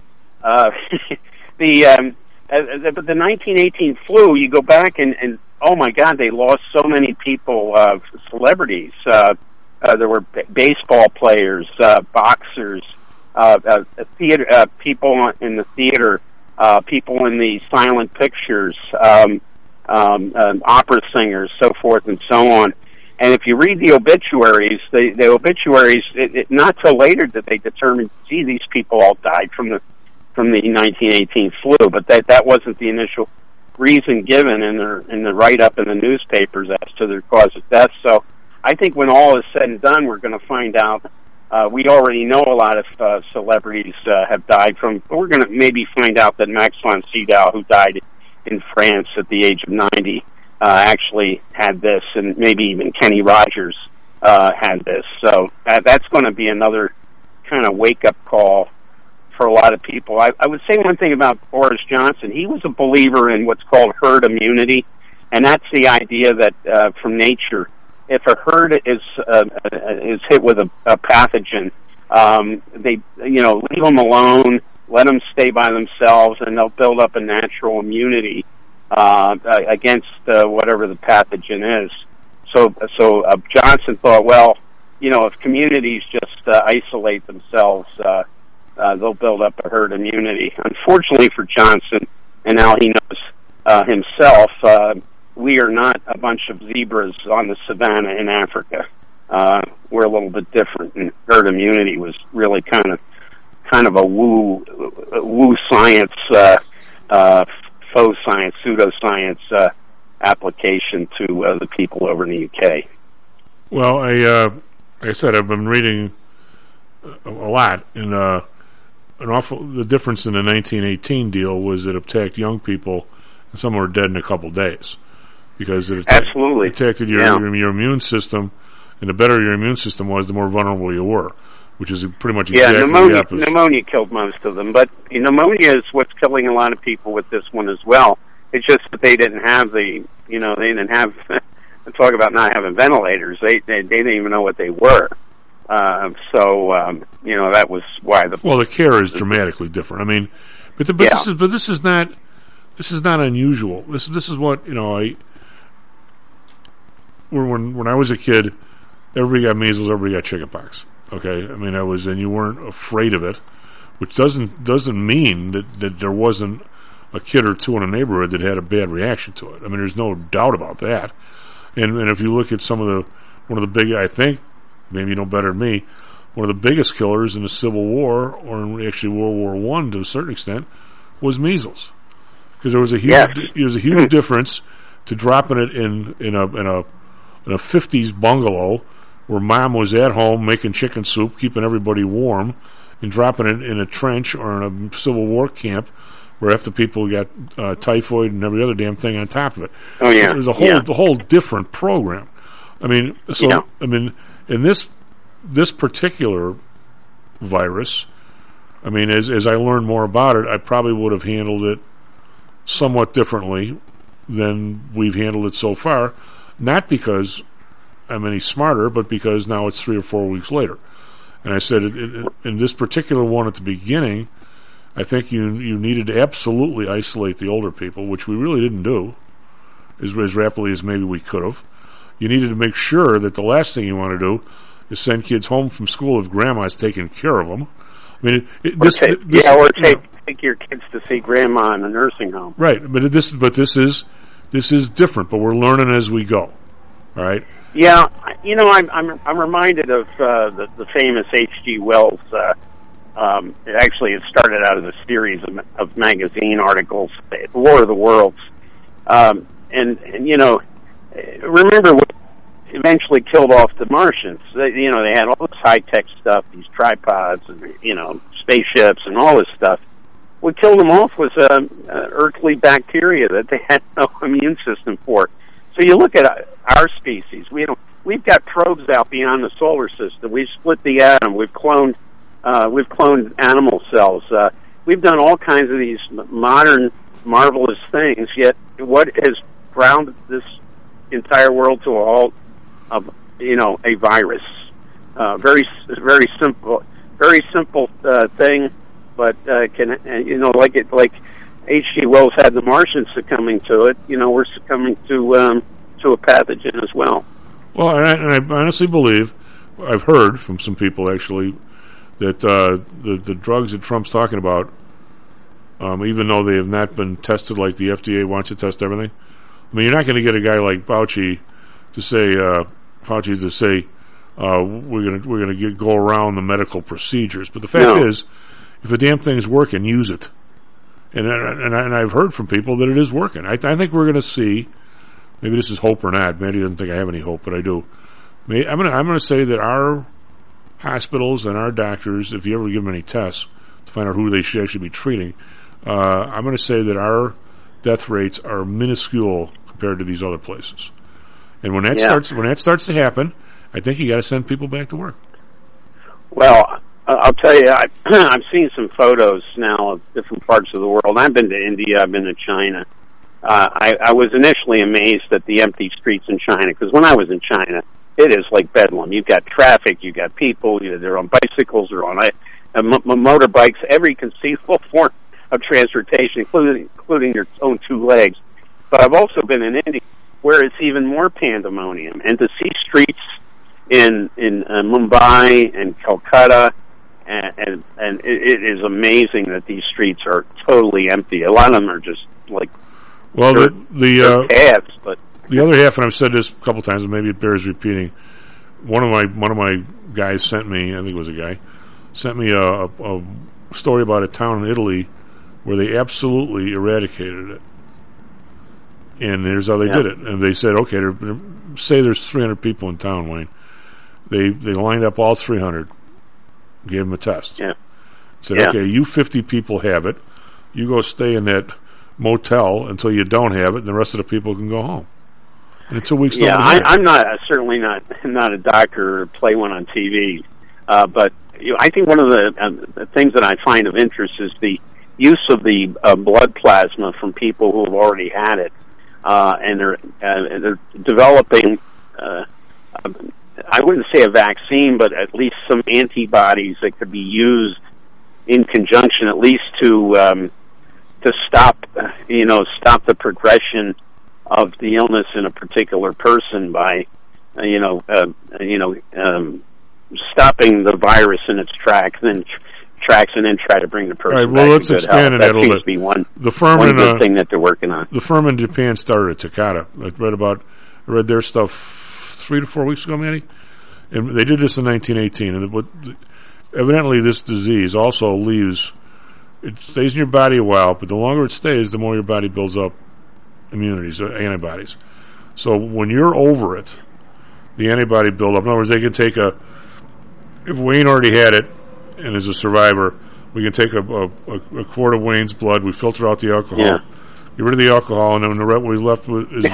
uh, the, um, uh, the, the nineteen eighteen flu, you go back and, and, oh my God, they lost so many people, uh, celebrities. Uh, uh, there were b- baseball players, uh, boxers, uh, uh, theater, uh, people in the theater, uh, people in the silent pictures, um, um, uh, opera singers, so forth and so on. And if you read the obituaries, the, the obituaries, it, it, not till later did they determine, gee, these people all died from the from the nineteen eighteen flu, but that that wasn't the initial reason given in the in the write up in the newspapers as to their cause of death. So I think when all is said and done, we're going to find out. Uh, we already know a lot of uh, celebrities uh, have died from. We're going to maybe find out that Max von Sydow, who died in France at the age of ninety, uh, actually had this, and maybe even Kenny Rogers uh, had this. So uh, that's going to be another kind of wake up call for a lot of people. I, I would say one thing about Boris Johnson. He was a believer in what's called herd immunity, and that's the idea that uh, from nature, if a herd is uh, is hit with a, a pathogen, um, they you know leave them alone, let them stay by themselves, and they'll build up a natural immunity uh, against uh, whatever the pathogen is. So so uh, Johnson thought, well, you know, if communities just uh, isolate themselves, uh, uh, they'll build up a herd immunity. Unfortunately for Johnson, and now he knows uh, himself, uh, we are not a bunch of zebras on the savannah in Africa. Uh, we're a little bit different, and herd immunity was really kind of kind of a woo woo science, uh, uh, faux science, pseudoscience uh, application to uh, the people over in the U K. Well, I uh, like I said, I've been reading a, a lot, and uh, an awful. The difference in the nineteen eighteen deal was it attacked young people, and some were dead in a couple days because it attacked, absolutely attacked your, yeah. your your immune system, and the better your immune system was, the more vulnerable you were, which is pretty much yeah. exactly Pneumonia, the opposite. pneumonia killed most of them, but pneumonia is what's killing a lot of people with this one as well. It's just that they didn't have the, you know, they didn't have. Talk about not having ventilators. They, they they didn't even know what they were. Uh, so um, you know that was why the well the care is dramatically different. I mean, but the, but yeah. this is but this is not this is not unusual. This this is what you know. I when when I was a kid, everybody got measles, everybody got chickenpox. Okay, I mean I was and you weren't afraid of it, which doesn't doesn't mean that, that there wasn't a kid or two in a neighborhood that had a bad reaction to it. I mean, there's no doubt about that. And, and if you look at some of the, one of the big, I think, maybe you know better than me, one of the biggest killers in the Civil War, or in actually World War One to a certain extent, was measles. Because there was a huge, yes. there was a huge difference to dropping it in, in a, in a, in a fifties bungalow where mom was at home making chicken soup, keeping everybody warm, and dropping it in a trench or in a Civil War camp where half the people got uh, typhoid and every other damn thing on top of it. Oh yeah, it was a whole, yeah. a whole different program. I mean, so yeah. I mean, in this this particular virus, I mean, as as I learned more about it, I probably would have handled it somewhat differently than we've handled it so far. Not because I'm any smarter, but because now it's three or four weeks later. And I said, it, it, in this particular one at the beginning, I think you you needed to absolutely isolate the older people, which we really didn't do as, as rapidly as maybe we could have. You needed to make sure that the last thing you want to do is send kids home from school if grandma's taking care of them. I mean, it, it, this, take, this, yeah, or you take know, take your kids to see grandma in a nursing home. Right, but this but this is this is different. But we're learning as we go. All right. Yeah, you know, I'm I'm I'm reminded of uh, the the famous H G Wells. Uh, Um, it actually, it started out as a series of, of magazine articles, War of the Worlds. Um, and, and, you know, remember what eventually killed off the Martians. They, you know, they had all this high-tech stuff, these tripods and, you know, spaceships and all this stuff. what killed them off was a, a earthly bacteria that they had no immune system for. So you look at our species. We don't. We've got probes out beyond the solar system. We've split the atom. We've cloned. Uh, we've cloned animal cells. Uh, we've done all kinds of these modern, marvelous things. Yet, what has ground this entire world to a halt? Of you know, a virus. Uh, very, very simple, very simple uh, thing, but uh, can uh, you know, like it, like H G Wells had the Martians succumbing to it. You know, we're succumbing to um, to a pathogen as well. Well, and I, and I honestly believe, I've heard from some people actually, that uh, the the drugs that Trump's talking about, um, even though they have not been tested like the F D A wants to test everything, I mean, you're not going to get a guy like Fauci to say, uh, Fauci to say, uh, we're going to we're going to go around the medical procedures. But the fact No. is, if a damn thing's working, use it. And and, and I've heard from people that it is working. I, I think we're going to see. Maybe this is hope or not. Mandy doesn't think I have any hope, but I do. May, I'm going to I'm going to say that our hospitals and our doctors, if you ever give them any tests to find out who they should actually be treating, uh, I'm going to say that our death rates are minuscule compared to these other places. And when that Yeah. starts when that starts to happen, I think you got to send people back to work. Well, uh, I'll tell you, I, I've seen some photos now of different parts of the world. I've been to India. I've been to China. Uh, I, I was initially amazed at the empty streets in China, because when I was in China, it is like bedlam. You've got traffic, you've got people, you know, they're on bicycles, they're on uh, m- m- motorbikes, every conceivable form of transportation, including, including your own two legs. But I've also been in India, where it's even more pandemonium. And to see streets in in uh, Mumbai and Calcutta, and, and, and it, it is amazing that these streets are totally empty. A lot of them are just like Well, dirt, the the, dirt uh, paths, but the other half, and I've said this a couple times, and maybe it bears repeating. One of my one of my guys sent me, I think it was a guy, sent me a, a, a story about a town in Italy where they absolutely eradicated it. And here's how they Yeah. did it. And they said, okay, there, there, say there's three hundred people in town, Wayne. They they lined up all three hundred, gave them a test. Yeah. Said, Yeah. okay, you fifty people have it. You go stay in that motel until you don't have it, and the rest of the people can go home. And in two weeks, yeah, nobody I, had it. I'm not uh, certainly not not a doctor or play one on T V, uh, but you know, I think one of the, uh, the things that I find of interest is the use of the uh, blood plasma from people who have already had it, uh, and they're uh, they're developing. Uh, I wouldn't say a vaccine, but at least some antibodies that could be used in conjunction, at least to um, to stop, uh, you know, stop the progression of the illness in a particular person by, uh, you know, uh, you know, um, stopping the virus in its tracks, then tr- tracks, and then try to bring the person All right, back well, let's to good expand health. on That that a seems little to be one, The firm one in, good uh, thing that they're working on. The firm in Japan started at Takata. I read about, I read their stuff three to four weeks ago, Manny, and they did this in nineteen eighteen. And what, evidently, this disease also leaves. It stays in your body a while, but the longer it stays, the more your body builds up immunities, uh, antibodies. So when you're over it, the antibody buildup. In other words, they can take a. If Wayne already had it and is a survivor, we can take a, a, a quart of Wayne's blood. We filter out the alcohol. Yeah. Get rid of the alcohol, and then the re- we left with is, is,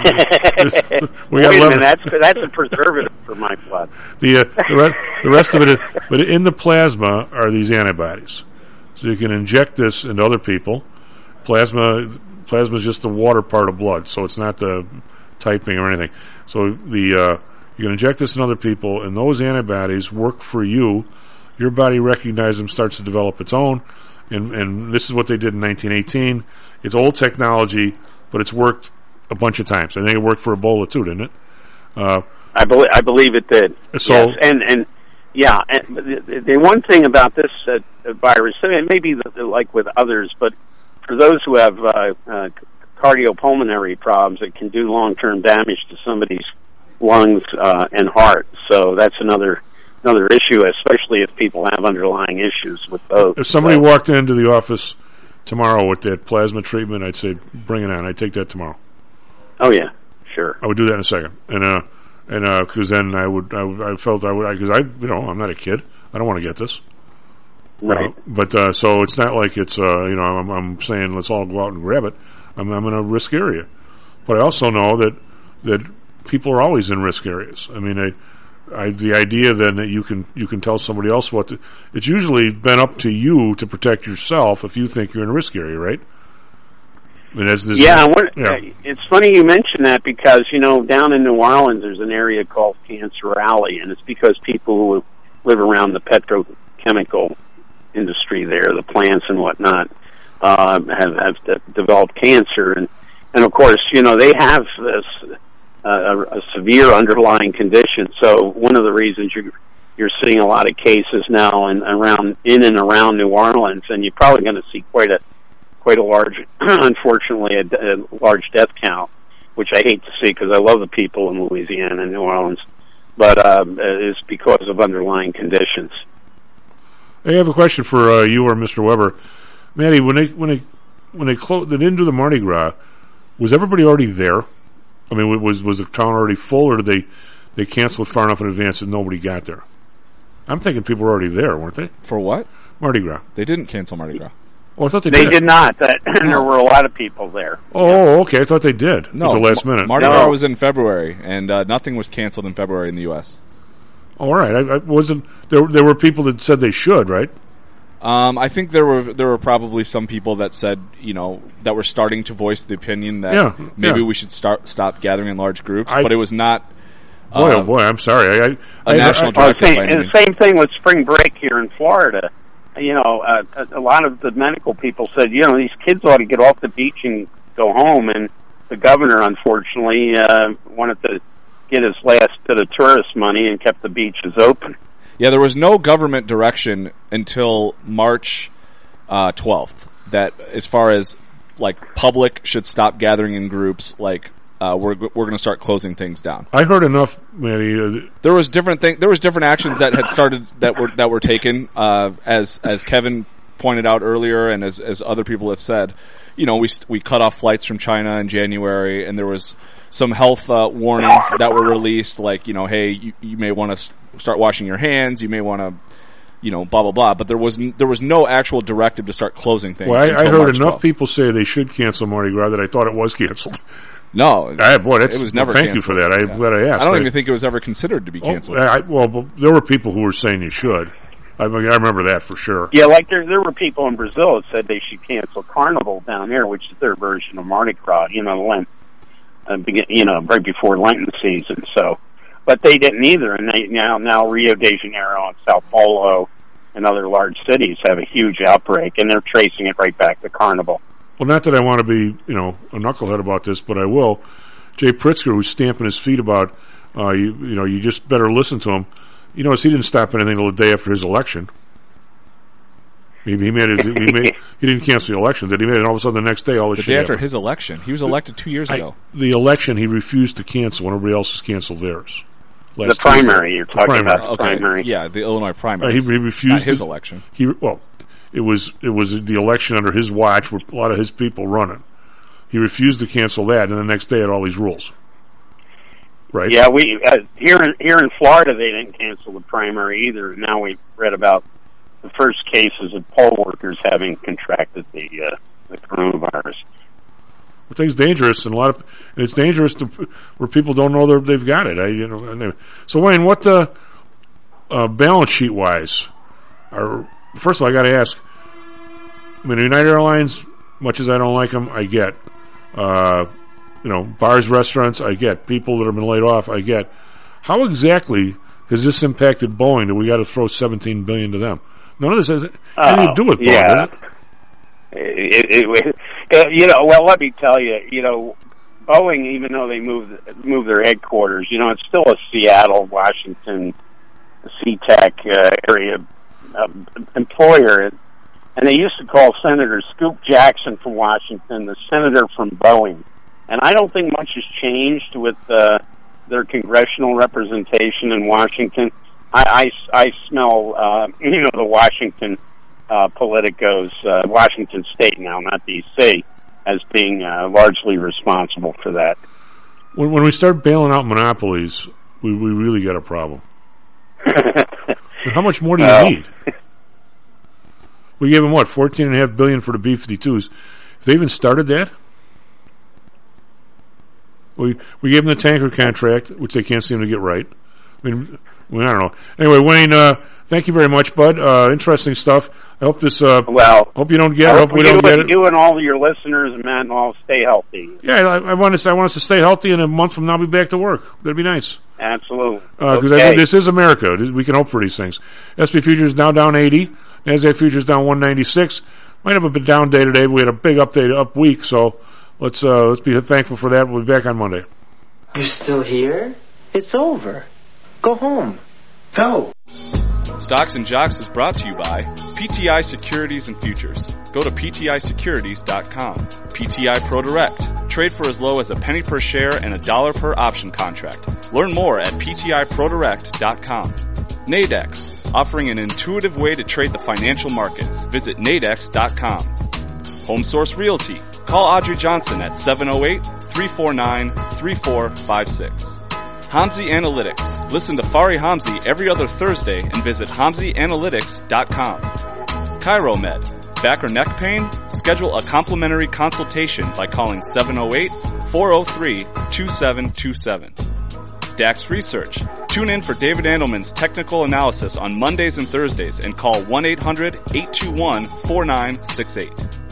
we Wait got a left. minute, that's that's a preservative for my blood. The uh, the, re- the rest of it is, but in the plasma are these antibodies, so you can inject this into other people. Plasma plasma is just the water part of blood, so it's not the typing or anything. So the uh, you can inject this in other people, and those antibodies work for you. Your body recognizes them, starts to develop its own, and and this is what they did in nineteen eighteen. It's old technology, but it's worked a bunch of times. I think it worked for Ebola too, didn't it? Uh, I believe I believe it did. So- yes. and and yeah, and the, the one thing about this uh, virus, I mean, maybe the, like with others, but for those who have uh, uh, cardiopulmonary problems, it can do long-term damage to somebody's lungs uh, and heart. So that's another another issue, especially if people have underlying issues with those. If somebody So- walked into the office tomorrow with that plasma treatment, I'd say, bring it on. I'd take that tomorrow. Oh yeah, sure. I would do that in a second, and uh, and uh, because then I would, I, would, I felt I would, because I, you know, I'm not a kid. I don't want to get this. Right. Uh, but uh, so it's not like it's uh, you know I'm, I'm saying let's all go out and grab it. I'm, I'm in a risk area, but I also know that that people are always in risk areas. I mean, I, I, the idea then that you can you can tell somebody else what to, it's usually been up to you to protect yourself if you think you're in a risk area, right? I mean, as this, yeah, what, yeah. It's funny you mention that because, you know, down in New Orleans there's an area called Cancer Alley, and it's because people who live around the petrochemical industry there, the plants and whatnot, uh, have, have de- developed cancer. And, and, of course, you know, they have this uh, a, a severe underlying condition. So one of the reasons you're, you're seeing a lot of cases now in, around, in and around New Orleans, and you're probably going to see quite a quite a large, unfortunately, a, a large death count, which I hate to see because I love the people in Louisiana and New Orleans, but um, it's because of underlying conditions. I have a question for uh, you or Mister Weber. Maddie, when they when they when they closed, they didn't do the Mardi Gras. Was everybody already there? I mean, was was the town already full, or did they they cancel it far enough in advance that nobody got there? I'm thinking people were already there, weren't they? For what? Mardi Gras. They didn't cancel Mardi Gras. Oh, I thought they, they did. did not. That, and there were a lot of people there. Oh, okay. I thought they did. No, at the last minute. Mardi No. Gras was in February, and uh, nothing was canceled in February in the U S. All right. I, I wasn't there. There were people that said they should, right? Um, I think there were there were probably some people that said, you know, that were starting to voice the opinion that Yeah, maybe yeah. we should start stop gathering in large groups, I- but it was not. Boy, uh, oh boy, I'm sorry. I, I, a I, national I, directive same, by any and means. the same thing with spring break here in Florida. You know, uh, a, a lot of the medical people said, you know, these kids ought to get off the beach and go home, and the governor, unfortunately, uh, wanted to get his last bit of tourist money and kept the beaches open. Yeah, there was no government direction until March uh, twelfth that as far as like public should stop gathering in groups, like uh, we're we're going to start closing things down. I heard enough, Manny. Uh, There was different thing. There was different actions that had started that were that were taken. Uh, as as Kevin pointed out earlier, and as as other people have said, you know, we we cut off flights from China in January, and there was some health uh, warnings that were released, like, you know, hey, you, you may want to st- start washing your hands. You may want to, you know, blah blah blah. But there was n- there was no actual directive to start closing things. well, I, I until heard March enough twelfth. people say they should cancel Mardi Gras that I thought it was canceled. No, I, boy, that's, it was never. Thank canceled. you for that. I'm Yeah. glad I asked. I don't I, even think it was ever considered to be oh, canceled. I, well, but there were people who were saying you should. I, mean, I remember that for sure. Yeah, like there there were people in Brazil that said they should cancel Carnival down there, which is their version of Mardi Gras. You know, Lent, uh, begin, you know, right before Lenten season. So, but they didn't either, and they now now Rio de Janeiro and Sao Paulo and other large cities have a huge outbreak, and they're tracing it right back to Carnival. Well, not that I want to be, you know, a knucklehead about this, but I will. Jay Pritzker, who's stamping his feet about, uh, you, you know, you just better listen to him. You notice he didn't stop anything until the day after his election. He, he made it. He, made, he didn't cancel the election. Did he? Made it all of a sudden the next day. All this The shit day after happened. his election, he was elected two years I- ago. The election he refused to cancel when everybody else has canceled theirs. The Last primary, Tuesday. you're The talking primary. about the Okay, primary. yeah, the Illinois Uh, primary. he, he refused Not his to- election. He well, it was it was the election under his watch with a lot of his people running. He refused to cancel that, and the next day had all these rules. Right? Yeah, we uh, here in here in Florida they didn't cancel the primary either. Now we've read about the first cases of poll workers having contracted the uh, the coronavirus. The thing's dangerous, and a lot of and it's dangerous to where people don't know they're, they've got it. I, you know. Anyway. So Wayne, what the uh, balance sheet wise? Are first of all, I got to ask. I mean, United Airlines, much as I don't like them, I get. Uh, you know, bars, restaurants, I get. People that have been laid off, I get. How exactly has this impacted Boeing that we got to throw seventeen billion dollars to them? None of this has anything to do with Boeing, yeah. does it? It, it, it, you know, well, let me tell you, you know, Boeing, even though they moved moved their headquarters, you know, it's still a Seattle, Washington, SeaTac uh, area uh, employer, and they used to call Senator Scoop Jackson from Washington the senator from Boeing, and I don't think much has changed with uh, their congressional representation in Washington. I, I, I smell, uh, you know, the Washington uh, politicos, uh, Washington State now, not D C, as being uh, largely responsible for that. When, when we start bailing out monopolies, we, we really got a problem. How much more do you Uh, need? We gave them what, fourteen and a half billion for the B fifty-twos. If they even started that, we we gave them the tanker contract, which they can't seem to get right. I mean, I don't know. Anyway, Wayne, uh, thank you very much, bud. Uh, interesting stuff. I hope this. Uh, well, hope you don't get. I hope we don't get it. You and all of your listeners, man, all stay healthy. Yeah, I, I want us. I want us to stay healthy, and a month from now, be back to work. That'd be nice. Absolutely. Because okay. I think this is America. We can hope for these things. S and P futures now down eighty. Nasdaq futures down one ninety-six. Might have a bit down day today, but we had a big update up week. So let's uh, let's be thankful for that. We'll be back on Monday. You're still here? It's over. Go home. Go. Stocks and Jocks is brought to you by P T I Securities and Futures. Go to P T I securities dot com. P T I Pro Direct. Trade for as low as a penny per share and a dollar per option contract. Learn more at P T I pro direct dot com. Nadex. Offering an intuitive way to trade the financial markets. Visit nadex dot com. Home Source Realty. Call Audrey Johnson at seven oh eight, three four nine, three four five six. Hamzy Analytics. Listen to Fari Hamzy every other Thursday and visit hamzy analytics dot com. ChiroMed. Back or neck pain? Schedule a complimentary consultation by calling seven oh eight, four oh three, two seven two seven. Dax Research. Tune in for David Andelman's technical analysis on Mondays and Thursdays and call one eight hundred, eight two one, four nine six eight.